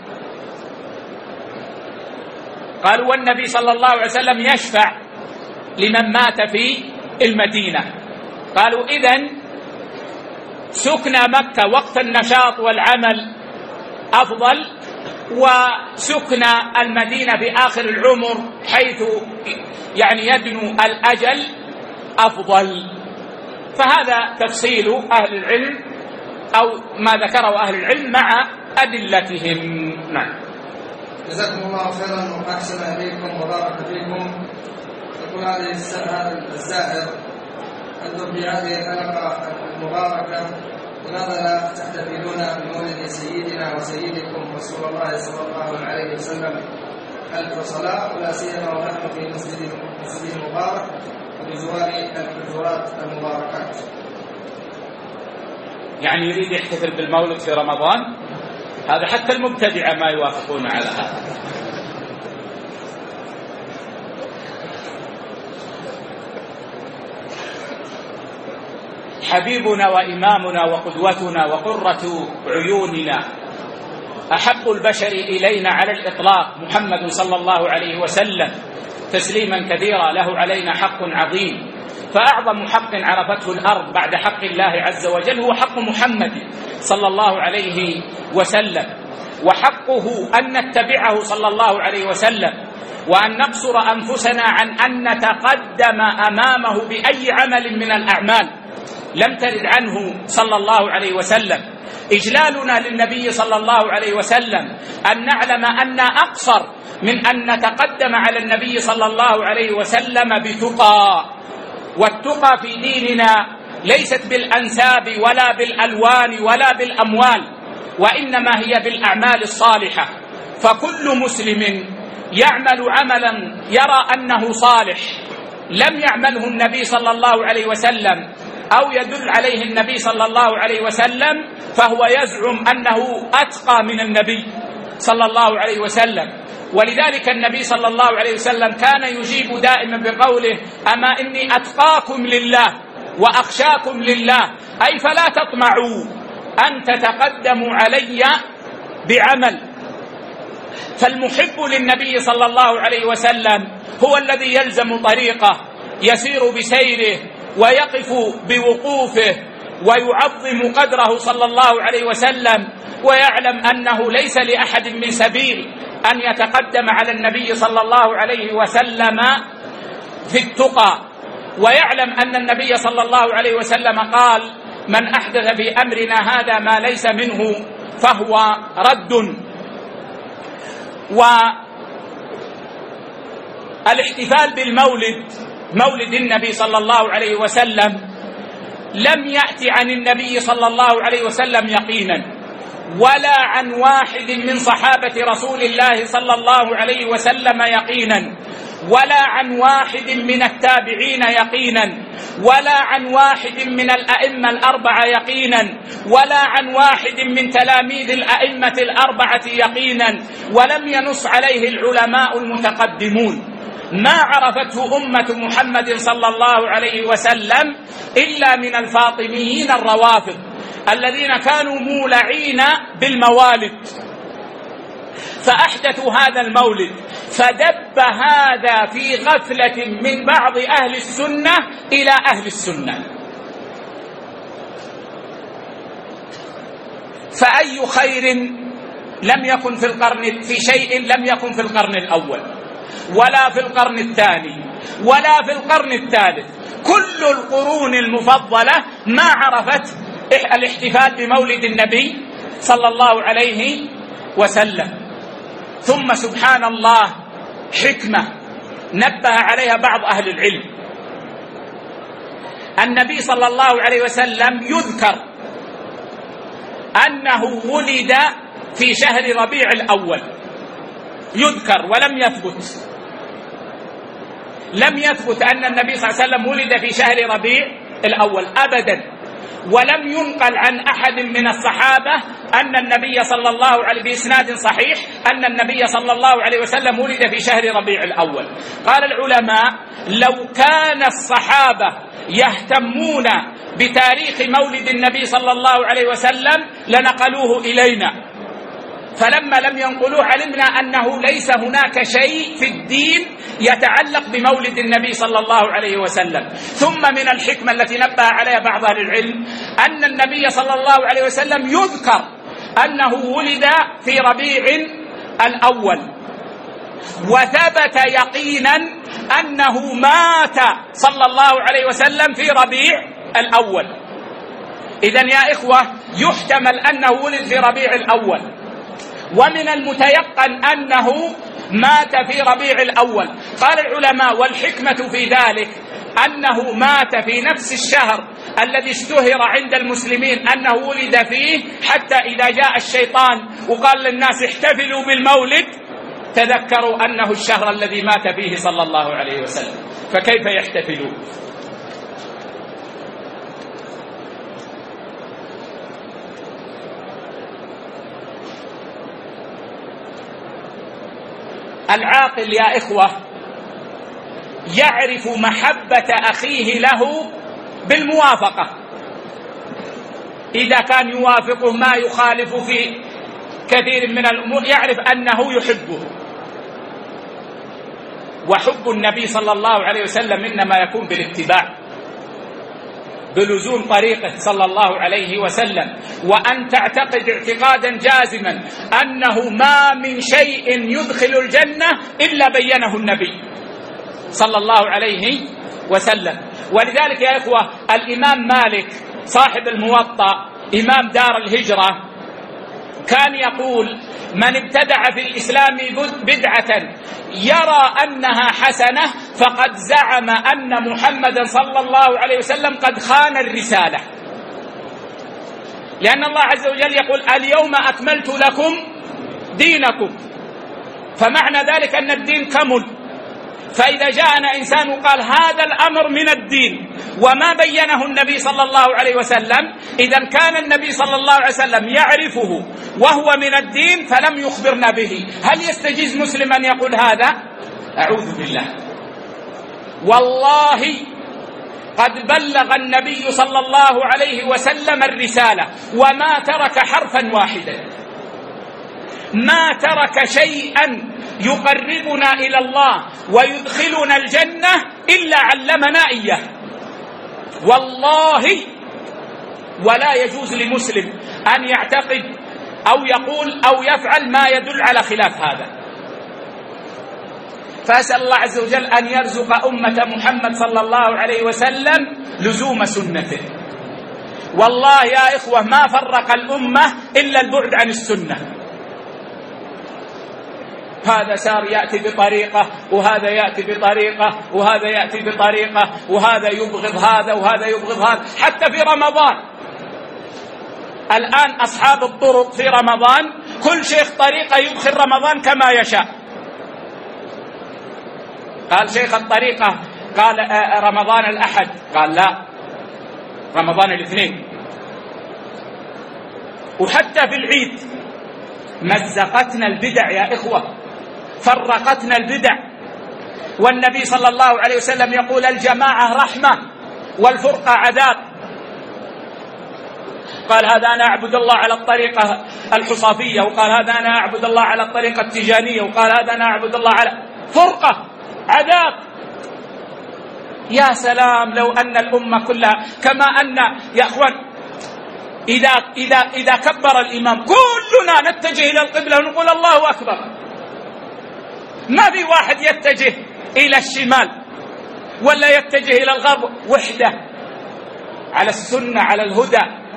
قالوا: والنبي صلى الله عليه وسلم يشفع لمن مات في المدينة. قالوا: إذن سكن مكة وقت النشاط والعمل أفضل، وسكن المدينة في آخر العمر حيث يعني يدنو الأجل أفضل. فهذا تفصيل أهل العلم أو ما ذكره أهل العلم مع أدلتهم. نعم. جزاكم الله خيرا وأحسن إليكم وبارك فيكم. يقول هذه السائر: أنتم في هذه الحلقة المباركة لماذا لا تحتفلون بمولد سيدنا وسيدكم رسول الله صلى الله عليه وسلم ألف صلاة، ولا سيما ونحن في مسجد مسجد مبارك وبجوار الحجرات المباركات؟ يعني يريد يحتفل بالمولد في رمضان؟ هذا حتى المبتدعة ما يوافقون على هذا. حبيبنا وإمامنا وقدوتنا وقرة عيوننا، أحب البشر إلينا على الإطلاق محمد صلى الله عليه وسلم، تسليما كثيرا له علينا حق عظيم. فأعظم حق عرفته الأرض بعد حق الله عز وجل هو حق محمد صلى الله عليه وسلم، وحقه أن نتبعه صلى الله عليه وسلم، وأن نقصر أنفسنا عن أن نتقدم أمامه بأي عمل من الأعمال لم ترد عنه صلى الله عليه وسلم. إجلالنا للنبي صلى الله عليه وسلم أن نعلم أن أقصر من أن نتقدم على النبي صلى الله عليه وسلم بتقى، والتقى في ديننا ليست بالأنساب ولا بالألوان ولا بالأموال، وإنما هي بالأعمال الصالحة. فكل مسلم يعمل عملا يرى أنه صالح لم يعمله النبي صلى الله عليه وسلم أو يدل عليه النبي صلى الله عليه وسلم فهو يزعم أنه أتقى من النبي صلى الله عليه وسلم. ولذلك النبي صلى الله عليه وسلم كان يجيب دائما بقوله: أما إني أتقاكم لله وأخشاكم لله، أي فلا تطمعوا أن تتقدموا علي بعمل. فالمحب للنبي صلى الله عليه وسلم هو الذي يلزم طريقه، يسير بسيره ويقف بوقوفه ويعظم قدره صلى الله عليه وسلم، ويعلم أنه ليس لأحد من سبيل أن يتقدم على النبي صلى الله عليه وسلم في التقى، ويعلم أن النبي صلى الله عليه وسلم قال: من أحدث في أمرنا هذا ما ليس منه فهو رد. والاحتفال بالمولد، مولد النبي صلى الله عليه وسلم، لم يأتي عن النبي صلى الله عليه وسلم يقينا، ولا عن واحد من صحابة رسول الله صلى الله عليه وسلم يقينا، ولا عن واحد من التابعين يقينا، ولا عن واحد من الأئمة الأربعة يقينا، ولا عن واحد من تلاميذ الأئمة الأربعة يقينا، ولم ينص عليه العلماء المتقدمون. ما عرفته أمة محمد صلى الله عليه وسلم إلا من الفاطميين الروافض الذين كانوا مولعين بالموالد، فأحدثوا هذا المولد، فدب هذا في غفلة من بعض أهل السنة إلى أهل السنة. فأي خير لم يكن في القرن في شيء لم يكن في القرن الأول ولا في القرن الثاني ولا في القرن الثالث. كل القرون المفضلة ما عرفت الاحتفال بمولد النبي صلى الله عليه وسلم. ثم سبحان الله حكمة نبه عليها بعض أهل العلم. النبي صلى الله عليه وسلم يذكر أنه ولد في شهر ربيع الأول، يذكر ولم يثبت لم يثبت أن النبي صلى الله عليه وسلم ولد في شهر ربيع الأول أبدا. ولم ينقل عن أحد من الصحابة أن النبي صلى الله عليه بإسناد صحيح أن النبي صلى الله عليه وسلم ولد في شهر ربيع الأول. قال العلماء: لو كان الصحابة يهتمون بتاريخ مولد النبي صلى الله عليه وسلم لنقلوه إلينا، فلما لم ينقلوه علمنا أنه ليس هناك شيء في الدين يتعلق بمولد النبي صلى الله عليه وسلم. ثم من الحكمة التي نبه عليها بعض أهل العلم أن النبي صلى الله عليه وسلم يذكر أنه ولد في ربيع الأول، وثبت يقينا أنه مات صلى الله عليه وسلم في ربيع الأول. إذن يا إخوة يحتمل أنه ولد في ربيع الأول، ومن المتيقن أنه مات في ربيع الأول. قال العلماء: والحكمة في ذلك أنه مات في نفس الشهر الذي اشتهر عند المسلمين أنه ولد فيه، حتى إذا جاء الشيطان وقال للناس احتفلوا بالمولد تذكروا أنه الشهر الذي مات فيه صلى الله عليه وسلم، فكيف يحتفلون؟ العاقل يا إخوة يعرف محبة أخيه له بالموافقة، إذا كان يوافقه ما يخالف في كثير من الأمور يعرف أنه يحبه. وحب النبي صلى الله عليه وسلم إنما يكون بالاتباع، بلزوم طريقه صلى الله عليه وسلم، وأن تعتقد اعتقادا جازما أنه ما من شيء يدخل الجنة إلا بينه النبي صلى الله عليه وسلم. ولذلك يا إخوة الإمام مالك صاحب الموطأ إمام دار الهجرة كان يقول: من ابتدع في الإسلام بدعة يرى أنها حسنة فقد زعم أن محمدا صلى الله عليه وسلم قد خان الرسالة، لأن الله عز وجل يقول: اليوم أكملت لكم دينكم، فمعنى ذلك أن الدين كمل. فإذا جاءنا إنسان وقال هذا الأمر من الدين وما بينه النبي صلى الله عليه وسلم، إذا كان النبي صلى الله عليه وسلم يعرفه وهو من الدين فلم يخبرنا به، هل يستجيز مسلم أن يقول هذا؟ أعوذ بالله. والله قد بلغ النبي صلى الله عليه وسلم الرسالة وما ترك حرفا واحدا، ما ترك شيئا يقربنا إلى الله ويدخلنا الجنة إلا علمنا إياه والله. ولا يجوز لمسلم أن يعتقد أو يقول أو يفعل ما يدل على خلاف هذا. فأسأل الله عز وجل أن يرزق أمة محمد صلى الله عليه وسلم لزوم سنته. والله يا إخوة ما فرق الأمة إلا البعد عن السنة. هذا سار يأتي بطريقة وهذا يأتي بطريقة وهذا يأتي بطريقة وهذا يبغض هذا وهذا يبغض هذا، حتى في رمضان الآن أصحاب الطرق في رمضان كل شيخ طريقة يدخل رمضان كما يشاء. قال شيخ الطريقة قال رمضان الأحد، قال لا رمضان الاثنين. وحتى في العيد مزقتنا البدع يا إخوة، فرقتنا البدع، والنبي صلى الله عليه وسلم يقول الجماعة رحمة والفرقة عذاب. قال هذا أنا أعبد الله على الطريقة الحصافية، وقال هذا أنا أعبد الله على الطريقة التجانية، وقال هذا أنا أعبد الله على فرقة عذاب. يا سلام لو أن الأمة كلها كما أن يا أخوان إذا, إذا, إذا كبر الإمام كلنا نتجه إلى القبلة ونقول الله أكبر، ما في واحد يتجه إلى الشمال ولا يتجه إلى الغرب، وحدة على السنة على الهدى.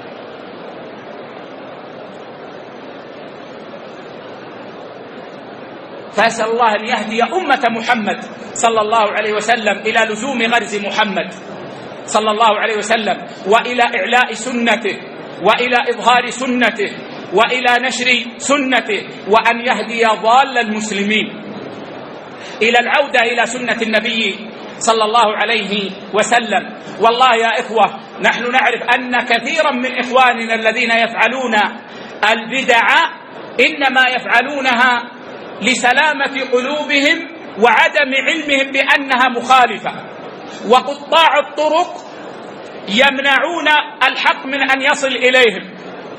فأسأل الله أن يهدي أمة محمد صلى الله عليه وسلم إلى لزوم غرز محمد صلى الله عليه وسلم، وإلى إعلاء سنته، وإلى إظهار سنته، وإلى نشر سنته، وأن يهدي ضال المسلمين إلى العودة إلى سنة النبي صلى الله عليه وسلم. والله يا إخوة نحن نعرف أن كثيرا من إخواننا الذين يفعلون البدع إنما يفعلونها لسلامة قلوبهم وعدم علمهم بأنها مخالفة، وقطاع الطرق يمنعون الحق من أن يصل إليهم.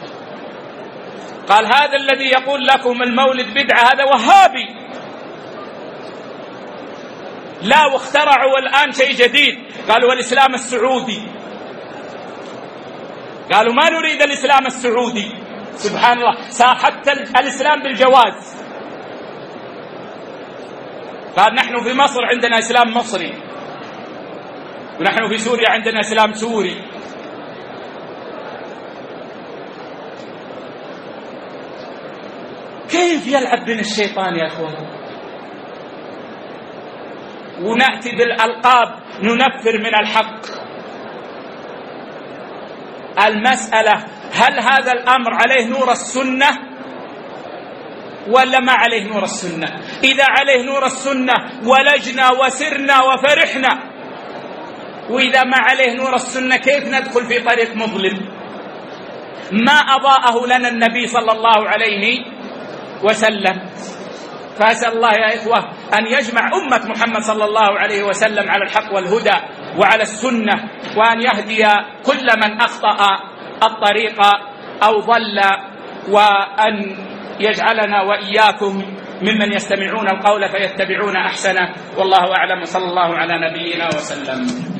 قال هذا الذي يقول لكم المولد بدعة هذا وهابي، لا واخترعوا الآن شيء جديد، قالوا الإسلام السعودي، قالوا ما نريد الإسلام السعودي. سبحان الله، صار حتى الإسلام بالجواز. قال نحن في مصر عندنا إسلام مصري، ونحن في سوريا عندنا إسلام سوري. كيف يلعب بنا الشيطان يا أخوان؟ ونأتي بالألقاب ننفر من الحق. المسألة هل هذا الأمر عليه نور السنة ولا ما عليه نور السنة؟ إذا عليه نور السنة ولجنا وسرنا وفرحنا، وإذا ما عليه نور السنة كيف ندخل في طريق مظلم ما أضاءه لنا النبي صلى الله عليه وسلم؟ فأسأل الله يا إخوة أن يجمع أمة محمد صلى الله عليه وسلم على الحق والهدى وعلى السنة، وأن يهدي كل من أخطأ الطريق أو ضل، وأن يجعلنا وإياكم ممن يستمعون القول فيتبعون أحسنه. والله أعلم، صلى الله على نبينا وسلم.